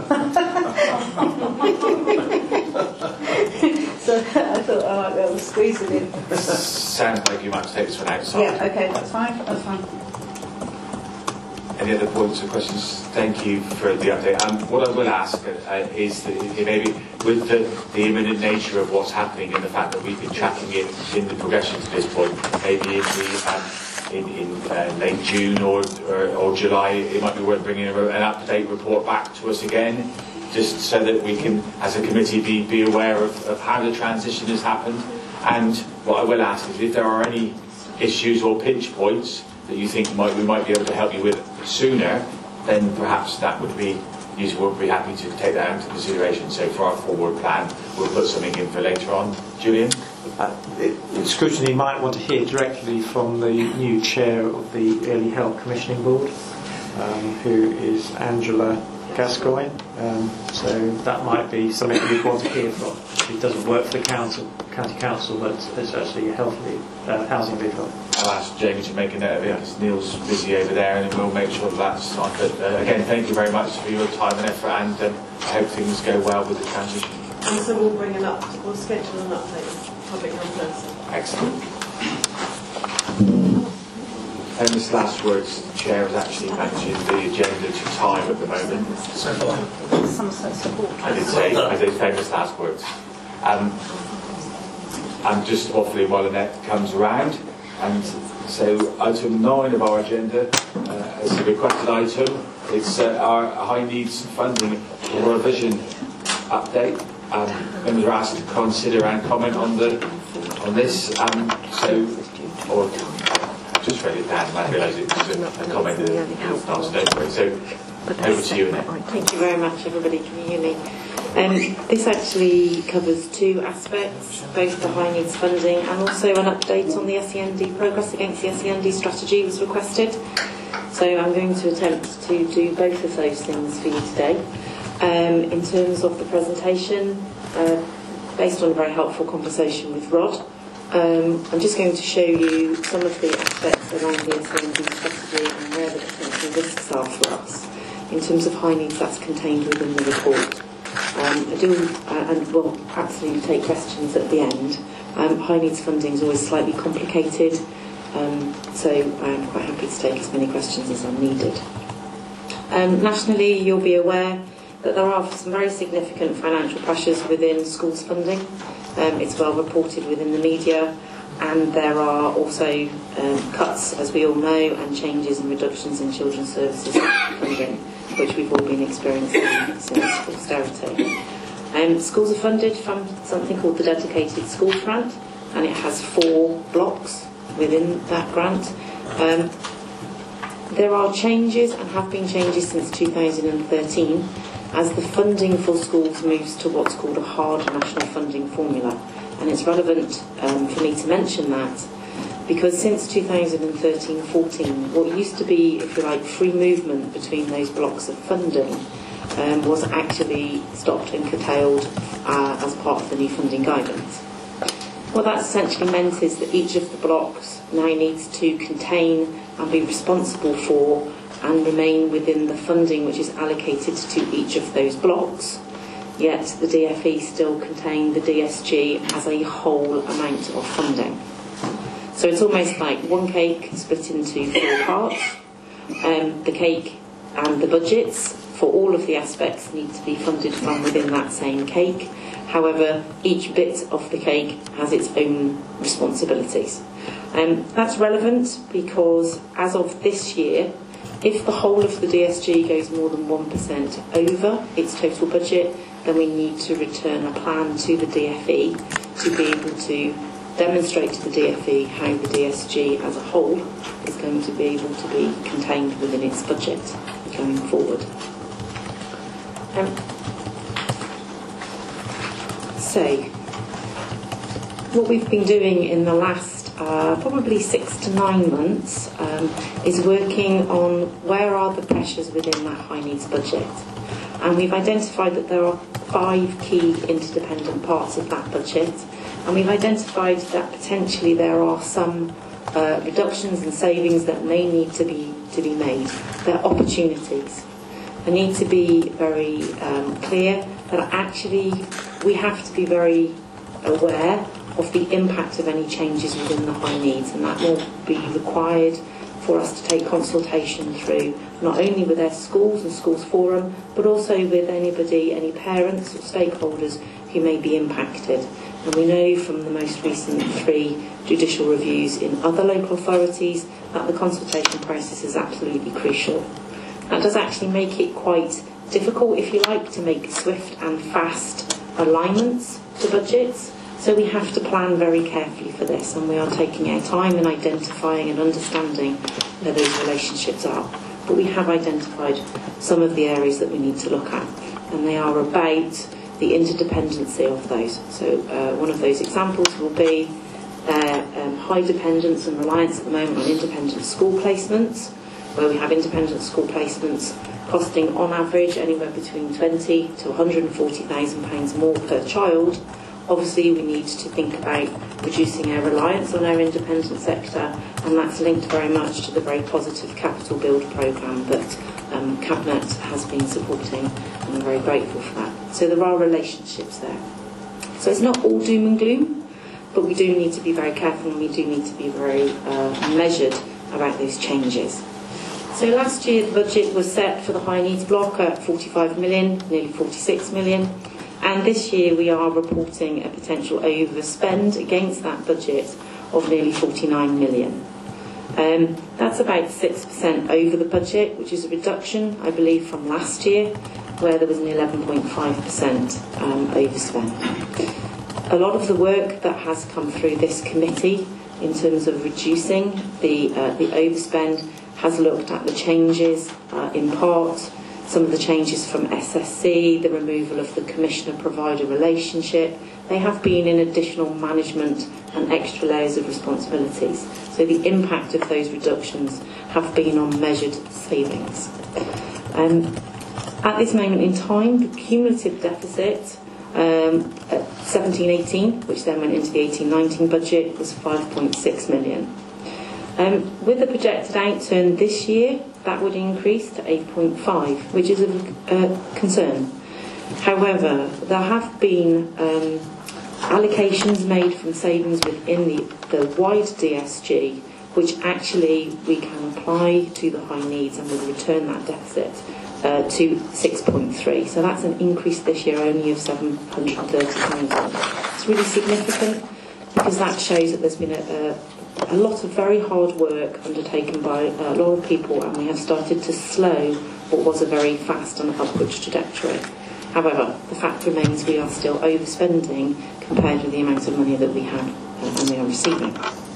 So I thought I might be able to squeeze it in. Sounds like you might take this one outside. Yeah, okay, that's fine, that's fine. Any other points or questions? Thank you for the update. Um, what I will ask uh, is that maybe with the, the imminent nature of what's happening and the fact that we've been tracking it in the progression to this point, maybe in, the, um, in, in uh, late June or, or, or July, it might be worth bringing a, an up-to-date report back to us again, just so that we can, as a committee, be, be aware of, of how the transition has happened. And what I will ask is if there are any issues or pinch points that you think might, we might be able to help you with sooner, then perhaps that would be useful. We'd be happy to take that into consideration. So for our forward plan, we'll put something in for later on. Julian? Uh, it, scrutiny might want to hear directly from the new chair of the Early Help Commissioning Board, um, who is Angela Gascoigne. Um, so that might be something we'd want to hear from. She doesn't work for the council, county council, but is actually a health lead, uh, housing lead. I'll ask Jamie to make a note of it because Neil's busy over there, and then we'll make sure that that's on. But uh, again, thank you very much for your time and effort, and um, I hope things go well with the transition. And so we'll bring an up, we'll schedule an update. Public health nursing. Excellent. And this last words, the Chair has actually mentioned the agenda to time at the moment. Somerset support. I did say, I did famous last words. Um, I'm just waffling while Annette comes around. And so item nine of our agenda uh, is a requested item. It's uh, our high needs funding revision update. Um, members are asked to consider and comment on the on this. Um, so, or just read it down and I realise it was a, a comment that was asked anyway. So, over to you, Annette. Thank you very much, everybody. Can you hear me? Um, this actually covers two aspects, both the high needs funding and also an update on the S E N D progress against the S E N D strategy was requested. So I'm going to attempt to do both of those things for you today. Um, in terms of the presentation, uh, based on a very helpful conversation with Rod, um, I'm just going to show you some of the aspects around the S E N D strategy and where the potential risks are for us. In terms of high needs, that's contained within the report. Um, I do, uh, and will absolutely take questions at the end. Um, high needs funding is always slightly complicated, um, so I'm quite happy to take as many questions as are needed. Um, nationally, you'll be aware that there are some very significant financial pressures within schools funding. Um, it's well reported within the media, and there are also um, cuts, as we all know, and changes and reductions in children's services funding, which we've all been experiencing since austerity. Um, schools are funded from something called the Dedicated Schools Grant, and it has four blocks within that grant. Um, there are changes, and have been changes since two thousand thirteen, as the funding for schools moves to what's called a hard national funding formula. And it's relevant um, for me to mention that because since two thousand thirteen fourteen, what used to be, if you like, free movement between those blocks of funding um, was actually stopped and curtailed uh, as part of the new funding guidance. What that essentially meant is that each of the blocks now needs to contain and be responsible for and remain within the funding which is allocated to each of those blocks, yet the D F E still contain the D S G as a whole amount of funding. So it's almost like one cake split into four parts. Um, the cake and the budgets for all of the aspects need to be funded from within that same cake. However, each bit of the cake has its own responsibilities. Um, that's relevant because as of this year, if the whole of the D S G goes more than one percent over its total budget, then we need to return a plan to the D F E to be able to demonstrate to the D F E how the D S G as a whole is going to be able to be contained within its budget going forward. Um, so, what we've been doing in the last Uh, probably six to nine months um, is working on where are the pressures within that high needs budget, and we've identified that there are five key interdependent parts of that budget, and we've identified that potentially there are some uh, reductions and savings that may need to be to be made. There are opportunities. I need to be very um, clear that actually we have to be very aware of the impact of any changes within the high needs, and that will be required for us to take consultation through not only with their schools and schools forum, but also with anybody, any parents or stakeholders who may be impacted. And we know from the most recent three judicial reviews in other local authorities that the consultation process is absolutely crucial. That does actually make it quite difficult, if you like, to make swift and fast alignments to budgets. So we have to plan very carefully for this, and we are taking our time in identifying and understanding where those relationships are. But we have identified some of the areas that we need to look at, and they are about the interdependency of those. So uh, one of those examples will be their um, high dependence and reliance at the moment on independent school placements, where we have independent school placements costing on average anywhere between twenty to one hundred forty thousand pounds more per child. Obviously we need to think about reducing our reliance on our independent sector, and that's linked very much to the very positive capital build programme that um, Cabinet has been supporting, and I'm very grateful for that. So there are relationships there. So it's not all doom and gloom, but we do need to be very careful, and we do need to be very uh, measured about those changes. So last year the budget was set for the high needs block at forty-five million, nearly forty-six million. And this year we are reporting a potential overspend against that budget of nearly forty-nine million. Um, that's about six percent over the budget, which is a reduction, I believe, from last year, where there was an eleven point five percent um, overspend. A lot of the work that has come through this committee in terms of reducing the, uh, the overspend has looked at the changes, uh, in part, some of the changes from S S C, the removal of the commissioner-provider relationship. They have been in additional management and extra layers of responsibilities. So the impact of those reductions have been on measured savings. Um, at this moment in time, the cumulative deficit um, at seventeen eighteen, which then went into the eighteen nineteen budget, was five point six million. Um, with the projected outturn this year, that would increase to eight point five, which is of uh, concern. However, there have been um, allocations made from savings within the, the wide D S G, which actually we can apply to the high needs and will return that deficit uh, to six point three. So that's an increase this year only of seven hundred thirty thousand. It's really significant because that shows that there's been a, a a lot of very hard work undertaken by a lot of people, and we have started to slow what was a very fast and upward trajectory. However, the fact remains we are still overspending compared with the amount of money that we have uh, and we are receiving.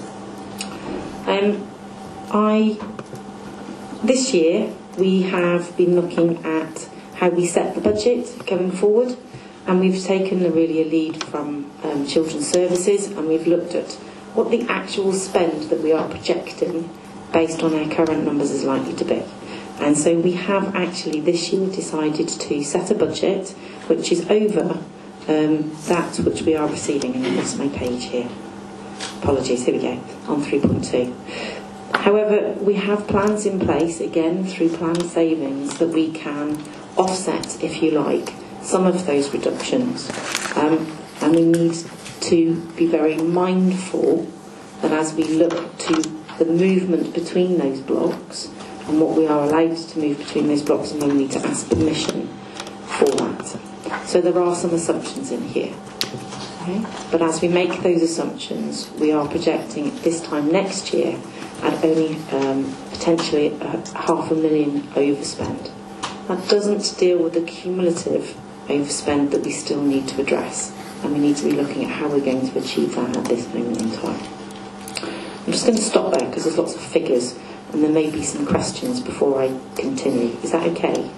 Um, I, this year we have been looking at how we set the budget going forward, and we've taken a, really a lead from um, Children's Services, and we've looked at what the actual spend that we are projecting based on our current numbers is likely to be. And so we have actually this year decided to set a budget which is over um, that which we are receiving. And I've lost my page here. Apologies, here we go, on three point two. However, we have plans in place, again, through planned savings, that we can offset, if you like, some of those reductions. Um, and we need to be very mindful that as we look to the movement between those blocks and what we are allowed to move between those blocks, and we need to ask permission for that. So there are some assumptions in here. Okay? But as we make those assumptions, we are projecting this time next year at only um, potentially a half a million overspend. That doesn't deal with the cumulative overspend that we still need to address. And we need to be looking at how we're going to achieve that at this moment in time. I'm just going to stop there because there's lots of figures and there may be some questions before I continue. Is that okay?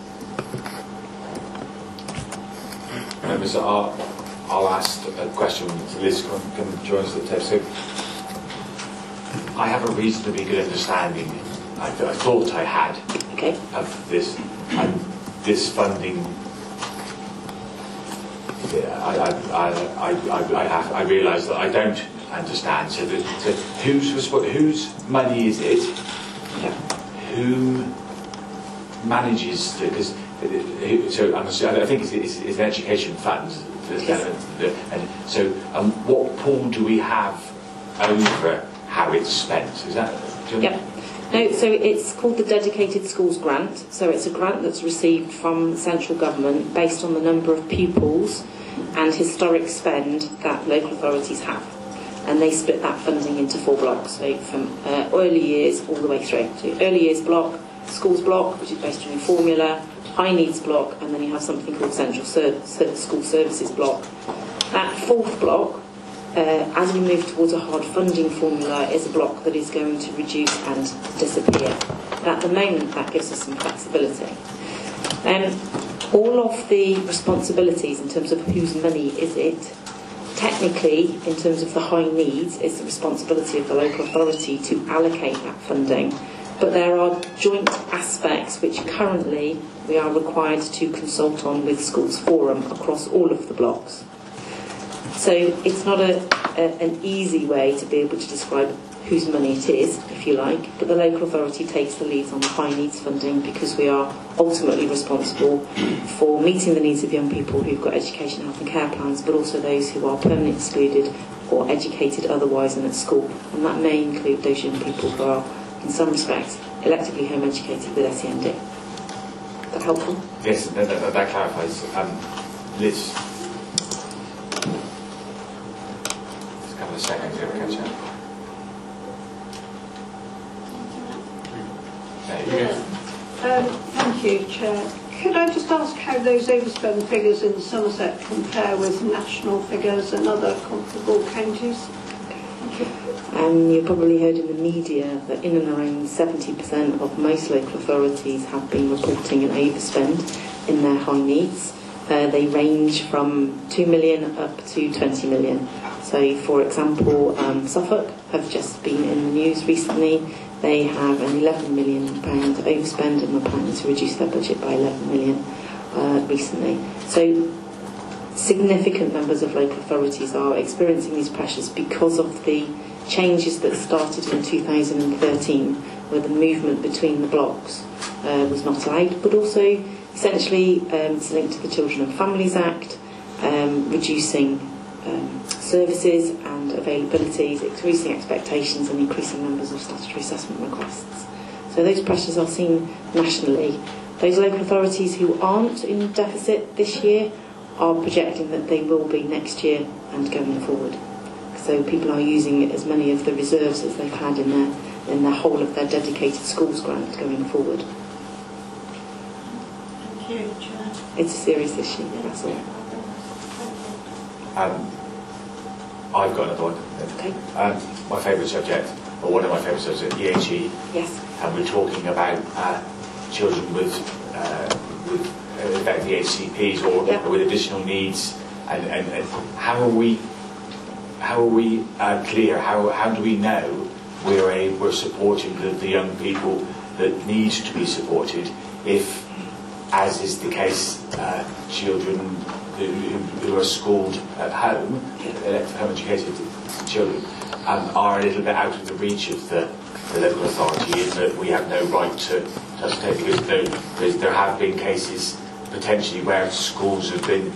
Um, so I'll, I'll ask a question. Liz can, can join us at the table. So I have a reasonably good understanding, I, I thought I had, okay, of this, and this funding. Yeah, I, I, I, I, I, have, I realise that I don't understand. So, the, so whose, whose money is it? Yeah. Who manages the, because so I'm assuming, I think it's, it's, it's an education fund. Yes. And so, um, what pool do we have over how it's spent? Is that? Yeah. No, so it's called the Dedicated Schools Grant. So it's a grant that's received from the central government based on the number of pupils and historic spend that local authorities have. And they split that funding into four blocks, so from uh, early years all the way through. So early years block, schools block, which is based on your formula, high needs block, and then you have something called central ser- ser- school services block. That fourth block, Uh, as we move towards a hard funding formula, is a block that is going to reduce and disappear. But at the moment, that gives us some flexibility. Um, all of the responsibilities in terms of whose money is it, technically, in terms of the high needs, it's the responsibility of the local authority to allocate that funding. But there are joint aspects which currently we are required to consult on with Schools Forum across all of the blocks. So it's not a, a, an easy way to be able to describe whose money it is, if you like, but the local authority takes the lead on the high needs funding because we are ultimately responsible for meeting the needs of young people who've got education, health and care plans, but also those who are permanently excluded or educated otherwise and at school. And that may include those young people who are, in some respects, electively home educated with S E N D. Is that helpful? Yes, that, that, that clarifies. Um, Liz. Just a couple of seconds here, we'll catch up. Um, thank you, Chair. Could I just ask how those overspend figures in Somerset compare with national figures and other comparable counties? Thank you. Um, you probably heard in the media that in and around seventy percent of most local authorities have been reporting an overspend in their high needs. Uh, they range from two million up to twenty million. So, for example, um, Suffolk have just been in the news recently. They have an eleven million pound overspend and were planning to reduce their budget by eleven million uh, recently. So significant numbers of local authorities are experiencing these pressures because of the changes that started in two thousand thirteen, where the movement between the blocks uh, was not allowed, but also essentially um, it's linked to the Children and Families Act, um, reducing um, services and availabilities, increasing expectations and increasing numbers of statutory assessment requests. So those pressures are seen nationally. Those local authorities who aren't in deficit this year are projecting that they will be next year and going forward. So people are using as many of the reserves as they've had in their, in their whole of their dedicated schools grant going forward. Thank you, Chair. It's a serious issue, that's all. Um, I've got another one. Okay. Um, my favourite subject, or one of my favourite subjects, E H E. Yes. And we're talking about uh, children with, uh, with uh, effectively H C Ps or, yep. or with additional needs, and, and, and how are we, how are we uh, clear? How how do we know we're a, we're supporting the, the young people that need to be supported? If, as is the case, uh, children who, who are schooled at home, home educated children, um, are a little bit out of the reach of the, the local authority, in that we have no right to take, because there, there have been cases potentially where schools have been,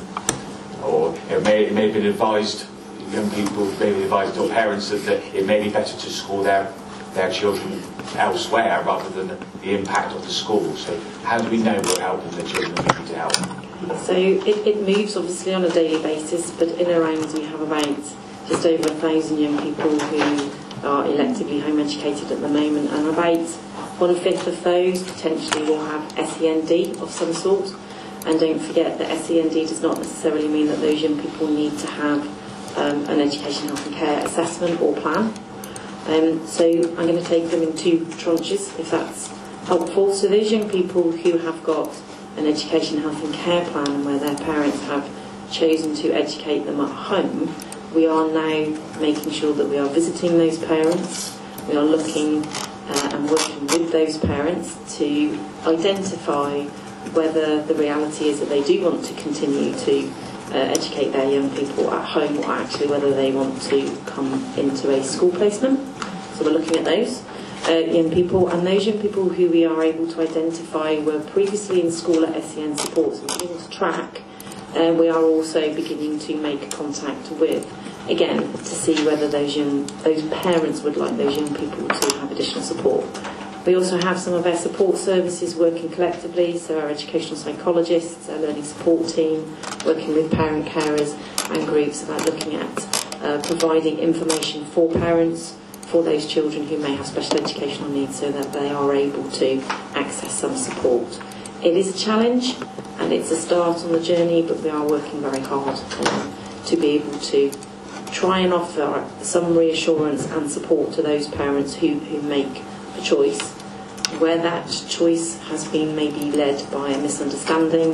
or it may, it may have been advised, young people may be advised or parents that, that it may be better to school their, their children elsewhere rather than the impact of the school. So how do we know we're helping the children we need to help? So it, it moves obviously on a daily basis, but in around we have about just over a thousand young people who are electively home educated at the moment, and about one fifth of those potentially will have S E N D of some sort. And don't forget that S E N D does not necessarily mean that those young people need to have um, an education, health and care assessment or plan. Um, so I'm going to take them in two tranches, if that's helpful. So those young people who have got an education, health and care plan where their parents have chosen to educate them at home, we are now making sure that we are visiting those parents, we are looking uh, and working with those parents to identify whether the reality is that they do want to continue to uh, educate their young people at home, or actually whether they want to come into a school placement. So we're looking at those uh, young people, and those young people who we are able to identify were previously in school at S E N supports and beginning to track, uh, we are also beginning to make contact with, again, to see whether those young, those parents would like those young people to have additional support. We also have some of our support services working collectively, so our educational psychologists, our learning support team, working with parent carers and groups about looking at uh, providing information for parents for those children who may have special educational needs, so that they are able to access some support. It is a challenge and it's a start on the journey, but we are working very hard um, to be able to try and offer some reassurance and support to those parents who, who make a choice, where that choice has been maybe led by a misunderstanding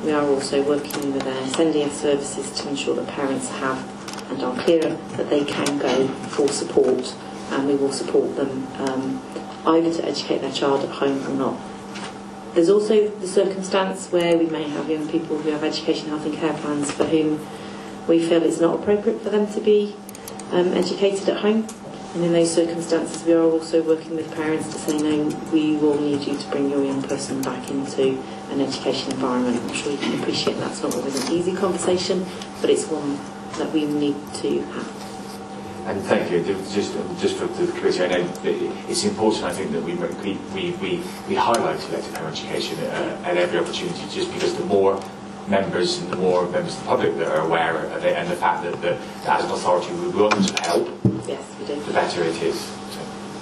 we are also working with our S N D S services to ensure that parents have and are clear that they can go for support, and we will support them um, either to educate their child at home or not. There's also the circumstance where we may have young people who have education, health and care plans for whom we feel it's not appropriate for them to be um, educated at home. And in those circumstances, we are also working with parents to say, no, we will need you to bring your young person back into an education environment. I'm sure you can appreciate that's not always an easy conversation, but it's one that we need to have. And thank you. Just, just for the committee, I know it's important, I think, that we we we, we highlight elective home education uh, at every opportunity, just because the more members and the more members of the public that are aware of it, and the fact that, that as an authority we want to help, yes, we do, the better it is. So.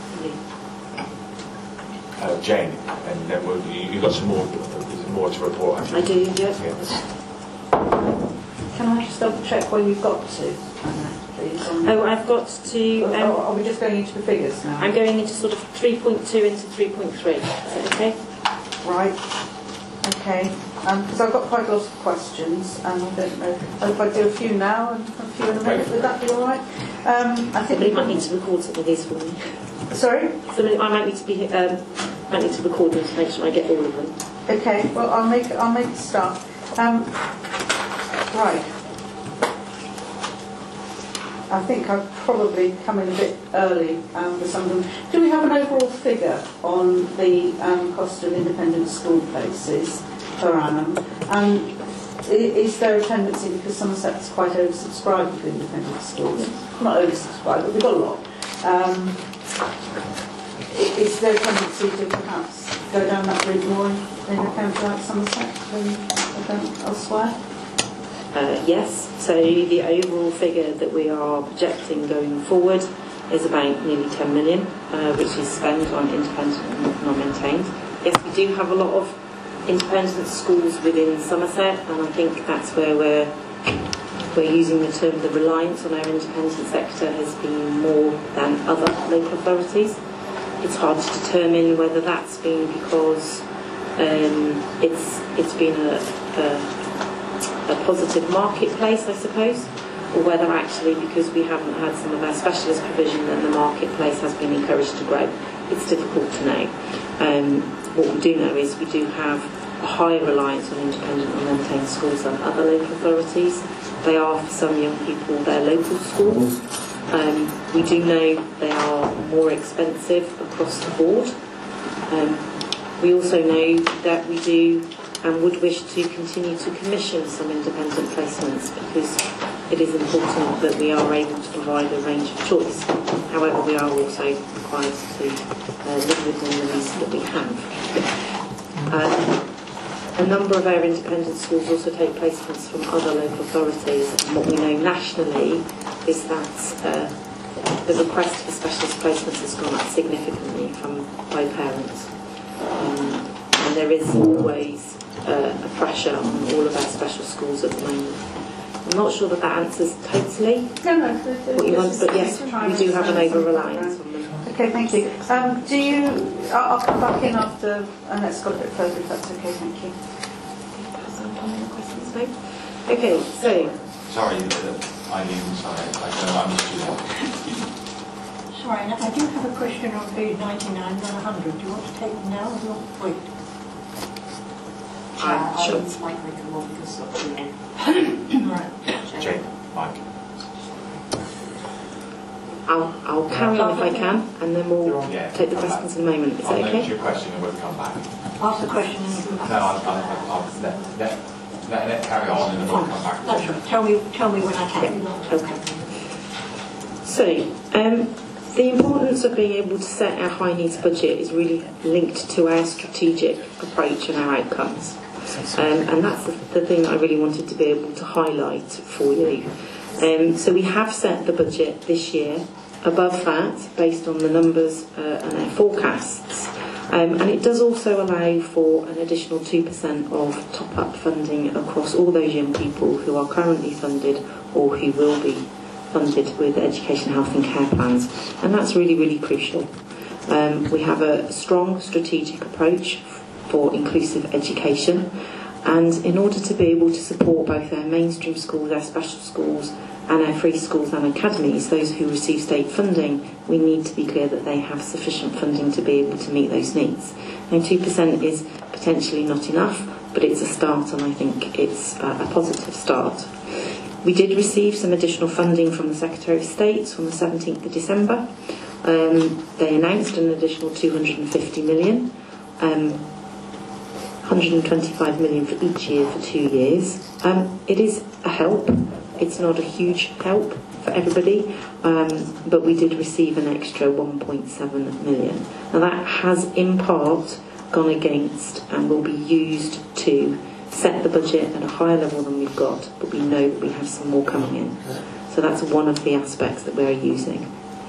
Uh, Jane, and then we'll, you, you've got some more, more to report. I do, yes. Yeah. Can I just double check where you've got to? Oh, I've got to... Um, oh, are we just going into the figures now? I'm going into sort of three point two into three point three. Is that okay? Right. Okay. Because um, I've got quite a lot of questions, and I don't know if I do a few now and a few in a minute. Would that be all right? Um, I think Somebody might need to record some of these for me. Sorry? Somebody, I might need to be... Um, might need to record them to make sure I get all of them. Okay. Well, I'll make I'll make a start. Um, right. I think I've probably come in a bit early um, for some of them. Do we have an overall figure on the um, cost of independent school places per annum? And is there a tendency, because Somerset's quite oversubscribed with independent schools, not oversubscribed, but we've got a lot. Um, is there a tendency to perhaps go down that route more in a county like Somerset than elsewhere? Uh, yes, so the overall figure that we are projecting going forward is about nearly ten million, uh, which is spent on independent and non-maintained. Yes, we do have a lot of independent schools within Somerset, and I think that's where we're, we're using the term the reliance on our independent sector has been more than other local authorities. It's hard to determine whether that's been because um, it's it's been a, a a positive marketplace, I suppose, or whether actually because we haven't had some of our specialist provision then the marketplace has been encouraged to grow. It's difficult to know. Um, what we do know is we do have a higher reliance on independent and maintained schools than other local authorities. They are, for some young people, their local schools. Um, we do know they are more expensive across the board. Um, we also know that we do and would wish to continue to commission some independent placements because it is important that we are able to provide a range of choice. However, we are also required to uh, live within the means that we have. Um, a number of our independent schools also take placements from other local authorities, and what we know nationally is that uh, the request for specialist placements has gone up significantly from by parents. Um, and there is always Uh, a pressure on all of our special schools at the moment. I'm not sure that that answers totally no, no, what you want, but yes, we do have an over-reliance on them. Okay, thank you. Um, do you... I'll, I'll come back in after Annette's got a bit further, if that's okay, thank you. Okay, so... Sorry, uh, Eileen, sorry, I don't know, I missed you there. Sorry, I do have a question on page ninety-nine and one hundred. Do you want to take them now or do you want to wait? Uh, sure. I might make a more because of the Right. Jane, Mike. I'll, I'll carry on if I can, and then we'll Yeah. take the questions in a moment. Is I'll that note okay? your question and we'll come back. Ask the question. No, I'll, I'll, I'll let, let, let, let carry on and then we'll come back. That's right. Tell me, tell me when I can. Okay. So, um, the importance of being able to set our high needs budget is really linked to our strategic approach and our outcomes. Um, and that's the, the thing I really wanted to be able to highlight for you. Um, so we have set the budget this year above that based on the numbers uh, and our forecasts. Um, and it does also allow for an additional two percent of top-up funding across all those young people who are currently funded or who will be funded with education, health and care plans. And that's really, really crucial. Um, we have a strong strategic approach for inclusive education, And in order to be able to support both our mainstream schools, our special schools and our free schools and academies, those who receive state funding, we need to be clear that they have sufficient funding to be able to meet those needs. Now two percent is potentially not enough, but it's a start, and I think it's a positive start. We did receive some additional funding from the Secretary of State on the seventeenth of December. Um, they announced an additional two hundred fifty million, um, one hundred twenty-five million for each year for two years. Um, it is a help. It's not a huge help for everybody, um, but we did receive an extra one point seven million. Now that has in part gone against and will be used to set the budget at a higher level than we've got, but we know that we have some more coming in. So that's one of the aspects that we're using.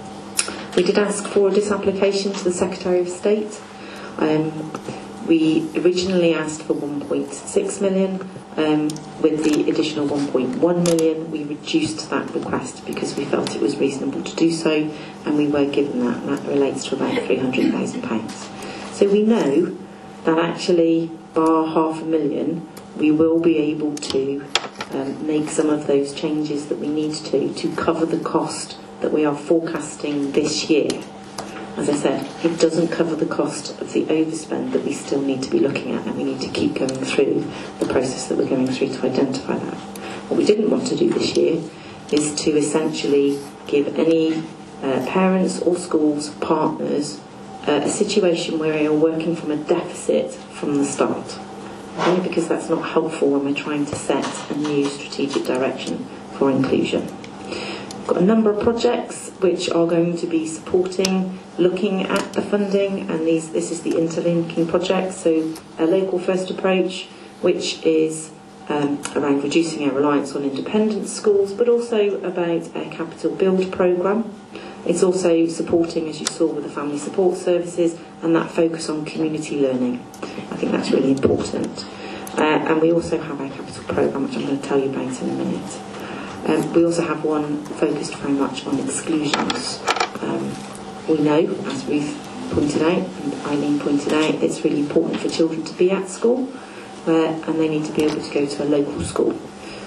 We did ask for a disapplication to the Secretary of State. Um, we originally asked for one point six million. Um, with the additional one point one million, we reduced that request because we felt it was reasonable to do so, and we were given that, and that relates to about three hundred thousand pounds. So we know that actually, bar half a million, we will be able to um, make some of those changes that we need to to cover the cost that we are forecasting this year. As I said, it doesn't cover the cost of the overspend that we still need to be looking at, and we need to keep going through the process that we're going through to identify that. What we didn't want to do this year is to essentially give any uh, parents or schools partners uh, a situation where they are working from a deficit from the start. Only because that's not helpful when we're trying to set a new strategic direction for inclusion. We've got a number of projects which are going to be supporting, looking at the funding, and these, this is the interlinking project. So a local first approach, which is um, around reducing our reliance on independent schools, but also about a capital build programme. It's also supporting, as you saw, with the family support services and that focus on community learning. I think that's really important. Uh, and we also have our capital programme, which I'm going to tell you about in a minute. Um, we also have one focused very much on exclusions. Um, we know, as Ruth pointed out and Eileen pointed out, it's really important for children to be at school, uh, and they need to be able to go to a local school.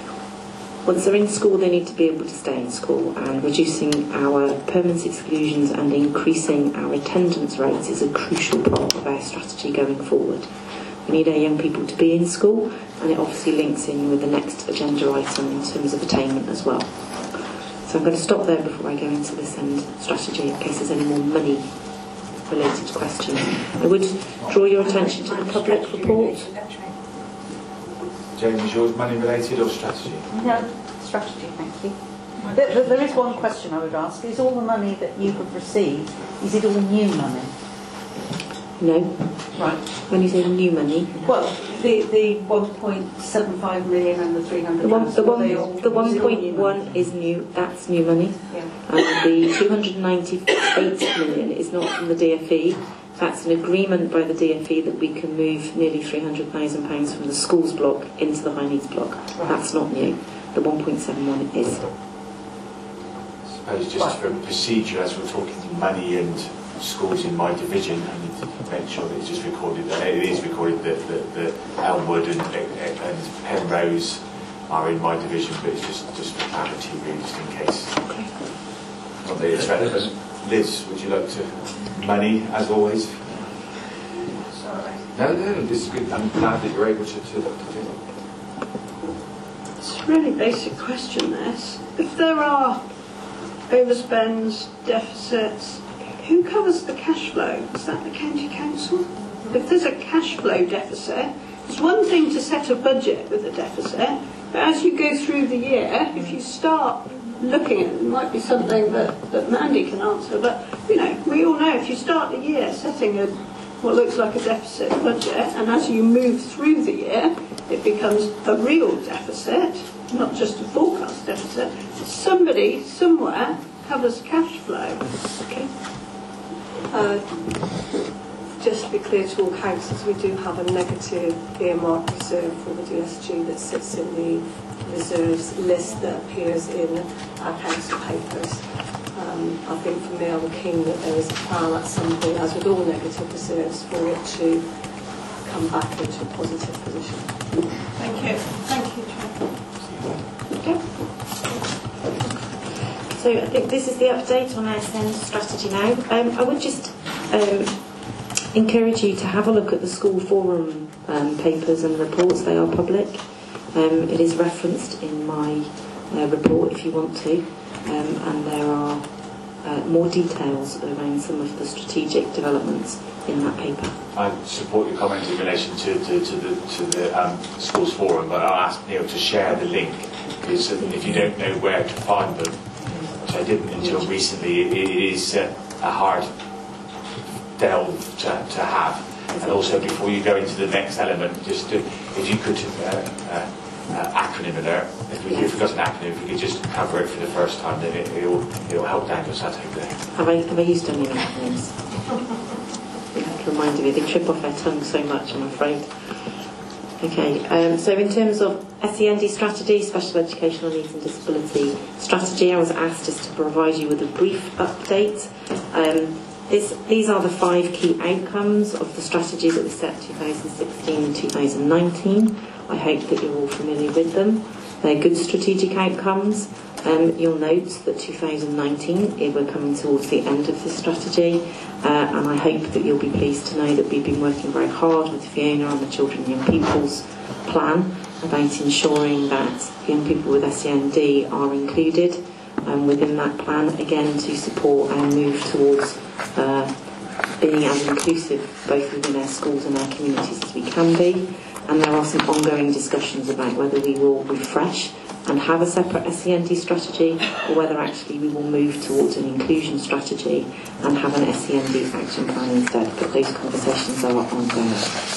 Once they're in school, they need to be able to stay in school, and reducing our permanent exclusions and increasing our attendance rates is a crucial part of our strategy going forward. We need our young people to be in school, and it obviously links in with the next agenda item in terms of attainment as well. So I'm going to stop there before I go into this end strategy in case there's any more money related questions. I would draw your attention to the public report. James, is yours money related or strategy? No, strategy, thank you. There, there is one question I would ask. Is all the money that you have received, is it all new money? No. Right. When you say new money? Well, the, the one point seven five million and the three hundred The one, the one, all, the one point one is new. That's new money. Yeah. And the two hundred ninety-eight million is not from the D F E. That's an agreement by the D F E that we can move nearly three hundred thousand pounds from the schools block into the high needs block. Right. That's not new. The one point seven one is. I suppose just right. for procedure, as we're talking money and schools in my division, I need to make sure that it's just recorded, and it is recorded that, that, that Elmwood and, and Penrose are in my division, but it's just, just for clarity, really, just in case. Okay. Not that it's relevant. Liz, would you like to money, as always? Sorry. No, no, this is good. I'm glad that you're able to, to, to do it. It's a really basic question, this. If there are overspends, deficits, who covers the cash flow? Is that the county council? If there's a cash flow deficit, it's one thing to set a budget with a deficit, but as you go through the year, if you start looking at it, it might be something that, that Mandy can answer, but you know, we all know if you start the year setting a what looks like a deficit budget, and as you move through the year, it becomes a real deficit, not just a forecast deficit. Somebody, somewhere, covers cash flow. Okay. Uh, just to be clear to all councils, we do have a negative earmark reserve for the D S G that sits in the reserves list that appears in our council papers. Um, I think for Mayor King that there is a plan at some point, as with all negative reserves, for it to come back into a positive position. Thank you. Thank you, Chair. Okay. So I think this is the update on our S E N D strategy now. Um, I would just um, encourage you to have a look at the school forum um, papers and reports. They are public. Um, it is referenced in my uh, report if you want to, um, and there are uh, more details around some of the strategic developments in that paper. I support your comment in relation to, to, to the, to the um, schools forum, but I'll ask Neil to share the link, because if you don't know where to find them, which I didn't until recently, it, it is uh, a hard delve to, to have. And also, before you go into the next element, just to, if you could uh, uh, uh, acronym alert. If we if we've got an acronym, if we could just cover it for the first time, then it, it'll it'll help Daniel. So take there. Have I have I used any acronyms? It reminded me, they trip off our tongue so much, I'm afraid. Okay, um, so in terms of S E N D strategy, special educational needs and disability strategy, I was asked just to provide you with a brief update. Um, this, these are the five key outcomes of the strategy that was set twenty sixteen and two thousand nineteen. I hope that you're all familiar with them. They're good strategic outcomes. Um, you'll note that two thousand nineteen, we're coming towards the end of this strategy, uh, and I hope that you'll be pleased to know that we've been working very hard with Fiona on the Children and Young People's plan about ensuring that young people with S E N D are included um, within that plan, again to support and move towards uh, being as inclusive both within our schools and our communities as we can be. And there are some ongoing discussions about whether we will refresh and have a separate S E N D strategy, or whether actually we will move towards an inclusion strategy and have an S E N D action plan instead. But those conversations are ongoing.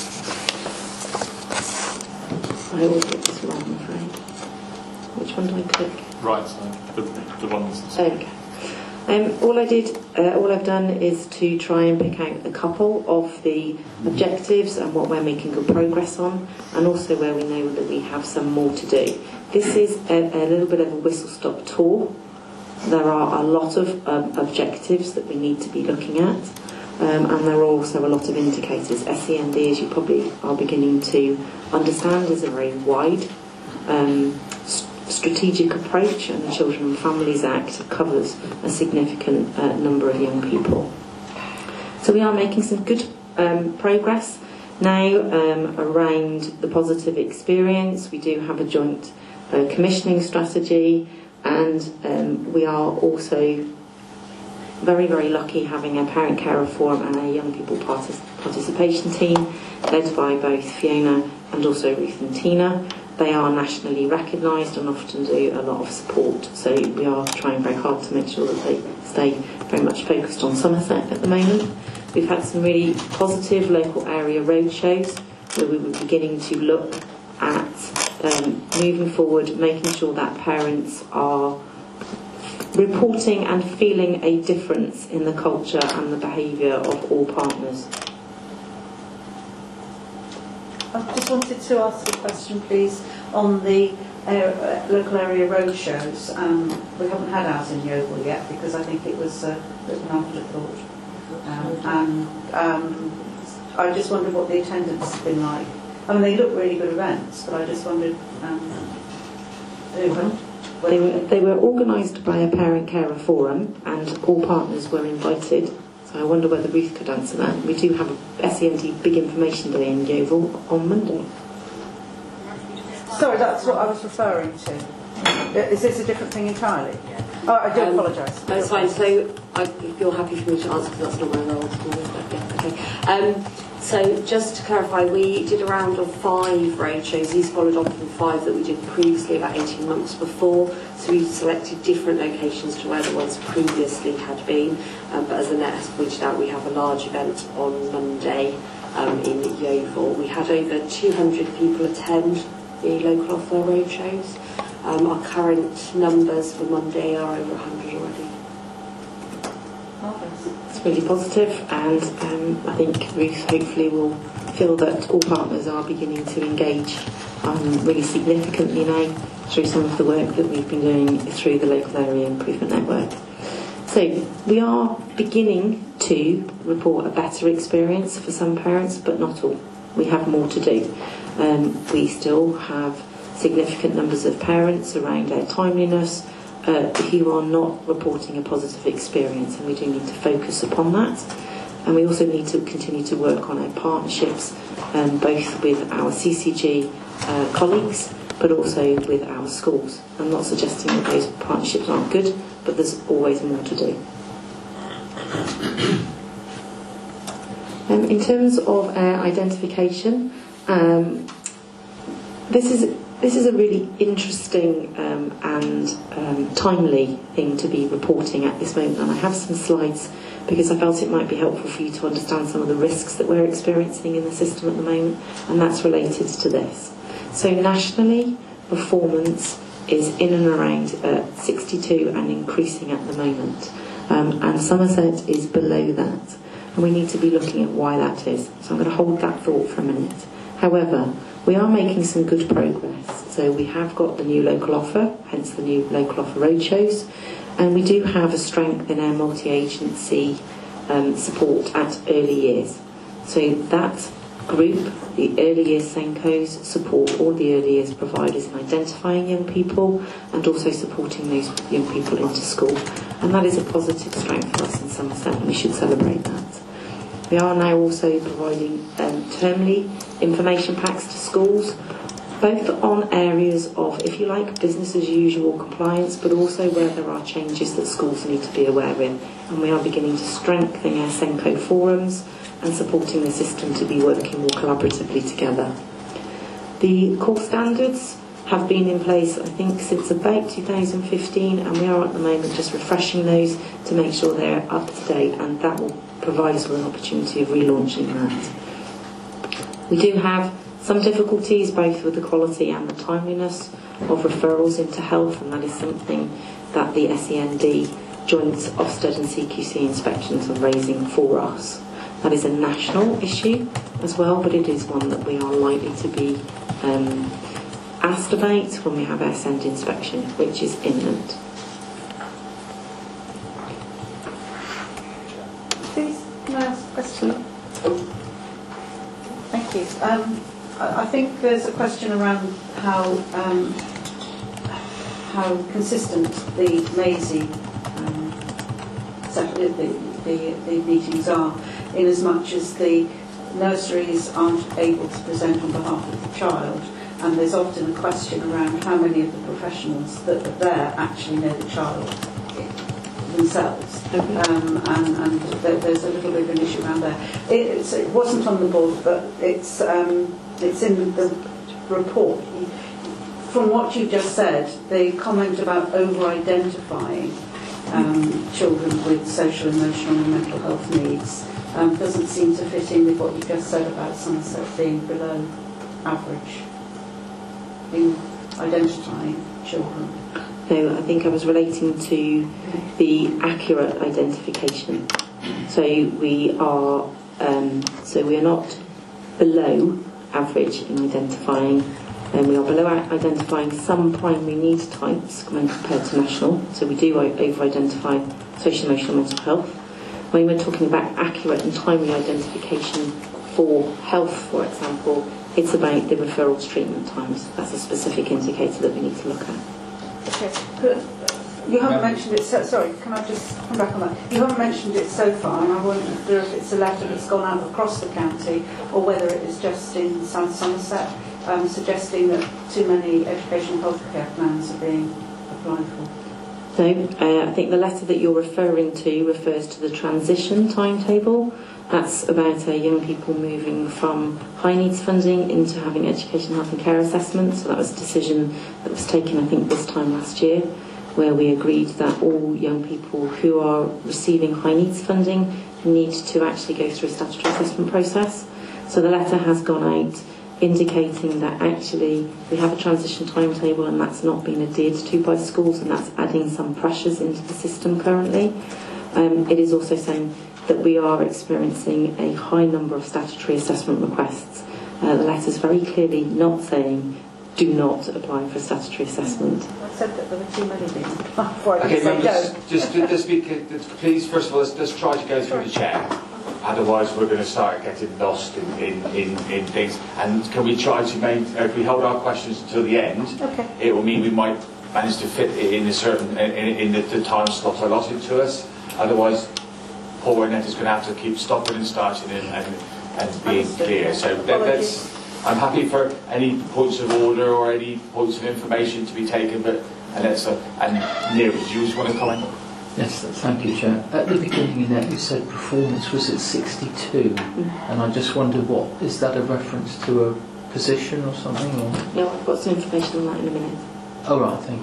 I always get this wrong, I'm afraid. Which one do I click? Right side, the, the ones. There we go. Um, all I did, uh, all I've done is to try and pick out a couple of the objectives and what we're making good progress on, and also where we know that we have some more to do. This is a, a little bit of a whistle-stop tour. There are a lot of um, objectives that we need to be looking at, um, and there are also a lot of indicators. S E N D, as you probably are beginning to understand, is a very wide um, strategic approach, and the Children and Families Act covers a significant uh, number of young people. So we are making some good um, progress now um, around the positive experience. We do have a joint uh, commissioning strategy, and um, we are also very, very lucky having a parent carer forum and a young people partic- participation team led by both Fiona and also Ruth and Tina. They are nationally recognised and often do a lot of support, so we are trying very hard to make sure that they stay very much focused on Somerset at the moment. We've had some really positive local area roadshows where we were beginning to look at um, moving forward, making sure that parents are reporting and feeling a difference in the culture and the behaviour of all partners. I just wanted to ask a question, please, on the uh, local area roadshows. Um, we haven't had ours in Yeovil yet because I think it was uh, written after thought. Um, and um, I just wondered what the attendance has been like. I mean, they look really good events, but I just wondered. Um, they were, they were organised by a parent carer forum, and all partners were invited. So I wonder whether Ruth could answer that. We do have a S E N D Big Information Day in Yeovil on Monday. Sorry, that's what I was referring to. Is this a different thing entirely? Oh, I do Um, apologise. That's fine. So, I, if you're happy for me to answer, because that's not my role. Yeah, okay. Um, so, just to clarify, we did a round of five roadshows. These followed on from five that we did previously, about eighteen months before. So, we selected different locations to where the ones previously had been. Um, but as Annette has pointed out, we have a large event on Monday um, in Yeovil. We had over two hundred people attend the local authority roadshows. Um, our current numbers for Monday are over one hundred already. It's really positive, and um, I think Ruth hopefully will feel that all partners are beginning to engage um, really significantly now through some of the work that we've been doing through the Local Area Improvement Network. So we are beginning to report a better experience for some parents, but not all. We have more to do. Um, we still have significant numbers of parents around our timeliness uh, who are not reporting a positive experience, and we do need to focus upon that. And we also need to continue to work on our partnerships, um, both with our C C G uh, colleagues, but also with our schools. I'm not suggesting that those partnerships aren't good, but there's always more to do. Um, in terms of our identification, um, this is this is a really interesting um, and um, timely thing to be reporting at this moment, and I have some slides because I felt it might be helpful for you to understand some of the risks that we're experiencing in the system at the moment, and that's related to this. So nationally, performance is in and around uh, sixty-two and increasing at the moment, um, and Somerset is below that, and we need to be looking at why that is. So I'm going to hold that thought for a minute. However, we are making some good progress. So we have got the new local offer, hence the new local offer roadshows, and we do have a strength in our multi-agency um, support at early years. So that group, the early years Senkos, support all the early years providers in identifying young people and also supporting those young people into school. And that is a positive strength for us in Somerset, and we should celebrate that. We are now also providing um, termly information packs to schools, both on areas of, if you like, business as usual compliance, but also where there are changes that schools need to be aware in. And we are beginning to strengthen our Senko forums and supporting the system to be working more collaboratively together. The core standards have been in place, I think, since about two thousand fifteen, and we are at the moment just refreshing those to make sure they're up to date, and that will provide us with an opportunity of relaunching that. We do have some difficulties both with the quality and the timeliness of referrals into health, and that is something that the S E N D joint Ofsted and C Q C inspections are raising for us. That is a national issue as well, but it is one that we are likely to be um, asked about when we have our SEND inspection, which is imminent. Please, can I ask a question? Thank you. Um, I I think there's a question around how um, how consistent the Maisie um, set- the, the, the meetings are, in as much as the nurseries aren't able to present on behalf of the child, and there's often a question around how many of the professionals that are there actually know the child themselves, um, and, and there, there's a little bit of an issue around there. It, it's, it wasn't on the board, but it's um, it's in the report. From what you just said, the comment about over-identifying um, children with social, emotional and mental health needs um, doesn't seem to fit in with what you just said about Somerset being below average in identifying children. No, I think I was relating to the accurate identification. So we are, um, so we are not below average in identifying, and we are below identifying some primary needs types when compared to national. So we do over-identify social, emotional, mental health. When we're talking about accurate and timely identification for health, for example, it's about the referral to treatment times. That's a specific indicator that we need to look at. Okay. You haven't mentioned it, so, sorry, can I just come back on that? You haven't mentioned it so far, and I wonder if it's a letter that's gone out across the county, or whether it is just in South Somerset, um, suggesting that too many educational healthcare plans are being applied for. No, uh, I think the letter that you're referring to refers to the transition timetable. That's about uh, young people moving from high needs funding into having education, health and care assessments. So that was a decision that was taken, I think, this time last year, where we agreed that all young people who are receiving high needs funding need to actually go through a statutory assessment process. So the letter has gone out indicating that actually we have a transition timetable, and that's not been adhered to by schools, and that's adding some pressures into the system currently. Um, it is also saying that we are experiencing a high number of statutory assessment requests. Uh, the letter is very clearly not saying do not apply for statutory assessment. I said that there were too many things before I Okay, say members, go. just, just, just be, please, first of all, let's, let's try to go through the chair. otherwise we're going to start getting lost in, in, in, in things. And can we try to make, if we hold our questions until the end, okay. it will mean we might manage to fit it in a certain, in, in the, the time slot allotted to us. Otherwise, Paul Annette is going to have to keep stopping and starting and, and, and being clear. So let, let's, I'm happy for any points of order or any points of information to be taken, but and let's, uh, and Neil, did you just want to comment? Yes, thank you, Chair. At the beginning of that, you said performance was at sixty-two, mm. and I just wondered, what is that a reference to a position or something? Or? No, I've got some information on that in a minute. Oh, right, thank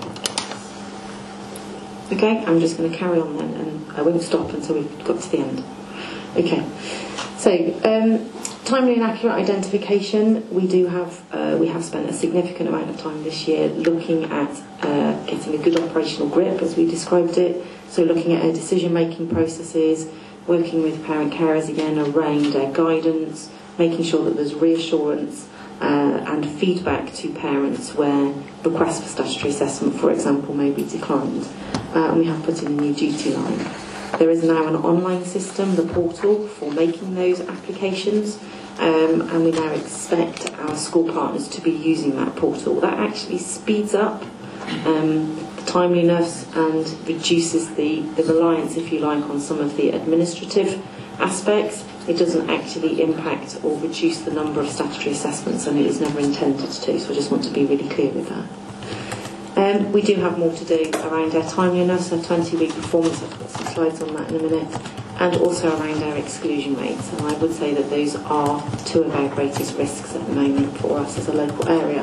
you. Okay, I'm just going to carry on then, and I won't stop until we've got to the end. Okay, so um, timely and accurate identification. We do have uh, we have spent a significant amount of time this year looking at uh, getting a good operational grip, as we described it. So looking at our decision-making processes, working with parent carers again around our guidance, making sure that there's reassurance uh, and feedback to parents where requests for statutory assessment, for example, may be declined. Uh, and we have put in a new duty line. There is now an online system, the portal, for making those applications, um, and we now expect our school partners to be using that portal. That actually speeds up um, the timeliness and reduces the, the reliance, if you like, on some of the administrative aspects. It doesn't actually impact or reduce the number of statutory assessments, and it is never intended to, so I just want to be really clear with that. Um, we do have more to do around our timeliness, our twenty-week performance. I've got some slides on that in a minute, and also around our exclusion rates. And I would say that those are two of our greatest risks at the moment for us as a local area.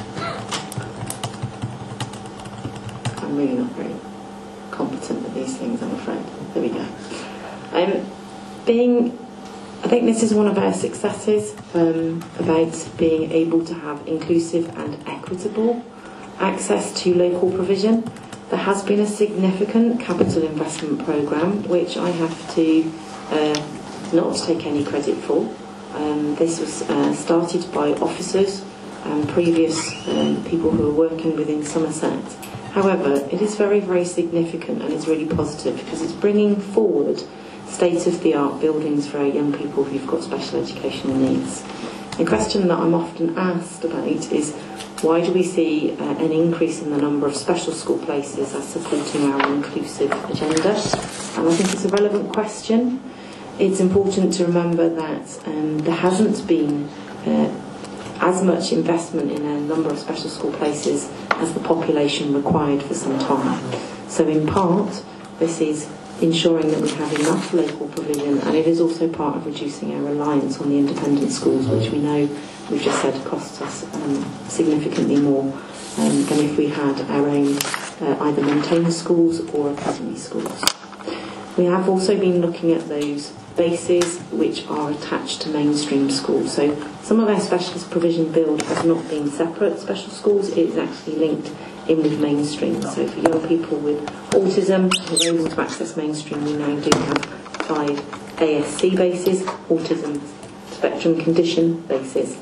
I'm really not very competent with these things, I'm afraid. There we go. Um, being, I think this is one of our successes um, about being able to have inclusive and equitable access to local provision. There has been a significant capital investment programme, which I have to uh, not take any credit for. Um, this was uh, started by officers and previous um, people who are working within Somerset. However, it is very, very significant, and it's really positive because it's bringing forward state-of-the-art buildings for our young people who've got special educational needs. The question that I'm often asked about is, why do we see uh, an increase in the number of special school places as supporting our inclusive agenda? And I think it's a relevant question. It's important to remember that um, there hasn't been uh, as much investment in a number of special school places as the population required for some time. So in part, this is ensuring that we have enough local provision, and it is also part of reducing our reliance on the independent schools, which we know, we've just said, costs us um, significantly more um, than if we had our own uh, either maintained schools or academy schools. We have also been looking at those bases which are attached to mainstream schools. So some of our specialist provision build has not been separate special schools, it is actually linked in with mainstream. So for young people with autism who are able to access mainstream, we now do have five A S C bases, autism spectrum condition bases.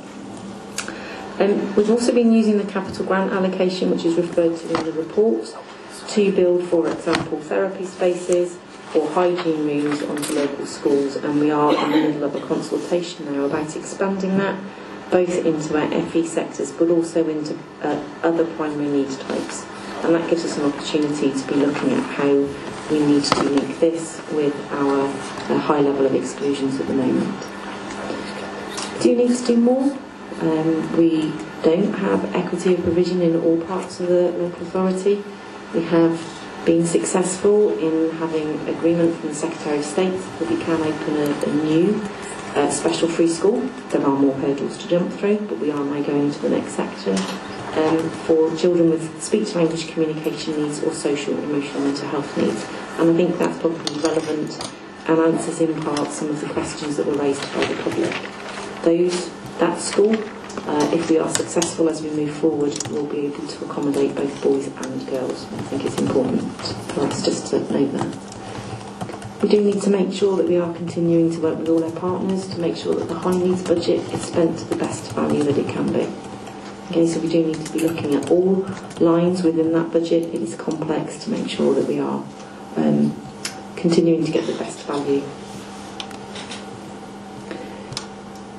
Um, we've also been using the capital grant allocation, which is referred to in the report, to build, for example, therapy spaces or hygiene rooms onto local schools, and we are in the middle of a consultation now about expanding that both into our F E sectors but also into uh, other primary needs types, and that gives us an opportunity to be looking at how we need to link this with our uh, high level of exclusions at the moment. Do you need to do more? Um, we don't have equity of provision in all parts of the local authority. We have been successful in having agreement from the Secretary of State that we can open a, a new uh, special free school. There are more hurdles to jump through, but we are now going to the next sector um, for children with speech language communication needs or social emotional mental health needs. And I think that's probably relevant and answers in part some of the questions that were raised by the public. Those, that school, Uh, if we are successful as we move forward, we'll be able to accommodate both boys and girls. I think it's important for us just to know that. We do need to make sure that we are continuing to work with all our partners to make sure that the high needs budget is spent to the best value that it can be. Okay, so we do need to be looking at all lines within that budget. It is complex to make sure that we are um, continuing to get the best value.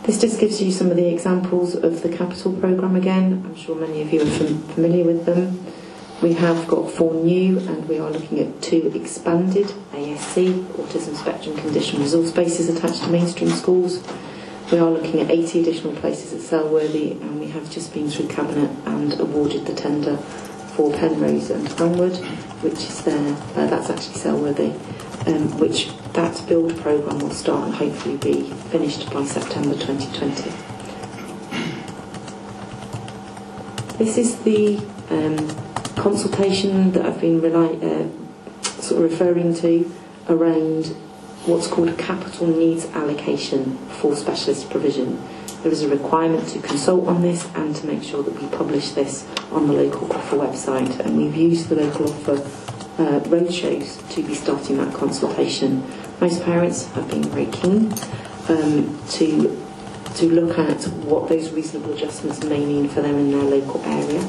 This just gives you some of the examples of the capital programme again. I'm sure many of you are fam- familiar with them. We have got four new, and we are looking at two expanded A S C, Autism Spectrum Condition Resource Bases attached to mainstream schools. We are looking at eighty additional places at Selworthy, and we have just been through Cabinet and awarded the tender for Penrose and Granwood, which is there. Uh, that's actually Selworthy, um, which that build programme will start and hopefully be finished by September twenty twenty. This is the um, consultation that I've been rely- uh, sort of referring to around what's called a capital needs allocation for specialist provision. There is a requirement to consult on this and to make sure that we publish this on the local offer website, and we've used the local offer uh, roadshows to be starting that consultation. Most parents have been very keen um, to to look at what those reasonable adjustments may mean for them in their local area.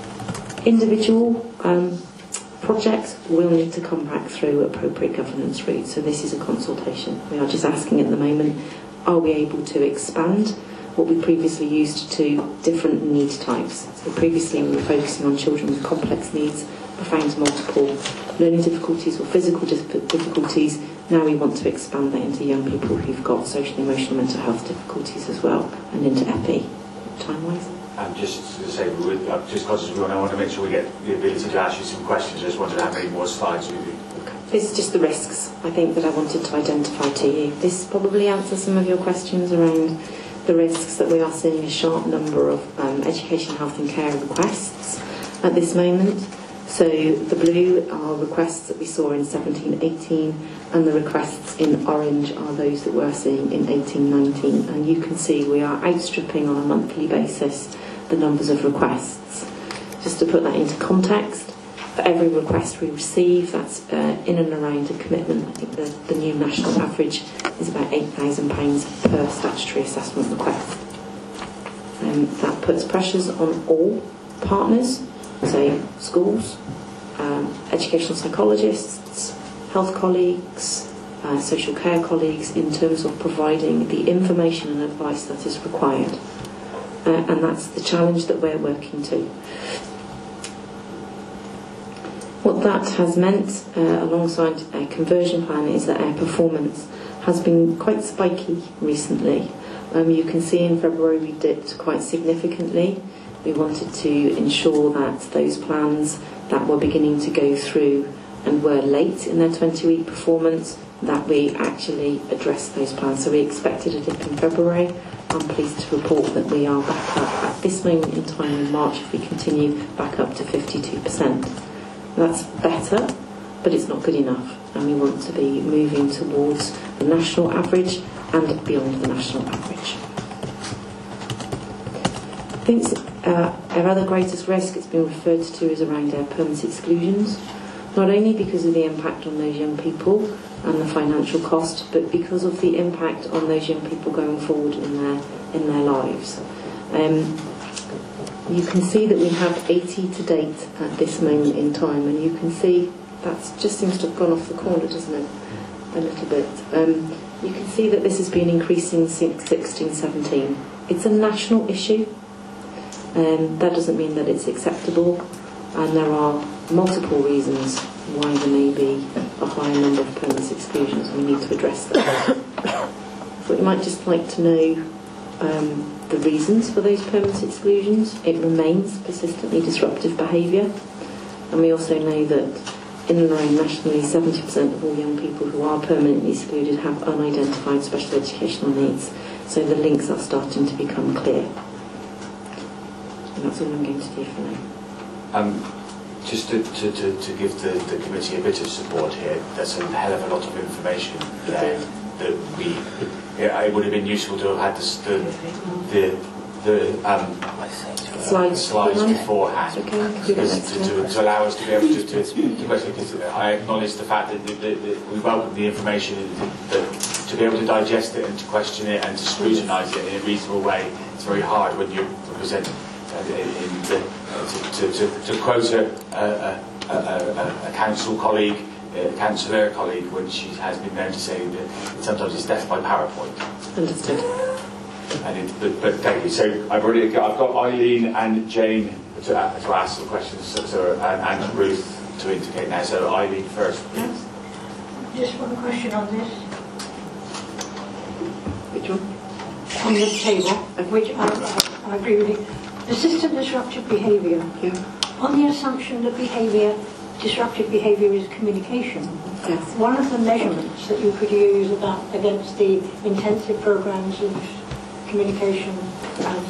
Individual um, projects will need to come back through appropriate governance routes, so this is a consultation. We are just asking at the moment, are we able to expand what we previously used to different need types? So previously we were focusing on children with complex needs, profound multiple learning difficulties or physical difficulties. Now we want to expand that into young people who've got social, emotional, mental health difficulties as well, and into E P I, time-wise. And just to say, we would, uh, just because we want, I want to make sure we get the ability to ask you some questions. I just wanted to have any more slides with you. This is just the risks, I think, that I wanted to identify to you. This probably answers some of your questions around the risks that we are seeing a sharp number of um, education, health and care requests at this moment. So the blue are requests that we saw in seventeen eighteen, and the requests in orange are those that we're seeing in eighteen nineteen. And you can see we are outstripping on a monthly basis the numbers of requests. Just to put that into context, for every request we receive, that's uh, in and around a commitment. I think the, the new national average is about eight thousand pounds per statutory assessment request. Um, that puts pressures on all partners, so schools, um, educational psychologists, health colleagues, uh, social care colleagues, in terms of providing the information and advice that is required. Uh, and that's the challenge that we're working to. What that has meant, uh, alongside a conversion plan, is that our performance has been quite spiky recently. Um, you can see in February we dipped quite significantly. We wanted to ensure that those plans that were beginning to go through and were late in their twenty-week performance, that we actually addressed those plans. So we expected a dip in February. I'm pleased to report that we are back up at this moment in time in March, if we continue, back up to fifty-two percent. That's better, but it's not good enough, and we want to be moving towards the national average and beyond the national average. I think uh, our other greatest risk, it's been referred to, is around our permanent exclusions, not only because of the impact on those young people and the financial cost, but because of the impact on those young people going forward in their in their lives. Um, you can see that we have eighty to date at this moment in time, and you can see that just seems to have gone off the corner, doesn't it? A little bit. Um, you can see that this has been increasing since sixteen seventeen. It's a national issue. Um, that doesn't mean that it's acceptable, and there are multiple reasons why there may be a higher number of permanent exclusions, and we need to address that. But you might just like to know um, the reasons for those permanent exclusions. It remains persistently disruptive behaviour, and we also know that in and around nationally, seventy percent of all young people who are permanently excluded have unidentified special educational needs, so the links are starting to become clear. And that's all I'm going to do for now. Um, just to, to, to, to give the, the committee a bit of support here, there's a hell of a lot of information there that we, yeah, it would have been useful to have had this, the, the, the um, slides, slides beforehand, okay, because to, to, to allow us to be able to, to, to because I acknowledge the fact that, that, that we welcome the information, that, that to be able to digest it and to question it and to scrutinise it in a reasonable way. It's very hard when you present in, in the, to, to, to, to quote a, a, a, a, a council colleague, a councillor colleague, when she has been known to say that sometimes it's death by PowerPoint. Understood. And it, but, but thank you. So I've already got, I've got Eileen and Jane to, uh, to ask some questions, so, so, and, and Ruth to indicate now. So Eileen first, please. Just one question on this. Which one? On the table, which I, I, I agree with you. Persistent disruptive behaviour. Yeah. On the assumption that behaviour, disruptive behaviour is communication. Yes. One of the measurements that you could use about against the intensive programs of communication um,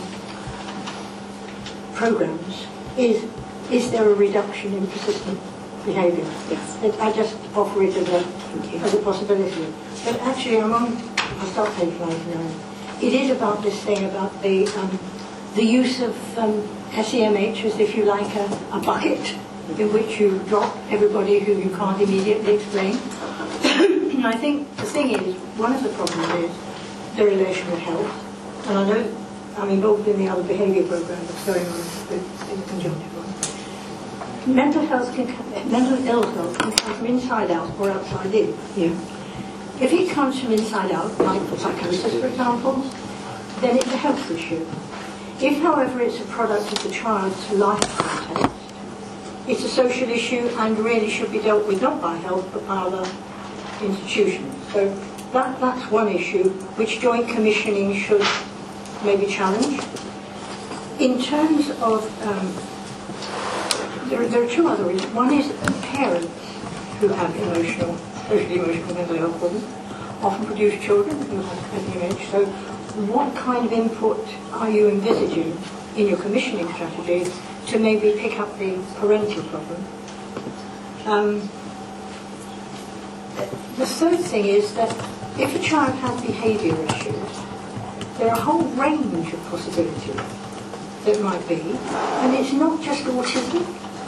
programs is is there a reduction in persistent behaviour? Yes. I just offer it as a as a possibility. But actually, I'm on. I'll start page five now. It is about this thing about the um, the use of um, S E M H as, if you like, a, a bucket in which you drop everybody who you can't immediately explain. And I think the thing is, one of the problems is the relation with health. And I know I'm involved in the other behaviour programme that's going on with, in the conjunctive one. Mental health can come, mental illness can come from inside out or outside in. Yeah. If it comes from inside out, like for psychosis, for example, then it's a health issue. If, however, it's a product of the child's life context, it's a social issue and really should be dealt with not by health but by other institutions. So that, that's one issue which joint commissioning should maybe challenge. In terms of, um, there, there are two other reasons. One is parents who have emotional, socially emotional mental health problems often produce children who have S E M H. So what kind of input are you envisaging in your commissioning strategies to maybe pick up the parental problem? Um, the third thing is that if a child has behaviour issues, there are a whole range of possibilities that might be, and it's not just autism.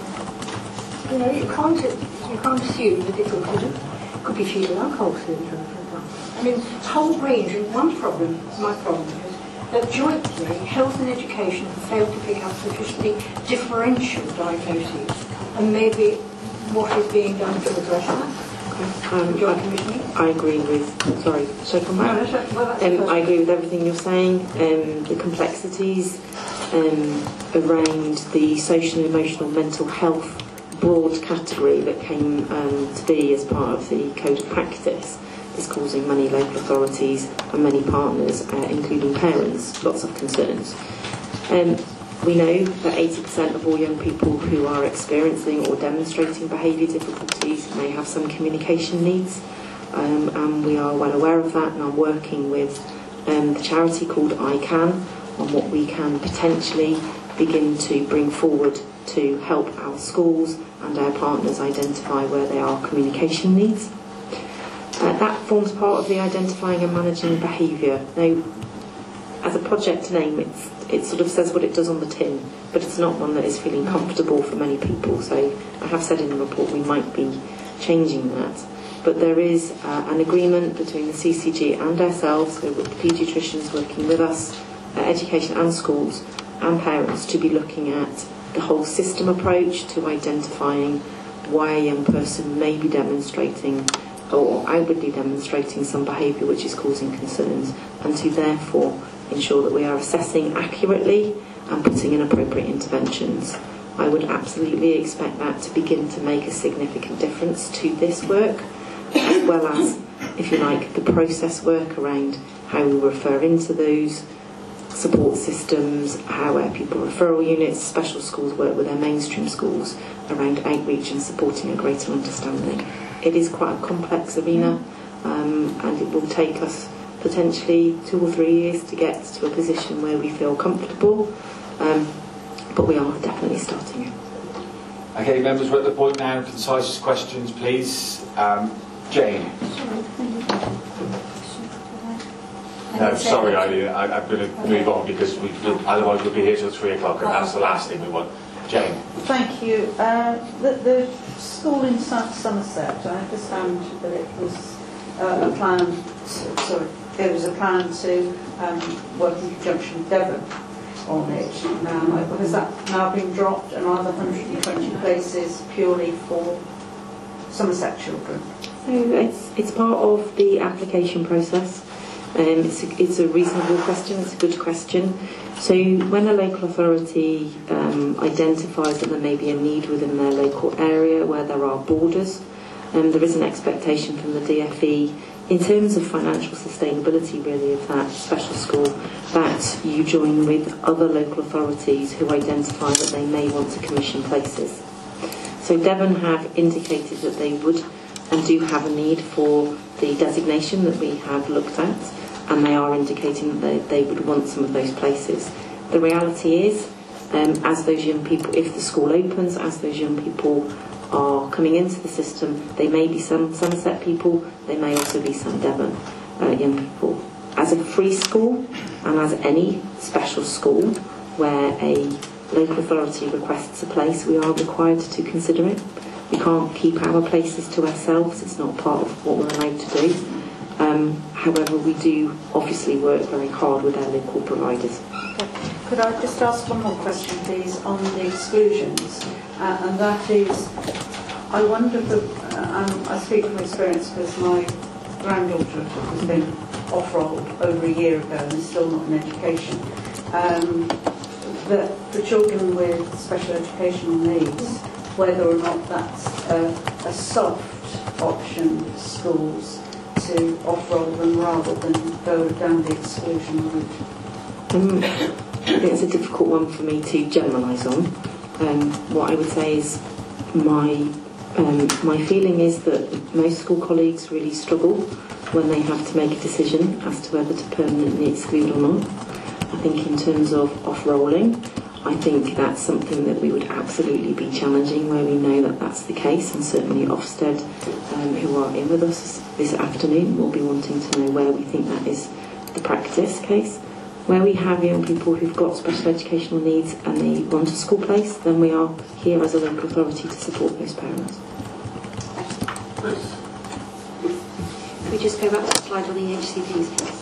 You know, you can't, you can't assume that it's autism. It could be fetal alcohol syndrome, for example. I mean, a whole range, and one problem, my problem is, that jointly, health and education have failed to pick up sufficiently differential diagnoses, and maybe what is being done to address that. Um, Joint commissioning. I agree with, sorry, should I come back? No, that's right. Well, that's the um, first I agree with everything you're saying. Um, the complexities um, around the social and emotional mental health broad category that came um, to be as part of the Code of Practice is causing many local authorities and many partners, uh, including parents, lots of concerns. Um, we know that eighty percent of all young people who are experiencing or demonstrating behaviour difficulties may have some communication needs, um, and we are well aware of that and are working with um, the charity called I CAN on what we can potentially begin to bring forward to help our schools and our partners identify where there are communication needs. Uh, that forms part of the identifying and managing behaviour. Now, as a project name, it's, it sort of says what it does on the tin, but it's not one that is feeling comfortable for many people. So I have said in the report we might be changing that. But there is uh, an agreement between the C C G and ourselves, so with the paediatricians working with us, uh, education and schools and parents, to be looking at the whole system approach to identifying why a young person may be demonstrating or outwardly demonstrating some behaviour which is causing concerns, and to therefore ensure that we are assessing accurately and putting in appropriate interventions. I would absolutely expect that to begin to make a significant difference to this work, as well as, if you like, the process work around how we refer into those support systems, how our pupil referral units, special schools work with their mainstream schools around outreach and supporting a greater understanding. It is quite a complex arena, um, and it will take us potentially two or three years to get to a position where we feel comfortable, um, but we are definitely starting it. Okay, members, we're at the point now. Concise questions, please. Um, Jane. No, sorry, I, I, I'm going to move on because we, otherwise we'll be here till three o'clock, and that's the last thing we want. Jane. Thank you. Uh, the, the school in South Somerset, I understand that it was uh, a plan. To, sorry, there was a plan to um, work in conjunction with Devon on it. Now, has that now been dropped, and are the one hundred twenty places purely for Somerset children? So it's it's part of the application process. Um, it's, a, it's a reasonable question, it's a good question. So when a local authority um, identifies that there may be a need within their local area where there are borders, um, there is an expectation from the D F E in terms of financial sustainability really of that special school that you join with other local authorities who identify that they may want to commission places. So Devon have indicated that they would and do have a need for the designation that we have looked at, and they are indicating that they, they would want some of those places. The reality is, um, as those young people, if the school opens, as those young people are coming into the system, they may be some Somerset people, they may also be some Devon uh, young people. As a free school, and as any special school where a local authority requests a place, we are required to consider it. We can't keep our places to ourselves, it's not part of what we're allowed to do. Um, however, we do obviously work very hard with our local providers. Okay. Could I just ask one more question, please, on the exclusions? Uh, and that is, I wonder, the, uh, um, I speak from experience because my granddaughter has been off-roll over a year ago and is still not in education. Um, that the children with special educational needs, whether or not that's a, a soft option for schools to off-roll them rather than go down the exclusion route. Um, I think it's a difficult one for me to generalise on. Um, what I would say is my um, my feeling is that most school colleagues really struggle when they have to make a decision as to whether to permanently exclude or not. I think in terms of off-rolling, I think that's something that we would absolutely be challenging where we know that that's the case, and certainly Ofsted, um, who are in with us this afternoon, will be wanting to know where we think that is the practice case. Where we have young people who've got special educational needs and they want a school place, then we are here as a local authority to support those parents. Can we just go back to the slide on the H C Ps, please?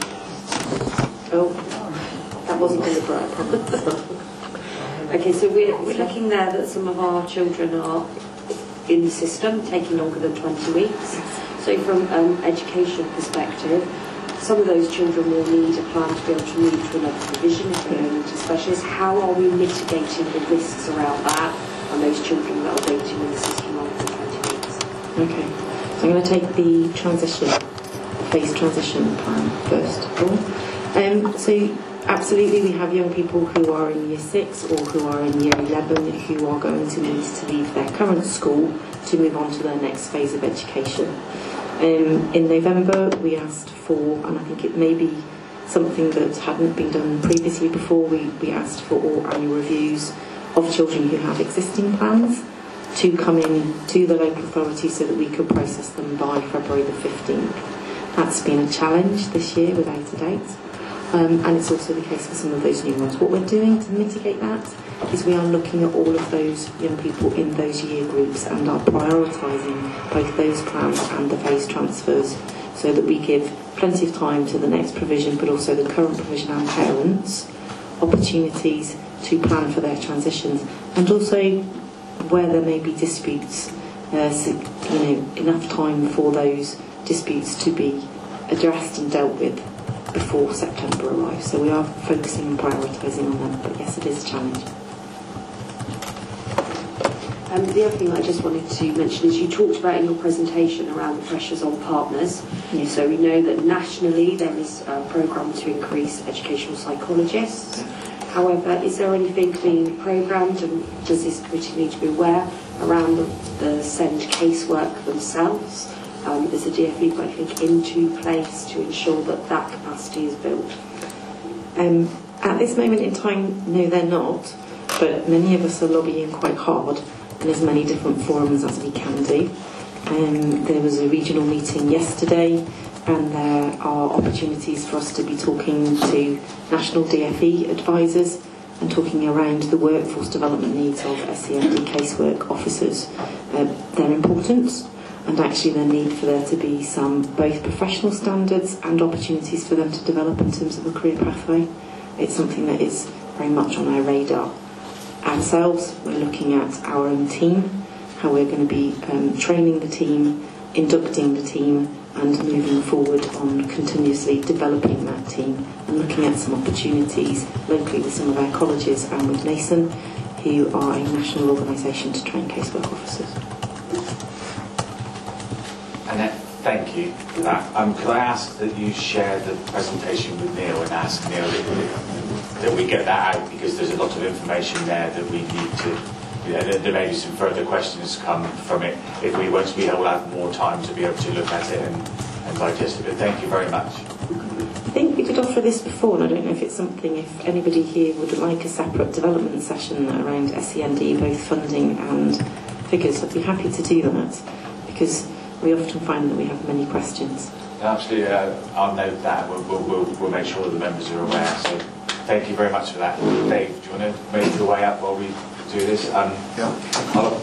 Oh, that wasn't deliberate. Okay, so we're, we're looking there that some of our children are in the system, taking longer than twenty weeks. So from an um, education perspective, some of those children will need a plan to be able to move to another provision if they're going into specialists. How are we mitigating the risks around that and those children that are waiting in the system longer than twenty weeks? Okay, so I'm going to take the transition, phase transition plan first of all. Um, so absolutely we have young people who are in year six or who are in year eleven who are going to need to leave their current school to move on to their next phase of education. Um, in November we asked for, and I think it may be something that hadn't been done previously before, we, we asked for all annual reviews of children who have existing plans to come in to the local authority so that we could process them by February the fifteenth. That's been a challenge this year without a doubt. Um, and it's also the case for some of those new ones. What we're doing to mitigate that is we are looking at all of those young people in those year groups and are prioritising both those plans and the phase transfers so that we give plenty of time to the next provision but also the current provision and parents opportunities to plan for their transitions, and also where there may be disputes, uh, you know, enough time for those disputes to be addressed and dealt with before September arrives. So we are focusing and prioritising on them, but yes, it is a challenge. Um, the other thing that I just wanted to mention is you talked about in your presentation around the pressures on partners. Yes. So we know that nationally there is a programme to increase educational psychologists. However, is there anything being programmed, and does this committee need to be aware around the, the SEND casework themselves? Um, is the D F E got anything into place to ensure that that capacity is built? Um, at this moment in time, no, they're not. But many of us are lobbying quite hard in as many different forums as we can do. Um, there was a regional meeting yesterday, and there are opportunities for us to be talking to national D F E advisors and talking around the workforce development needs of S E N D casework officers. Uh, they're important. And actually the need for there to be some both professional standards and opportunities for them to develop in terms of a career pathway. It's something that is very much on our radar. Ourselves, we're looking at our own team, how we're going to be um, training the team, inducting the team and moving forward on continuously developing that team and looking at some opportunities locally with some of our colleges and with Mason, who are a national organisation to train casework officers. Annette, thank you for that. Um, could I ask that you share the presentation with Neil and ask Neil that, that we get that out, because there's a lot of information there that we need to, you know, there, there may be some further questions come from it. If we once we will have more time to be able to look at it and, and digest it. But thank you very much. I think we did offer this before, and I don't know if it's something, if anybody here would like a separate development session around S E N D, both funding and figures. I'd be happy to do that, because we often find that we have many questions. Absolutely, uh, I'll note that. We'll, we'll, we'll, we'll make sure that the members are aware. So thank you very much for that. Dave, do you want to make your way up while we do this? Um, yeah. Uh,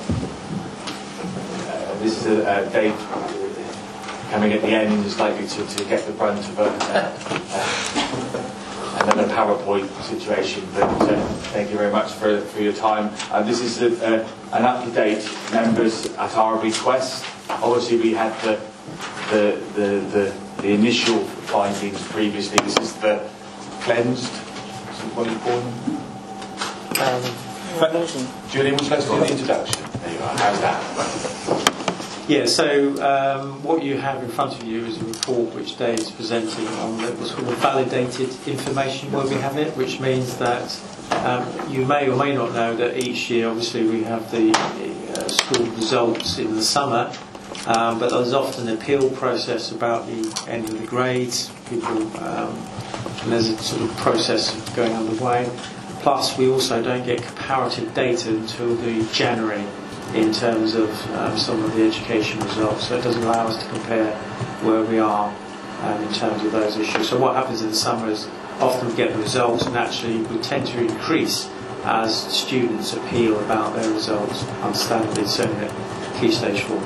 this is a, uh, Dave coming at the end is likely to, to get the brunt of a, uh, uh, another PowerPoint situation. But uh, thank you very much for, for your time. Uh, this is a, uh, an up-to-date members at our request. Obviously, we had the the, the the the initial findings previously. This is the cleansed. What do you call them? Um, Julian, would you like to do the introduction? There you are. How's that? Yeah. So um, what you have in front of you is a report which Dave is presenting on the sort of validated information where we have it, which means that um, you may or may not know that each year, obviously, we have the uh, school results in the summer. Um, but there's often an appeal process about the end of the grades. People, um, and there's a sort of process going underway. Plus, we also don't get comparative data until the January in terms of um, some of the education results. So it doesn't allow us to compare where we are um, in terms of those issues. So what happens in the summer is often we get the results, and actually we tend to increase as students appeal about their results, understandably, certainly at Key Stage four.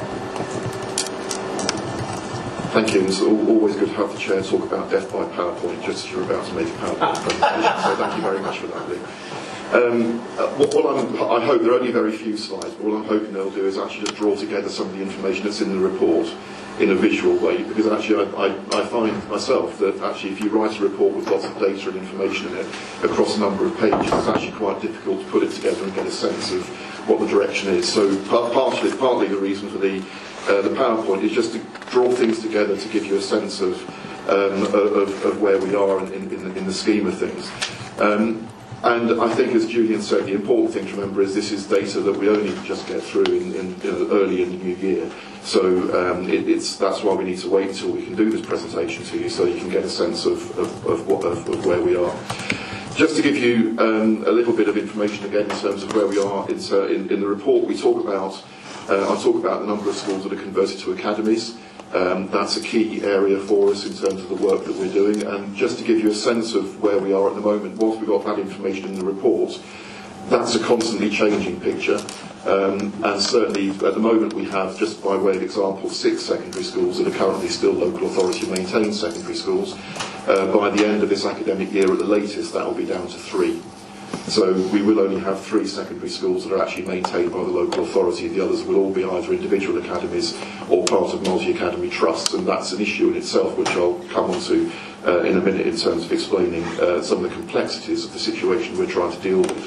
Thank you. It's always good to have the Chair talk about death by PowerPoint just as you're about to make a PowerPoint presentation. So thank you very much for that, Lee. Um, what, what I'm, I hope there are only very few slides, but what I'm hoping they'll do is actually just draw together some of the information that's in the report in a visual way, because actually I, I, I find myself that actually if you write a report with lots of data and information in it across a number of pages, it's actually quite difficult to put it together and get a sense of what the direction is. So partially, partly the reason for the Uh, the PowerPoint is just to draw things together to give you a sense of um, of, of where we are in, in, in the scheme of things. Um, and I think, as Julian said, the important thing to remember is this is data that we only just get through in, in, you know, early in the new year. So um, it, it's that's why we need to wait until we can do this presentation to you, so you can get a sense of of, of, what, of, of where we are. Just to give you um, a little bit of information again in terms of where we are, in, uh, in, in the report we talk about. Uh, I'll talk about the number of schools that are converted to academies. Um, that's a key area for us in terms of the work that we're doing. And just to give you a sense of where we are at the moment, whilst we've got that information in the report, that's a constantly changing picture. Um, and certainly at the moment we have, just by way of example, six secondary schools that are currently still local authority maintained secondary schools. Uh, by the end of this academic year at the latest, that will be down to three. So we will only have three secondary schools that are actually maintained by the local authority. The others will all be either individual academies or part of multi-academy trusts, and that's an issue in itself which I'll come on to uh, in a minute in terms of explaining uh, some of the complexities of the situation we're trying to deal with.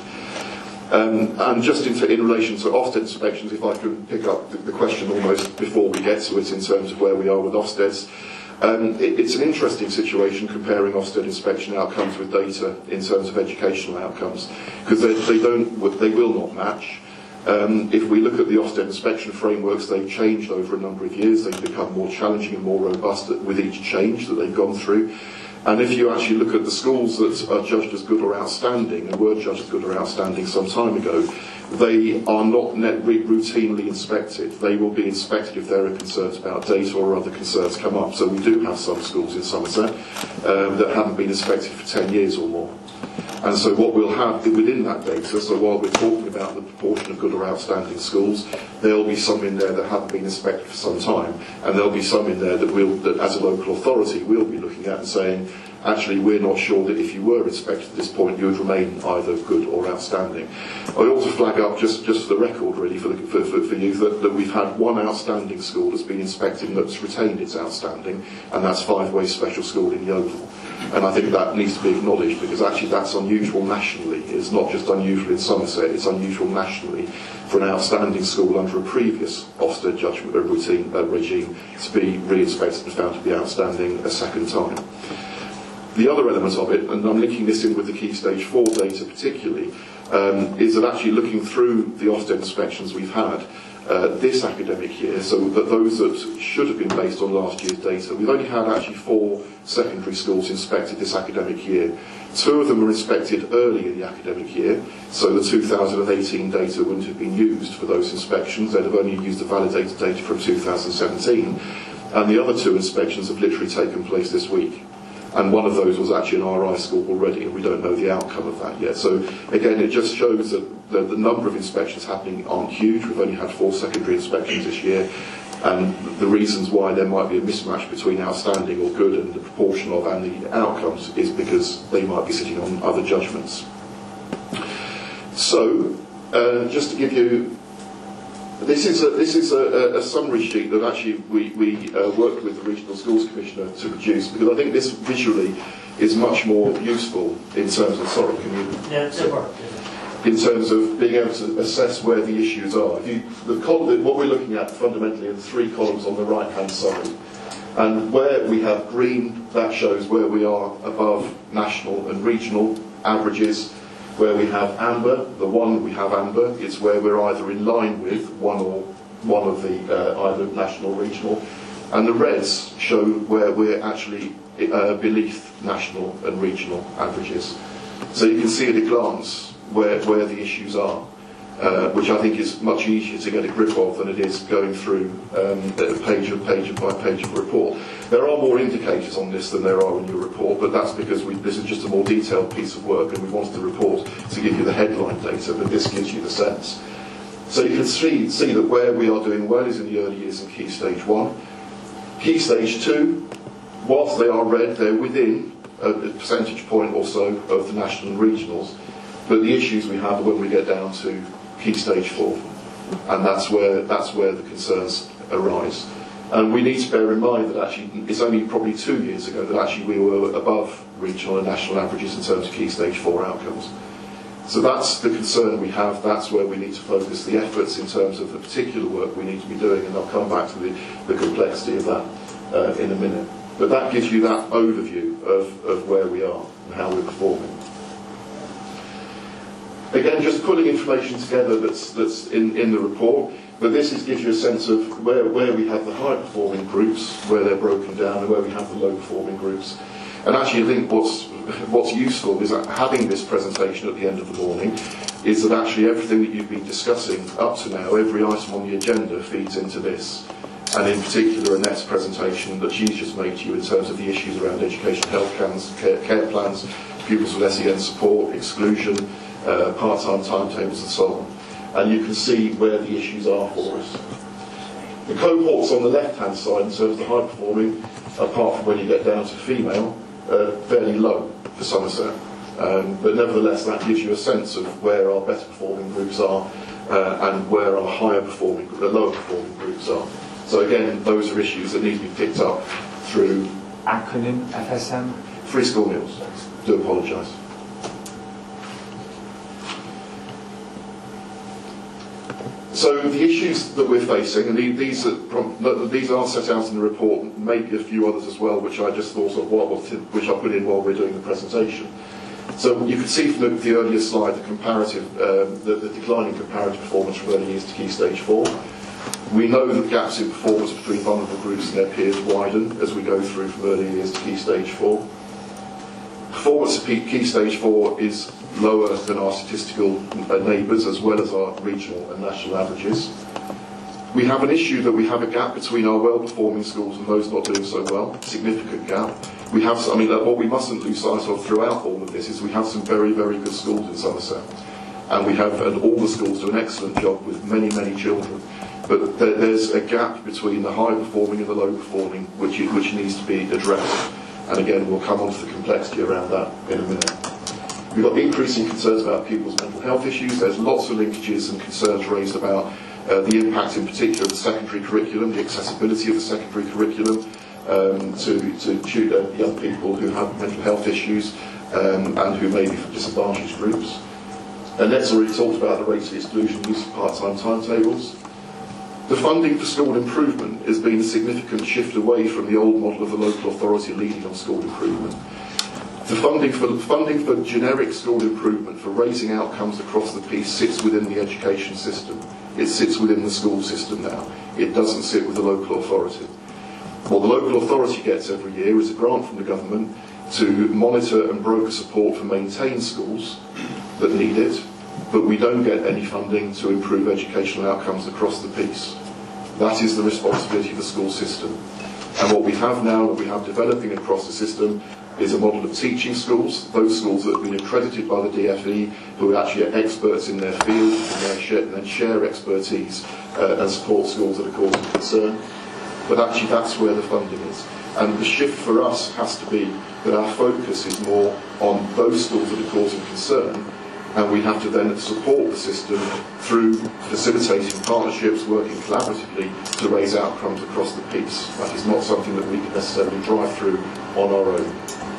Um, and just in, in relation to Ofsted inspections, if I could pick up the, the question almost before we get to it in terms of where we are with Ofsteds. Um, it, it's an interesting situation comparing Ofsted inspection outcomes with data in terms of educational outcomes, because they, they don't, they will not match. Um, if we look at the Ofsted inspection frameworks, they've changed over a number of years. They've become more challenging and more robust with each change that they've gone through. And if you actually look at the schools that are judged as good or outstanding, and were judged as good or outstanding some time ago, they are not net routinely inspected. They will be inspected if there are concerns about data or other concerns come up. So we do have some schools in Somerset um, that haven't been inspected for ten years or more. And so what we'll have within that data, so while we're talking about the proportion of good or outstanding schools, there'll be some in there that haven't been inspected for some time, and there'll be some in there that we'll, that as a local authority, we'll be looking at and saying, actually we're not sure that if you were inspected at this point you would remain either good or outstanding. I ought to flag up, just, just for the record really, for, the, for, for, for you, that, that we've had one outstanding school that's been inspected and that's retained its outstanding, and that's Five Ways Special School in Yeovil. And I think that needs to be acknowledged, because actually that's unusual nationally. It's not just unusual in Somerset, it's unusual nationally for an outstanding school under a previous Ofsted judgment uh, routine uh, regime to be re-inspected and found to be outstanding a second time. The other element of it, and I'm linking this in with the Key Stage four data particularly, um, is that actually looking through the Ofsted inspections we've had uh, this academic year, so that those that should have been based on last year's data, we've only had actually four secondary schools inspected this academic year. Two of them were inspected early in the academic year, so the two thousand eighteen data wouldn't have been used for those inspections. They'd have only used the validated data from two thousand seventeen. And the other two inspections have literally taken place this week. And one of those was actually an R I school already, and we don't know the outcome of that yet. So again, it just shows that the, the number of inspections happening aren't huge. We've only had four secondary inspections this year, and the reasons why there might be a mismatch between outstanding or good and the proportion of and the outcomes is because they might be sitting on other judgments. So, uh, just to give you, this is a, this is a, a summary sheet that actually we, we uh, worked with the Regional Schools Commissioner to produce, because I think this visually is much more useful in terms of, sorry, can you? Yeah, it's a work. In terms of being able to assess where the issues are. If you, the col- what we're looking at fundamentally are the three columns on the right-hand side. And where we have green, that shows where we are above national and regional averages. Where we have amber, the one we have amber, is where we're either in line with one or one of the uh, either national or regional. And the reds show where we're actually uh, beneath national and regional averages. So you can see at a glance where, where the issues are, uh, which I think is much easier to get a grip of than it is going through um, page of page by page of report. There are more indicators on this than there are in your report, but that's because we, this is just a more detailed piece of work, and we wanted the report to give you the headline data, but this gives you the sense. So you can see, see that where we are doing well is in the early years in Key Stage one. Key Stage two, whilst they are red, they're within a percentage point or so of the national and regionals, but the issues we have are when we get down to Key Stage four, and that's where, that's where the concerns arise. And we need to bear in mind that actually it's only probably two years ago that actually we were above regional and national averages in terms of Key Stage four outcomes. So that's the concern we have, that's where we need to focus the efforts in terms of the particular work we need to be doing, and I'll come back to the, the complexity of that uh, in a minute. But that gives you that overview of, of where we are and how we're performing. Again, just putting information together that's, that's in, in the report. But this is, gives you a sense of where, where we have the high-performing groups, where they're broken down, and where we have the low-performing groups. And actually, I think what's, what's useful is that having this presentation at the end of the morning is that actually everything that you've been discussing up to now, every item on the agenda feeds into this. And in particular, Annette's presentation that she's just made to you in terms of the issues around education, health plans, care, care plans, pupils with S E N support, exclusion, uh, part-time timetables and so on. And you can see where the issues are for us. The cohorts on the left-hand side, in terms of the high-performing, apart from when you get down to female, are fairly low for Somerset. Um, but nevertheless, that gives you a sense of where our better-performing groups are uh, and where our higher-performing, the lower-performing groups are. So again, those are issues that need to be picked up through acronym F S M. Free school meals. Do apologise. So the issues that we're facing, and these are, these are set out in the report, maybe a few others as well, which I just thought of, which I put in while we're doing the presentation. So you can see from the, the earlier slide the comparative, um, the, the declining comparative performance from early years to Key Stage four. We know that gaps in performance between vulnerable groups and their peers widen as we go through from early years to Key Stage four. Performance at Key Stage four is lower than our statistical neighbours as well as our regional and national averages. We have an issue that we have a gap between our well-performing schools and those not doing so well, significant gap. We have, I mean, what we mustn't lose sight of throughout all of this is we have some very, very good schools in Somerset. And we have, and all the schools do an excellent job with many, many children. But there, there's a gap between the high-performing and the low-performing which, which needs to be addressed. And again, we'll come on to the complexity around that in a minute. We've got increasing concerns about pupils' mental health issues. There's lots of linkages and concerns raised about uh, the impact in particular of the secondary curriculum, the accessibility of the secondary curriculum um, to, to, to uh, young people who have mental health issues um, and who may be from disadvantaged groups. Annette's already talked about the rates of exclusion use of part-time timetables. The funding for school improvement has been a significant shift away from the old model of the local authority leading on school improvement. The funding for, funding for generic school improvement, for raising outcomes across the piece, sits within the education system. It sits within the school system now. It doesn't sit with the local authority. What the local authority gets every year is a grant from the government to monitor and broker support for maintained schools that need it, but we don't get any funding to improve educational outcomes across the piece. That is the responsibility of the school system. And what we have now, that we have developing across the system, is a model of teaching schools, those schools that have been accredited by the D F E, who are actually experts in their field, and, their share, and then share expertise uh, and support schools that are causing concern. But actually that's where the funding is. And the shift for us has to be that our focus is more on those schools that are causing concern, and we have to then support the system through facilitating partnerships, working collaboratively to raise outcomes across the piece. That is not something that we can necessarily drive through on our own.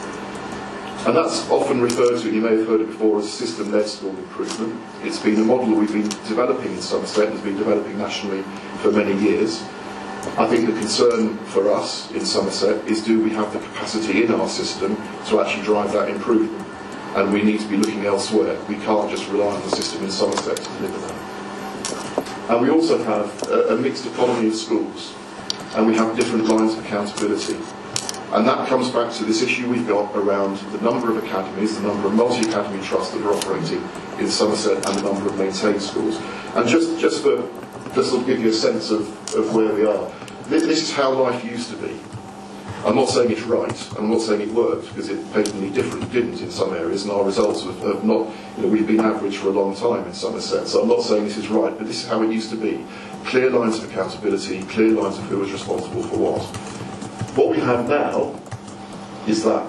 And that's often referred to, and you may have heard it before, as system-led school improvement. It's been a model we've been developing in Somerset and has been developing nationally for many years. I think the concern for us in Somerset is, do we have the capacity in our system to actually drive that improvement? And we need to be looking elsewhere. We can't just rely on the system in Somerset to deliver that. And we also have a, a mixed economy of schools, and we have different lines of accountability. And that comes back to this issue we've got around the number of academies, the number of multi-academy trusts that are operating in Somerset, and the number of maintained schools. And just, just for just to give you a sense of, of where we are, this, this is how life used to be. I'm not saying it's right, I'm not saying it worked, because it patently different didn't in some areas, and our results have, have not, you know, we've been average for a long time in Somerset, so I'm not saying this is right, but this is how it used to be. Clear lines of accountability, clear lines of who was responsible for what. What we have now is that,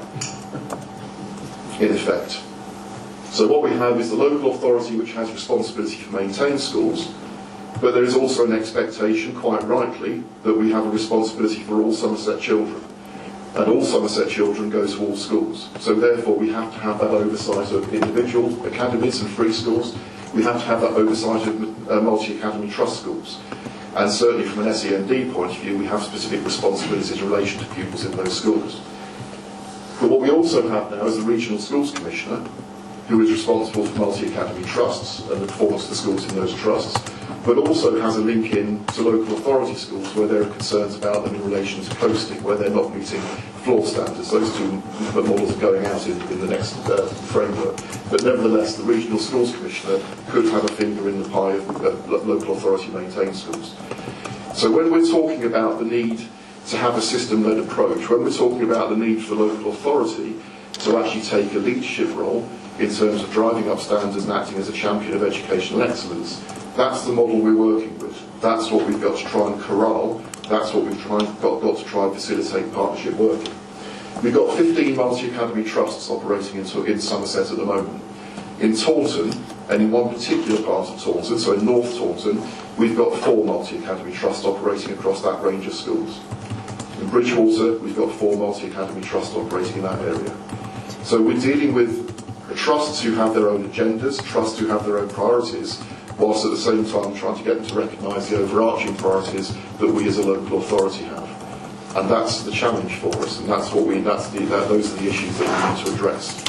in effect. So what we have is the local authority which has responsibility for maintained schools, but there is also an expectation, quite rightly, that we have a responsibility for all Somerset children. And all Somerset children go to all schools. So therefore we have to have that oversight of individual academies and free schools. We have to have that oversight of uh, multi-academy trust schools. And certainly from an S E N D point of view, we have specific responsibilities in relation to pupils in those schools. But what we also have now is the Regional Schools Commissioner, who is responsible for multi-academy trusts and the performance of the schools in those trusts, but also has a link in to local authority schools where there are concerns about them in relation to coasting, where they're not meeting floor standards. Those two models are going out in, in the next uh, framework. But nevertheless, the Regional Schools Commissioner could have a finger in the pie of uh, local authority maintained schools. So when we're talking about the need to have a system-led approach, when we're talking about the need for the local authority to actually take a leadership role in terms of driving up standards and acting as a champion of educational excellence, that's the model we're working with. That's what we've got to try and corral. That's what we've tried, got, got to try and facilitate partnership working. We've got fifteen multi-academy trusts operating in, in Somerset at the moment. In Taunton, and in one particular part of Taunton, so in North Taunton, we've got four multi-academy trusts operating across that range of schools. In Bridgewater, we've got four multi-academy trusts operating in that area. So we're dealing with trusts who have their own agendas, trusts who have their own priorities, whilst at the same time trying to get them to recognise the overarching priorities that we as a local authority have. And that's the challenge for us, and that's what we, that's the, that, those are the issues that we need to address.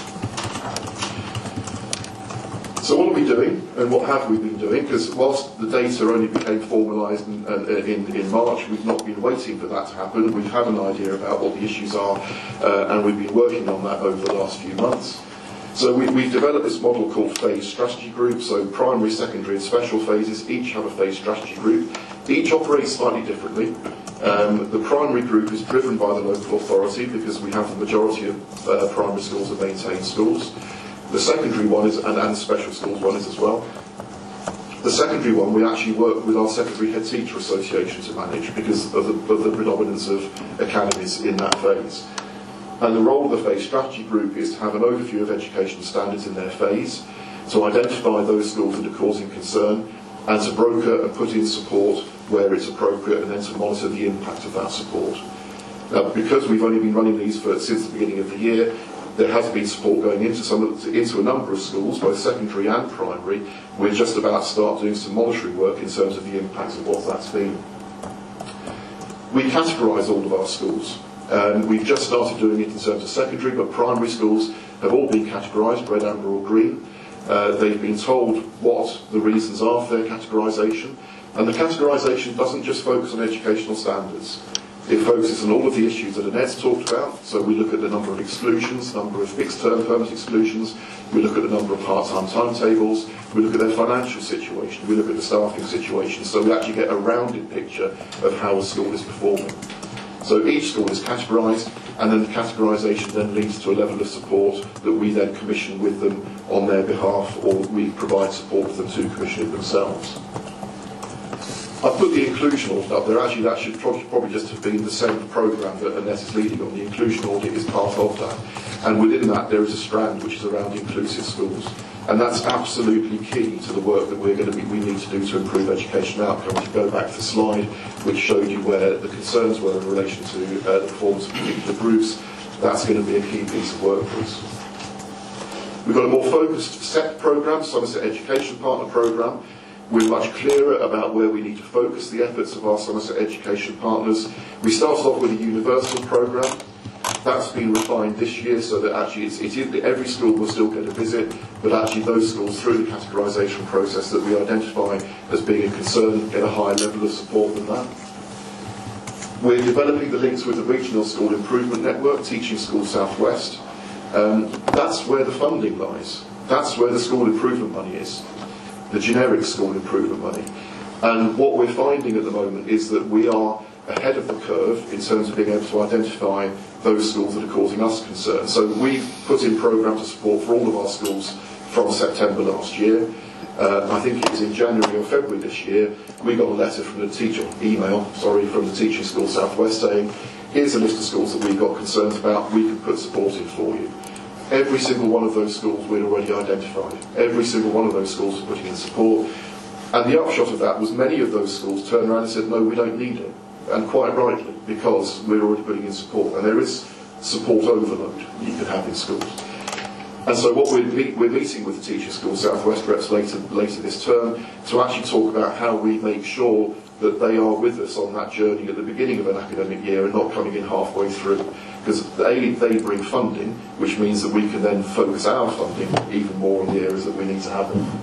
So what are we doing, and what have we been doing? Because whilst the data only became formalised in, in, in March, we've not been waiting for that to happen. We've had an idea about what the issues are, uh, and we've been working on that over the last few months. So we, we've developed this model called phase strategy group. So primary, secondary and special phases each have a phase strategy group. Each operates slightly differently. Um, the primary group is driven by the local authority because we have the majority of uh, primary schools are maintained schools. The secondary one is, and, and special schools one is as well. The secondary one we actually work with our Secondary Head Teacher Association to manage because of the, of the predominance of academies in that phase. And the role of the phase strategy group is to have an overview of education standards in their phase, to identify those schools that are causing concern, and to broker and put in support where it's appropriate, and then to monitor the impact of that support. Now, because we've only been running these for, since the beginning of the year, there has been support going into some of, into a number of schools, both secondary and primary. We're just about to start doing some monitoring work in terms of the impacts of what that's been. We categorise all of our schools. Um, we've just started doing it in terms of secondary, but primary schools have all been categorised, red, amber or green. Uh, they've been told what the reasons are for their categorisation, and the categorisation doesn't just focus on educational standards. It focuses on all of the issues that Annette's talked about. So we look at the number of exclusions, number of fixed-term permanent exclusions, we look at the number of part-time timetables, we look at their financial situation, we look at the staffing situation, so we actually get a rounded picture of how a school is performing. So each school is categorised, and then the categorisation then leads to a level of support that we then commission with them on their behalf, or we provide support for them to commission it themselves. I've put the inclusion audit up there. Actually, that should probably just have been the same programme that Annette is leading on. The inclusion audit is part of that. And within that, there is a strand which is around inclusive schools. And that's absolutely key to the work that we're going to be, we need to do to improve education outcomes. To go back to the slide which showed you where the concerns were in relation to uh, the performance of particular groups, that's going to be a key piece of work for us. We've got a more focused S E P programme, Somerset Education Partner Programme. We're much clearer about where we need to focus the efforts of our Somerset Education partners. We started off with a universal programme. That's been refined this year so that actually it's, it is, every school will still get a visit, but actually those schools through the categorisation process that we identify as being a concern get a higher level of support than that. We're developing the links with the Regional School Improvement Network, Teaching Schools South West. Um, that's where the funding lies. That's where the school improvement money is. The generic school improvement money. And what we're finding at the moment is that we are ahead of the curve in terms of being able to identify those schools that are causing us concern. So we've put in programmes of support for all of our schools from September last year. Uh, I think it was in January or February this year, we got a letter from the teacher, email, sorry, from the Teaching School South West saying, here's a list of schools that we've got concerns about, we can put support in for you. Every single one of those schools we'd already identified. Every single one of those schools was putting in support. And the upshot of that was many of those schools turned around and said, no, we don't need it. And quite rightly, because we're already putting in support. And there is support overload you can have in schools. And so what we're, meet, we're meeting with the Teaching School South West reps later, later this term to actually talk about how we make sure that they are with us on that journey at the beginning of an academic year and not coming in halfway through. Because they, they bring funding, which means that we can then focus our funding even more on the areas that we need to have them.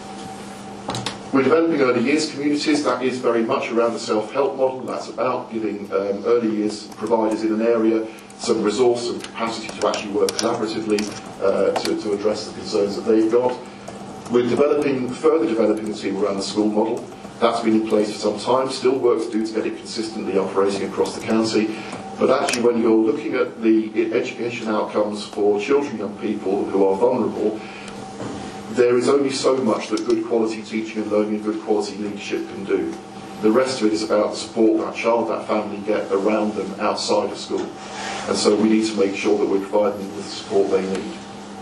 We're developing early years communities. That is very much around the self-help model. That's about giving um, early years providers in an area some resource and capacity to actually work collaboratively uh, to, to address the concerns that they've got. We're developing, further developing the team around the school model. That's been in place for some time. Still work to do to get it consistently operating across the county. But actually, when you're looking at the education outcomes for children and young people who are vulnerable, there is only so much that good quality teaching and learning and good quality leadership can do. The rest of it is about the support that child, that family get around them outside of school. And so we need to make sure that we're providing them with the support they need.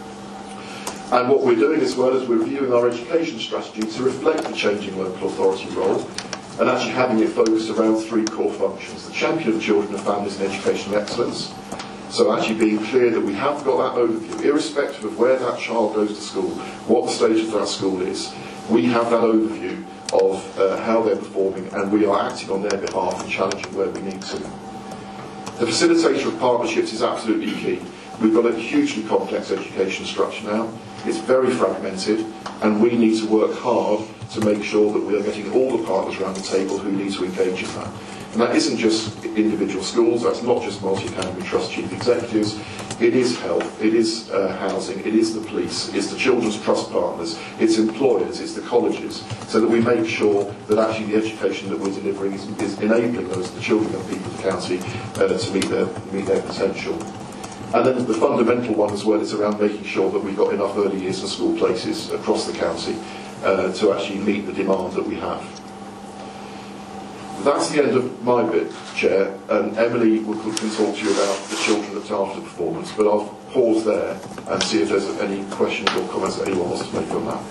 And what we're doing as well is we're reviewing our education strategy to reflect the changing local authority role and actually having it focused around three core functions. The champion of children and families and educational excellence. So actually being clear that we have got that overview, irrespective of where that child goes to school, what the stage of that school is, we have that overview of uh, how they're performing and we are acting on their behalf and challenging where we need to. The facilitator of partnerships is absolutely key. We've got a hugely complex education structure now. It's very fragmented and we need to work hard to make sure that we are getting all the partners around the table who need to engage in that. And that isn't just individual schools, that's not just multi-academy trust chief executives, it is health, it is uh, housing, it is the police, it's the children's trust partners, it's employers, it's the colleges, so that we make sure that actually the education that we're delivering is, is enabling those, the children and people of the county uh, to meet their, meet their potential. And then the fundamental one as well is around making sure that we've got enough early years and school places across the county uh, to actually meet the demand that we have. that's the end of my bit, Chair, and Emily will, can talk to you about the children looked after performance, but I'll pause there and see if there's any questions or comments that anyone wants to make on that.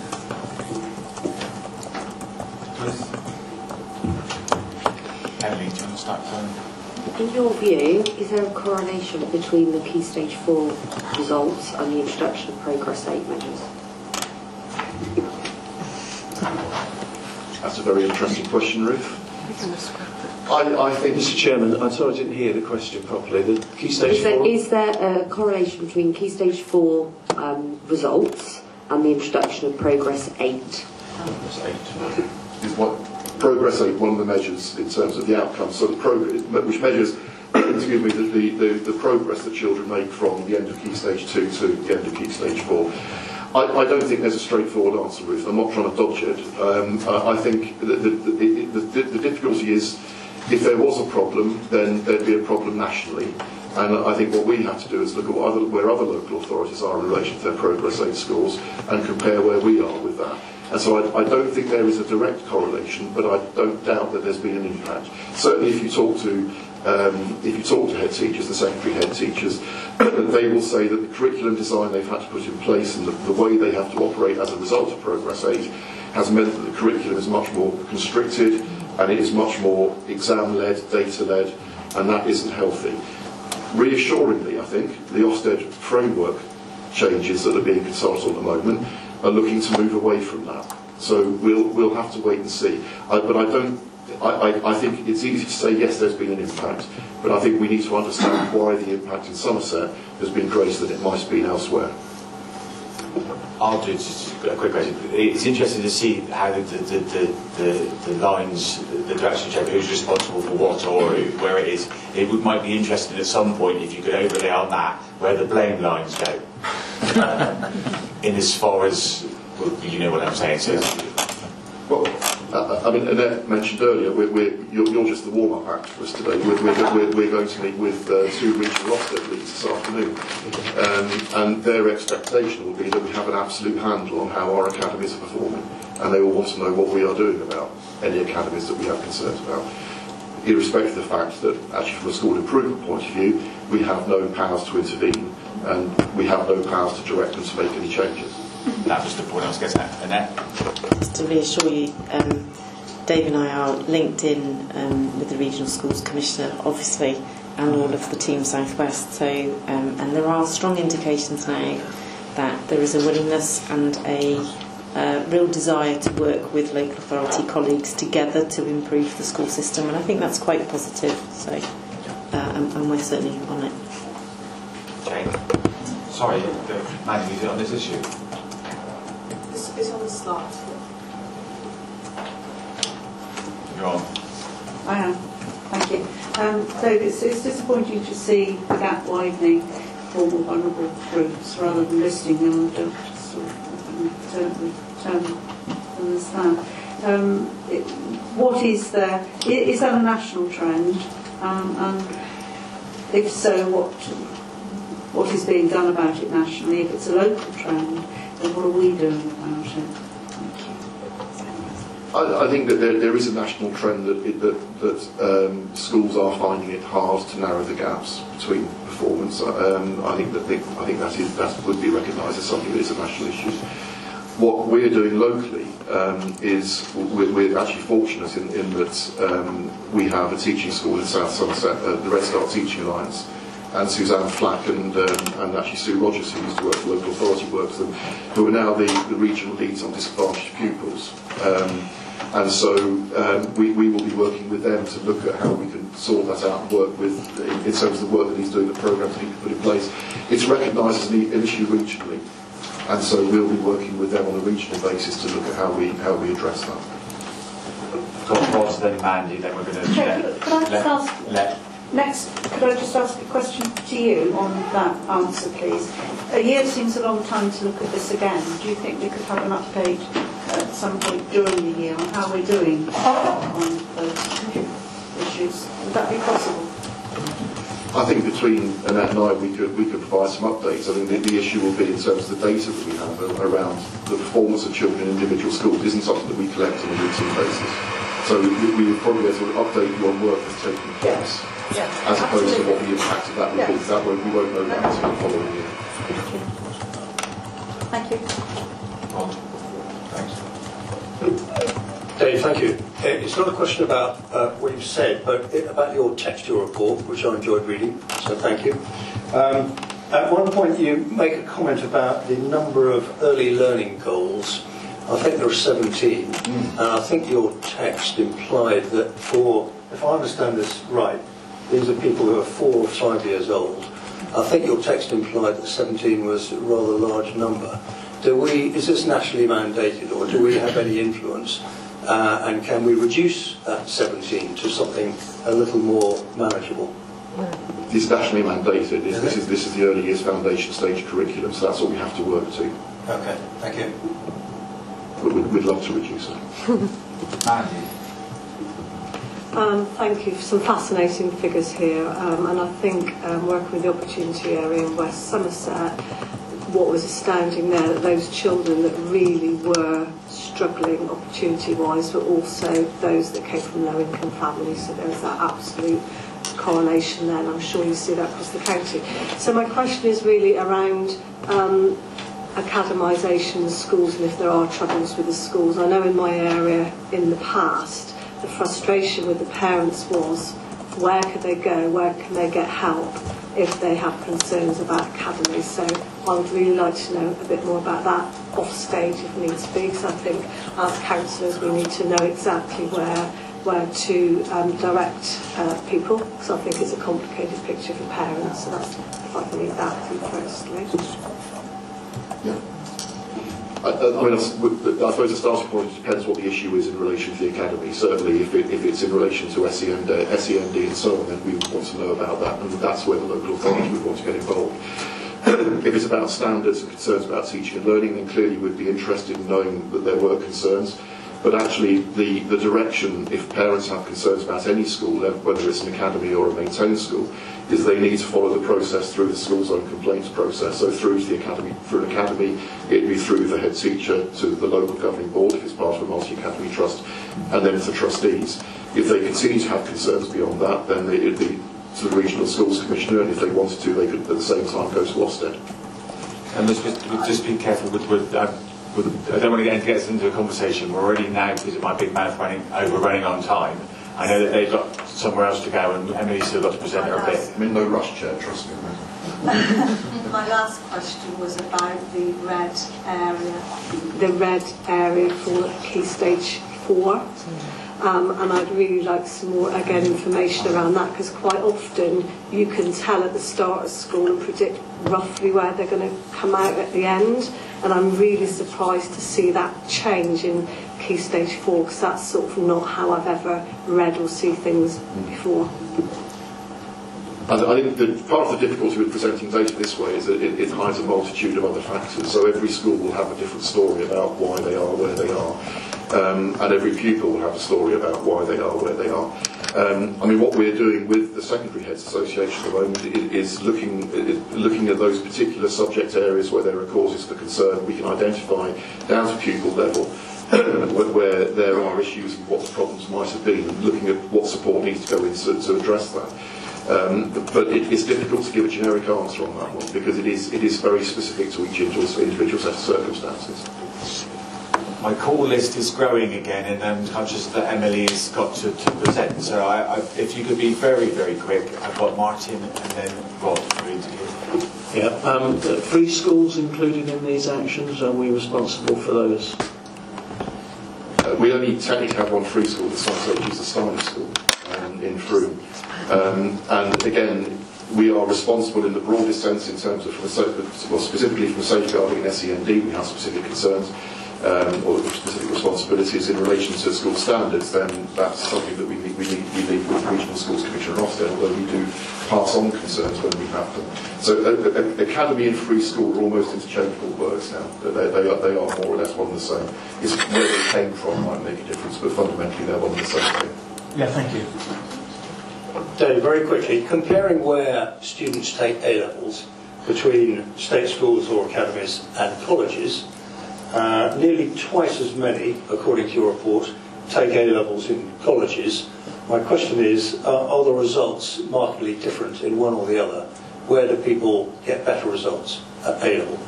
Emily, do you want to start? In your view, is there a correlation between the Key Stage four results and the introduction of Progress eight measures? That's a very interesting question, Ruth. I, I think, Mister Chairman, I'm sorry I didn't hear the question properly. The Key Stage Is there, four. is there a correlation between Key Stage four um, results and the introduction of Progress eight? Progress eight is what Progress eight, one of the measures in terms of the outcomes. So the progress, which measures, excuse me, the, the, the progress that children make from the end of Key Stage two to the end of Key Stage four. I, I don't think there's a straightforward answer, Ruth. I'm not trying to dodge it. Um, I, I think that the, the, the, the, the difficulty is, if there was a problem, then there'd be a problem nationally. And I think what we have to do is look at what other, where other local authorities are in relation to their Progress eight scores and compare where we are with that. And so I, I don't think there is a direct correlation, but I don't doubt that there's been an impact. Certainly if you talk to Um, if you talk to head teachers, the secondary head teachers, they will say that the curriculum design they've had to put in place and the, the way they have to operate as a result of Progress eight has meant that the curriculum is much more constricted and it is much more exam-led, data-led, and that isn't healthy. Reassuringly, I think, the Ofsted framework changes that are being consulted at the moment are looking to move away from that. So we'll, we'll have to wait and see. I, but I don't I, I, I think it's easy to say, yes, there's been an impact, but I think we need to understand why the impact in Somerset has been greater than it might have been elsewhere. I'll do just a quick question. It's interesting to see how the, the, the, the, the lines, the direction check, who's responsible for what or who, where it is. It would, might be interesting at some point if you could overlay on that where the blame lines go. In as far as, well, you know what I'm saying. So, well, Uh, I mean, Annette mentioned earlier, we're, we're, you're, you're just the warm-up act for us today. We're, we're, we're going to meet with uh, two regional Ofsted leads this afternoon, um, and their expectation will be that we have an absolute handle on how our academies are performing, and they will want to know what we are doing about any academies that we have concerns about, irrespective of the fact that, actually from a school improvement point of view, we have no powers to intervene, and we have no powers to direct them to make any changes. That was the point I was getting at. Annette? Just to reassure you, um, Dave and I are linked in um, with the Regional Schools Commissioner, obviously, and all of the Team South West. So, um, and there are strong indications now that there is a willingness and a uh, real desire to work with local authority colleagues together to improve the school system, and I think that's quite positive. So, uh, and, and we're certainly on it. Jane? Sorry, Mandy, is it on this issue? It's on the slide. You're on. I am. Thank you. Um, so it's, it's disappointing to see the gap widening for more vulnerable groups rather than listing them. I don't sort of totally um, understand. Um, it, what is there? Is that a national trend? Um, and if so, what what is being done about it nationally? If it's a local trend, then what are we doing about it? I, I think that there, there is a national trend that it, that, that um, schools are finding it hard to narrow the gaps between performance. Um, I think that they, I think that is that would be recognised as something that is a national issue. What we're doing locally um, is we're, we're actually fortunate in, in that um, we have a teaching school in South Somerset, uh, the Red Star Teaching Alliance, and Suzanne Flack and, um, and actually Sue Rogers, who used to work for local authority, works them, who are now the, the regional leads on disadvantaged pupils. Um, and so um, we, we will be working with them to look at how we can sort that out and work with, in, in terms of the work that he's doing, the programmes that he can put in place. It's recognised as an, an issue regionally, and so we'll be working with them on a regional basis to look at how we how we address that. Ross, then Mandy, then we're going to Okay, let, could I just let, ask, let next, could I just ask a question to you on that answer, please? A year seems a long time to look at this again. Do you think we could have an update at some point during the year on how we're doing on those issues? Would that be possible? I think between Annette and I, we could we could provide some updates. I think the, the issue will be in terms of the data that we have around the performance of children in individual schools. It isn't something that we collect on a routine basis. So we, we would probably be able to update you on work that's taking place, Yeah. as opposed Absolutely. to what the impact of that would be. Yes. That way we won't know that until the following year. Thank you. Dave, thank you. Uh, It's not a question about uh, what you've said, but it, about your textual report, which I enjoyed reading, so thank you. Um, at one point you make a comment about the number of early learning goals. I think there are seventeen, mm. and I think your text implied that for, if I understand this right, these are people who are four or five years old. I think your text implied that seventeen was a rather large number. Do we, is this nationally mandated, or do we have any influence? Uh, and can we reduce that seventeen to something a little more manageable? It's nationally mandated. This, this is this is the early years foundation stage curriculum, so that's what we have to work to. Okay, thank you. But we'd, we'd love to reduce it. Um, thank you for some fascinating figures here, um, and I think um, working with the opportunity area in West Somerset, what was astounding there, that those children that really were struggling opportunity-wise were also those that came from low-income families, so there was that absolute correlation there, and I'm sure you see that across the county. So my question is really around um, academisation in schools, and if there are troubles with the schools. I know in my area in the past, the frustration with the parents was, where could they go, where can they get help if they have concerns about academies. So I would really like to know a bit more about that off stage if needs be, because I think as counsellors we need to know exactly where where to um, direct uh, people, because I think it's a complicated picture for parents. So that's, if I can leave that to you firstly. Yeah. I, I mean, I suppose the starting point depends what the issue is in relation to the academy. Certainly, if, it, if it's in relation to S E N D, S E N D and so on, then we would want to know about that, and that's where the local authority would want to get involved. If it's about standards and concerns about teaching and learning, then clearly we'd be interested in knowing that there were concerns. But actually, the, the direction, if parents have concerns about any school, whether it's an academy or a maintained school, is they need to follow the process through the school's own complaints process. So through to the academy, through an academy, it'd be through the head teacher to the local governing board if it's part of a multi-academy trust, and then to trustees. If they continue to have concerns beyond that, then it'd be to the regional schools commissioner, and if they wanted to, they could at the same time go to Ofsted. And let's just, just be careful with. with uh, I don't want to get into, get into a conversation. We're already now, because of my big mouth running overrunning on time. I know that they've got somewhere else to go, and Emily's still got to present her bit. I'm in no rush, Chair, trust me. My last question was about the red area. The red area for Key Stage four. Um, and I'd really like some more, again, information around that, because quite often you can tell at the start of school and predict roughly where they're going to come out at the end, and I'm really surprised to see that change in Key Stage four, because that's sort of not how I've ever read or see things before. I think that part of the difficulty with presenting data this way is that it, it hides a multitude of other factors. So every school will have a different story about why they are where they are. Um, and every pupil will have a story about why they are where they are. Um, I mean, what we're doing with the Secondary Heads Association at the moment is, is looking is looking at those particular subject areas where there are causes for concern. We can identify down to pupil level where there are issues and what the problems might have been, and looking at what support needs to go in to, to address that. Um, but it, it's difficult to give a generic answer on that one, because it is it is very specific to each individual set of circumstances. My call list is growing again, and I'm conscious that Emily has got to, to present. So I, I, if you could be very, very quick. I've got Martin and then Rod for interview. Yeah, um, free schools included in these actions, are we responsible for those? Uh, we only technically have one free school, the site, which is the Steiner School um, in Frome. Um, and again, we are responsible in the broadest sense in terms of, from a, well, specifically from safeguarding and S E N D, we have specific concerns. Um, or specific responsibilities in relation to school standards, then that's something that we need, we need, we need with the Regional Schools Commissioner Ofsted, although we do pass on concerns when we have them. So uh, uh, academy and free school are almost interchangeable words now. They, they, are, they are more or less one and the same. It's where they came from might make a difference, but fundamentally they're one and the same thing. Yeah, thank you. Dave, very quickly, comparing where students take A-levels between state schools or academies and colleges, Uh, nearly twice as many, according to your report, take A levels in colleges. My question is, are, are the results markedly different in one or the other? Where do people get better results at A level?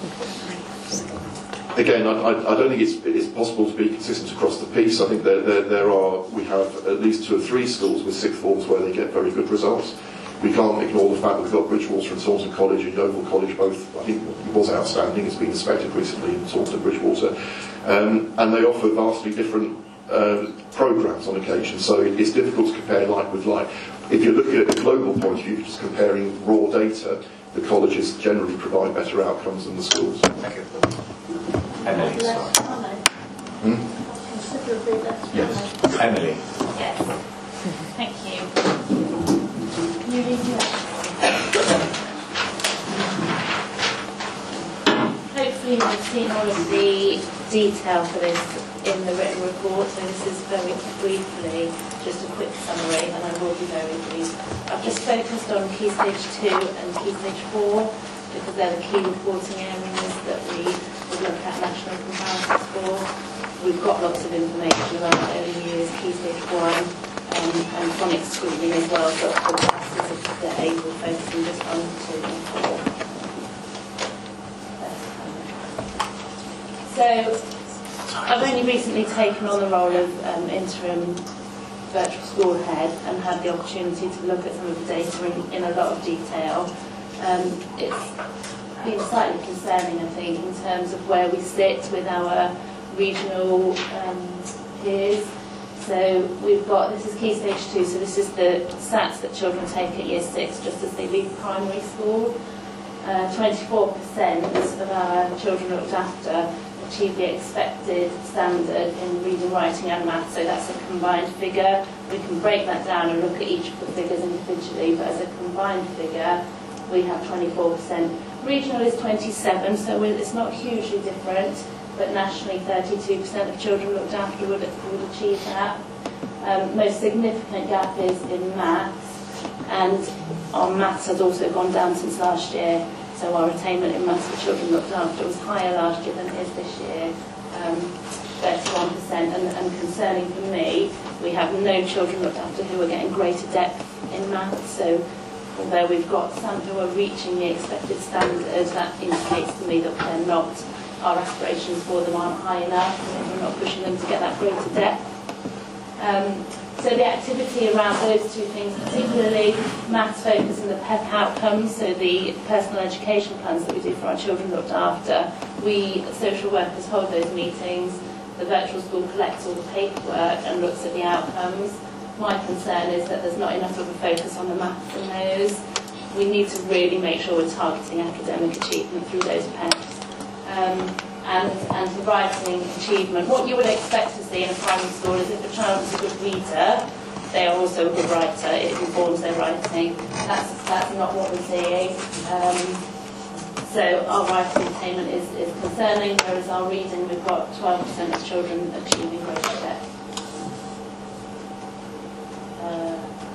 Again, I, I, I don't think it's, it's possible to be consistent across the piece. I think there, there, there are, we have at least two or three schools with sixth forms where they get very good results. We can't ignore the fact that we've got Bridgewater and Taunton College and Yeovil College, both, I think it was outstanding, it's been inspected recently in Taunton and Bridgewater, um, and they offer vastly different uh, programmes on occasion, so it's difficult to compare like with like. If you're looking at the global point of view, just comparing raw data, the colleges generally provide better outcomes than the schools. Thank you. Emily, sorry. Hmm? Yes. Emily. Yes. Thank you. Can you read it? Hopefully you've seen all of the detail for this in the written report, so this is very briefly just a quick summary, and I will be very brief. I've just focused on Key Stage two and Key Stage four because they're the key reporting areas that we would look at national comparisons for. We've got lots of information about early years, Key Stage one, um, and phonics screening as well, but for the purposes of today, we're focusing just on two and four. So, I've only recently taken on the role of um, interim virtual school head and had the opportunity to look at some of the data in, in a lot of detail. Um, it's been slightly concerning, I think, in terms of where we sit with our regional um, peers. So we've got, this is Key Stage two, so this is the SATs that children take at year six just as they leave primary school. Uh, twenty-four percent of our children looked after achieve the expected standard in reading, writing and maths, so that's a combined figure. We can break that down and look at each of the figures individually, but as a combined figure we have twenty-four percent. Regional is twenty-seven, so it's not hugely different, but nationally thirty-two percent of children looked after would, would achieve that. Um, most significant gap is in maths, and our maths has also gone down since last year. So our attainment in maths for children looked after was higher last year than it is this year, um, thirty-one percent. And, and concerning for me, we have no children looked after who are getting greater depth in maths. So although we've got some who are reaching the expected standards, that indicates to me that they're not, our aspirations for them aren't high enough, and we're not pushing them to get that greater depth. Um, So the activity around those two things, particularly maths focus and the P E P outcomes, so the personal education plans that we do for our children looked after, we social workers hold those meetings, the virtual school collects all the paperwork and looks at the outcomes. My concern is that there's not enough of a focus on the maths in those. We need to really make sure we're targeting academic achievement through those P E Ps. Um, And, and the writing achievement. What you would expect to see in a primary school is if a child is a good reader, they are also a good writer. It informs their writing. That's, that's not what we're seeing. Um, so our writing attainment is, is concerning, whereas our reading, we've got twelve percent of children achieving greater depth. Uh,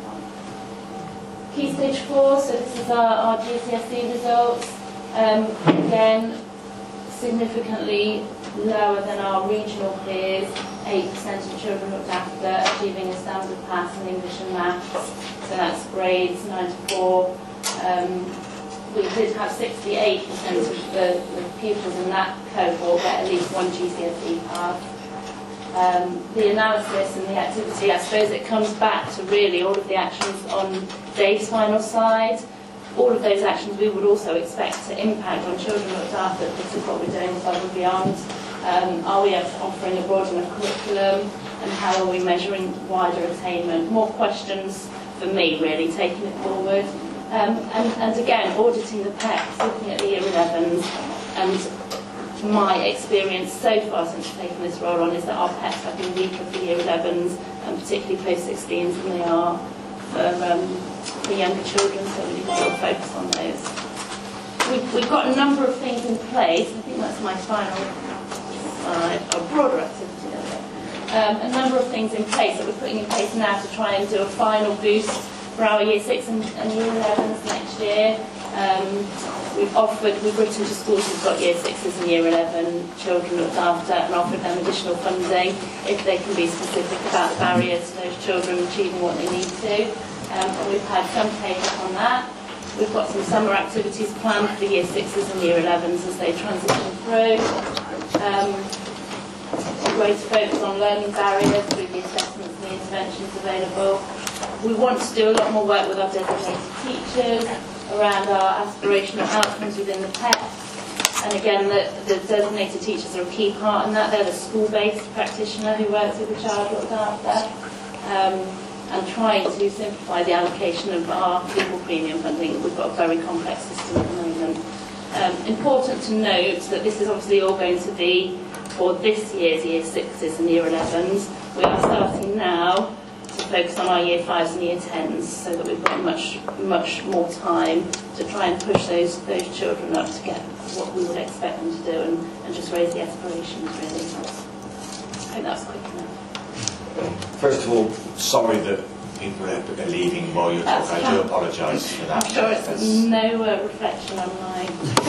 Key Stage four, so this is our, our G C S E results. Um, again, significantly lower than our regional peers, eight percent of children looked after achieving a standard pass in English and Maths, so that's grades nine to four. Um, we did have sixty-eight percent of the, the pupils in that cohort get at least one G C S E pass. Um, the analysis and the activity, I suppose it comes back to really all of the actions on Dave's final slide. All of those actions we would also expect to impact on children looked after. This is what we're doing above and beyond. Um, are we offering a broad enough curriculum, and how are we measuring wider attainment? More questions for me, really, taking it forward. Um, and, and again, auditing the P E Ps, looking at the year elevens, and my experience so far since taking this role on is that our P E Ps have been weaker for year elevens, and particularly post sixteens, than they are for um, for younger children, so we need to sort of focus on those. We've, we've got a number of things in place. I think that's my final slide, a broader activity. Um, a number of things in place that we're putting in place now to try and do a final boost for our year six and, and year elevens next year. Um, we've offered, we've written to schools who've got year sixes and year eleven children looked after and offered them additional funding if they can be specific about the barriers to those children achieving what they need to. Um, and we've had some take up on that. We've got some summer activities planned for the year sixes and year elevens as they transition through. Um, a way to focus on learning barriers through the assessments and the interventions available. We want to do a lot more work with our designated teachers around our aspirational outcomes within the P E P. And again, the, the designated teachers are a key part in that. They're the school-based practitioner who works with the child looked after. Um, and trying to simplify the allocation of our pupil premium funding. We've got a very complex system at the moment. Um, important to note that this is obviously all going to be for this year's year sixes and year elevens. We are starting now to focus on our year fives and year tens so that we've got much, much more time to try and push those, those children up to get what we would expect them to do and, and just raise the aspirations really. I hope that's quick enough. First of all, sorry that people are leaving while you're talking. I do apologise for that. I'm sure it's That's, no uh, reflection on mine.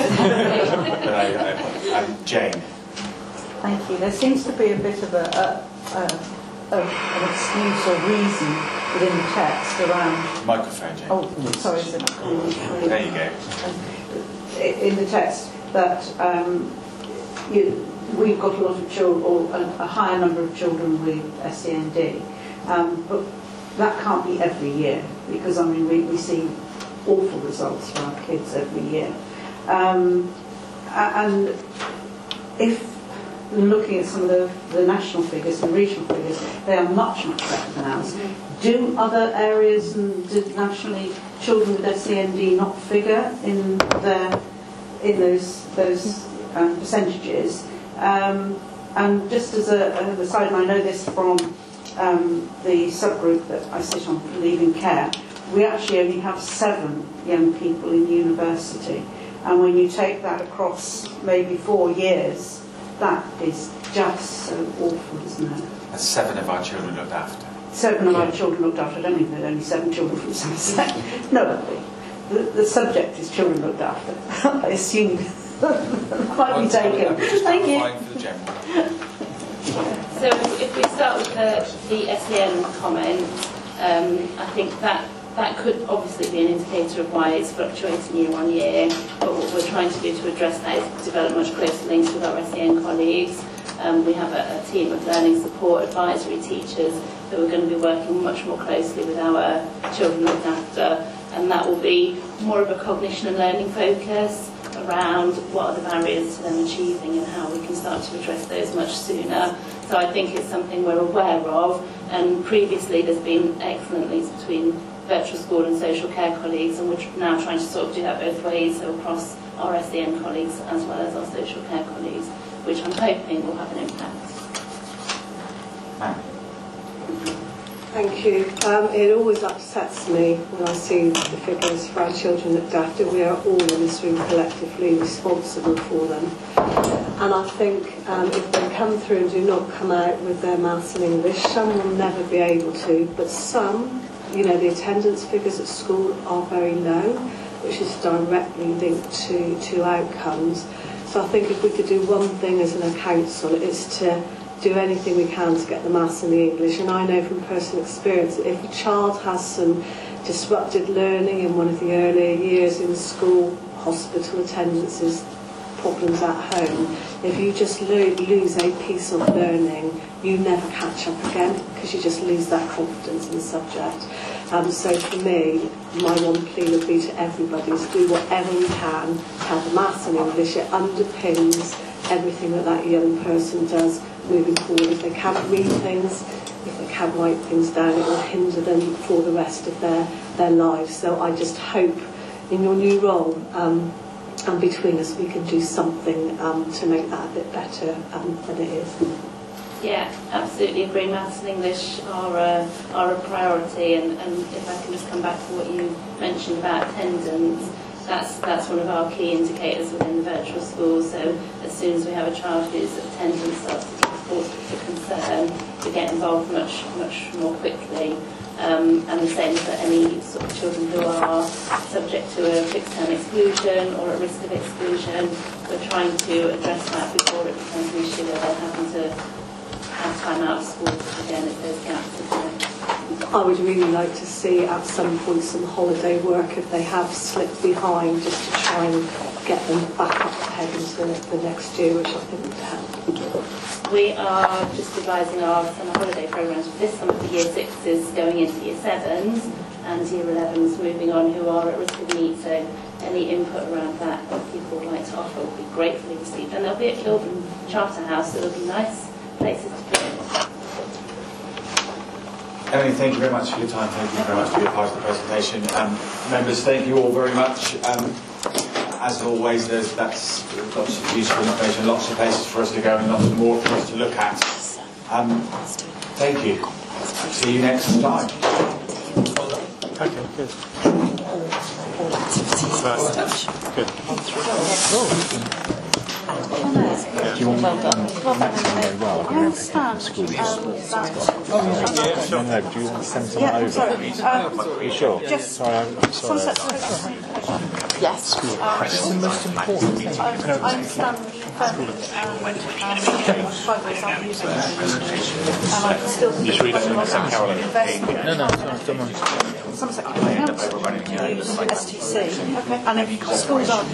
but I, I, I'm Jane. Thank you. There seems to be a bit of a, a, a, a an excuse or reason within the text around. Microphone, Jane. Oh, sorry, is it not coming through? There you go. In the text that um, you. We've got a lot of children, or a, a higher number of children with S E N D, um, but that can't be every year because I mean we, we see awful results for our kids every year, um, and if looking at some of the, the national figures and regional figures, they are much much better than ours. Do other areas and do nationally children with S E N D not figure in their in those those um, percentages? Um, and just as a, an aside, and I know this from um, the subgroup that I sit on for Leaving Care, we actually only have seven young people in university. And when you take that across maybe four years, that is just so awful, isn't it? That's seven of our children looked after. Seven of our children looked after. I don't even know only seven children from Somerset. No, the, the subject is children looked after. I assume. Might be taken. Thank you. So if we start with the, the S E N comment, um, I think that that could obviously be an indicator of why it's fluctuating year on year. But what we're trying to do to address that is develop much closer links with our S E N colleagues. Um, we have a, a team of learning support advisory teachers who are going to be working much more closely with our children looked after, and that will be more of a cognition and learning focus around what are the barriers to them achieving and how we can start to address those much sooner. So I think it's something we're aware of, and previously there's been excellent links between virtual school and social care colleagues, and we're now trying to sort of do that both ways, so across our S E N colleagues as well as our social care colleagues, which I'm hoping will have an impact. Thank you. Um, it always upsets me when I see the figures for our children looked after. We are all in this room collectively responsible for them. And I think um, if they come through and do not come out with their maths and English, some will never be able to, but some, you know, the attendance figures at school are very low, which is directly linked to, to outcomes. So I think if we could do one thing as a council, it's to do anything we can to get the maths and the English. And I know from personal experience that if a child has some disrupted learning in one of the earlier years in school, hospital attendances, problems at home, if you just lo- lose a piece of learning, you never catch up again because you just lose that confidence in the subject. Um, so for me, my one plea would be to everybody is do whatever we can to have the maths and English. It underpins everything that that young person does moving forward. If they can't read things, if they can't write things down, it will hinder them for the rest of their, their lives. So I just hope in your new role um, and between us we can do something um, to make that a bit better um, than it is. Yeah, absolutely agree. Maths and English are a, are a priority, and, and if I can just come back to what you mentioned about attendance, that's that's one of our key indicators within the virtual school. So as soon as we have a child whose attendance starts to cause for concern, we get involved much much more quickly. Um, and the same for any sort of children who are subject to a fixed term exclusion or at risk of exclusion. We're trying to address that before it becomes an issue where they're having to have time out of school again if there's gaps in there. I would really like to see at some point some holiday work if they have slipped behind, just to try and get them back up ahead into the next year, which I think would help. We are just devising our summer holiday programmes for this summer for year sixes going into year sevens and year elevens moving on who are at risk of need. So any input around that that people would like to offer will be gratefully received. And they'll be at Kilburn Charterhouse, so there'll be nice places to be. Emily, thank you very much for your time. Thank you very much for your part of the presentation. Um, members, thank you all very much. Um, as always, there's that's lots of useful information, lots of places for us to go and lots more for us to look at. Um, thank you. See you next time. Okay, good. Good. Do you want well done. um, maximum well? I understand. School. Oh, yeah, sure. No, no, do you want to send someone Yeah, over? sorry. Um, Are you sure? just- sorry, I'm, I'm sorry. Yes. School Uh, press is the most important thing. I I understand firmly, um, um, five ways I'm using it. And I can still You should read it in the second Carolyn. investment. No, no, sorry, don't worry. Somerset County Council use S T C, and if schools aren't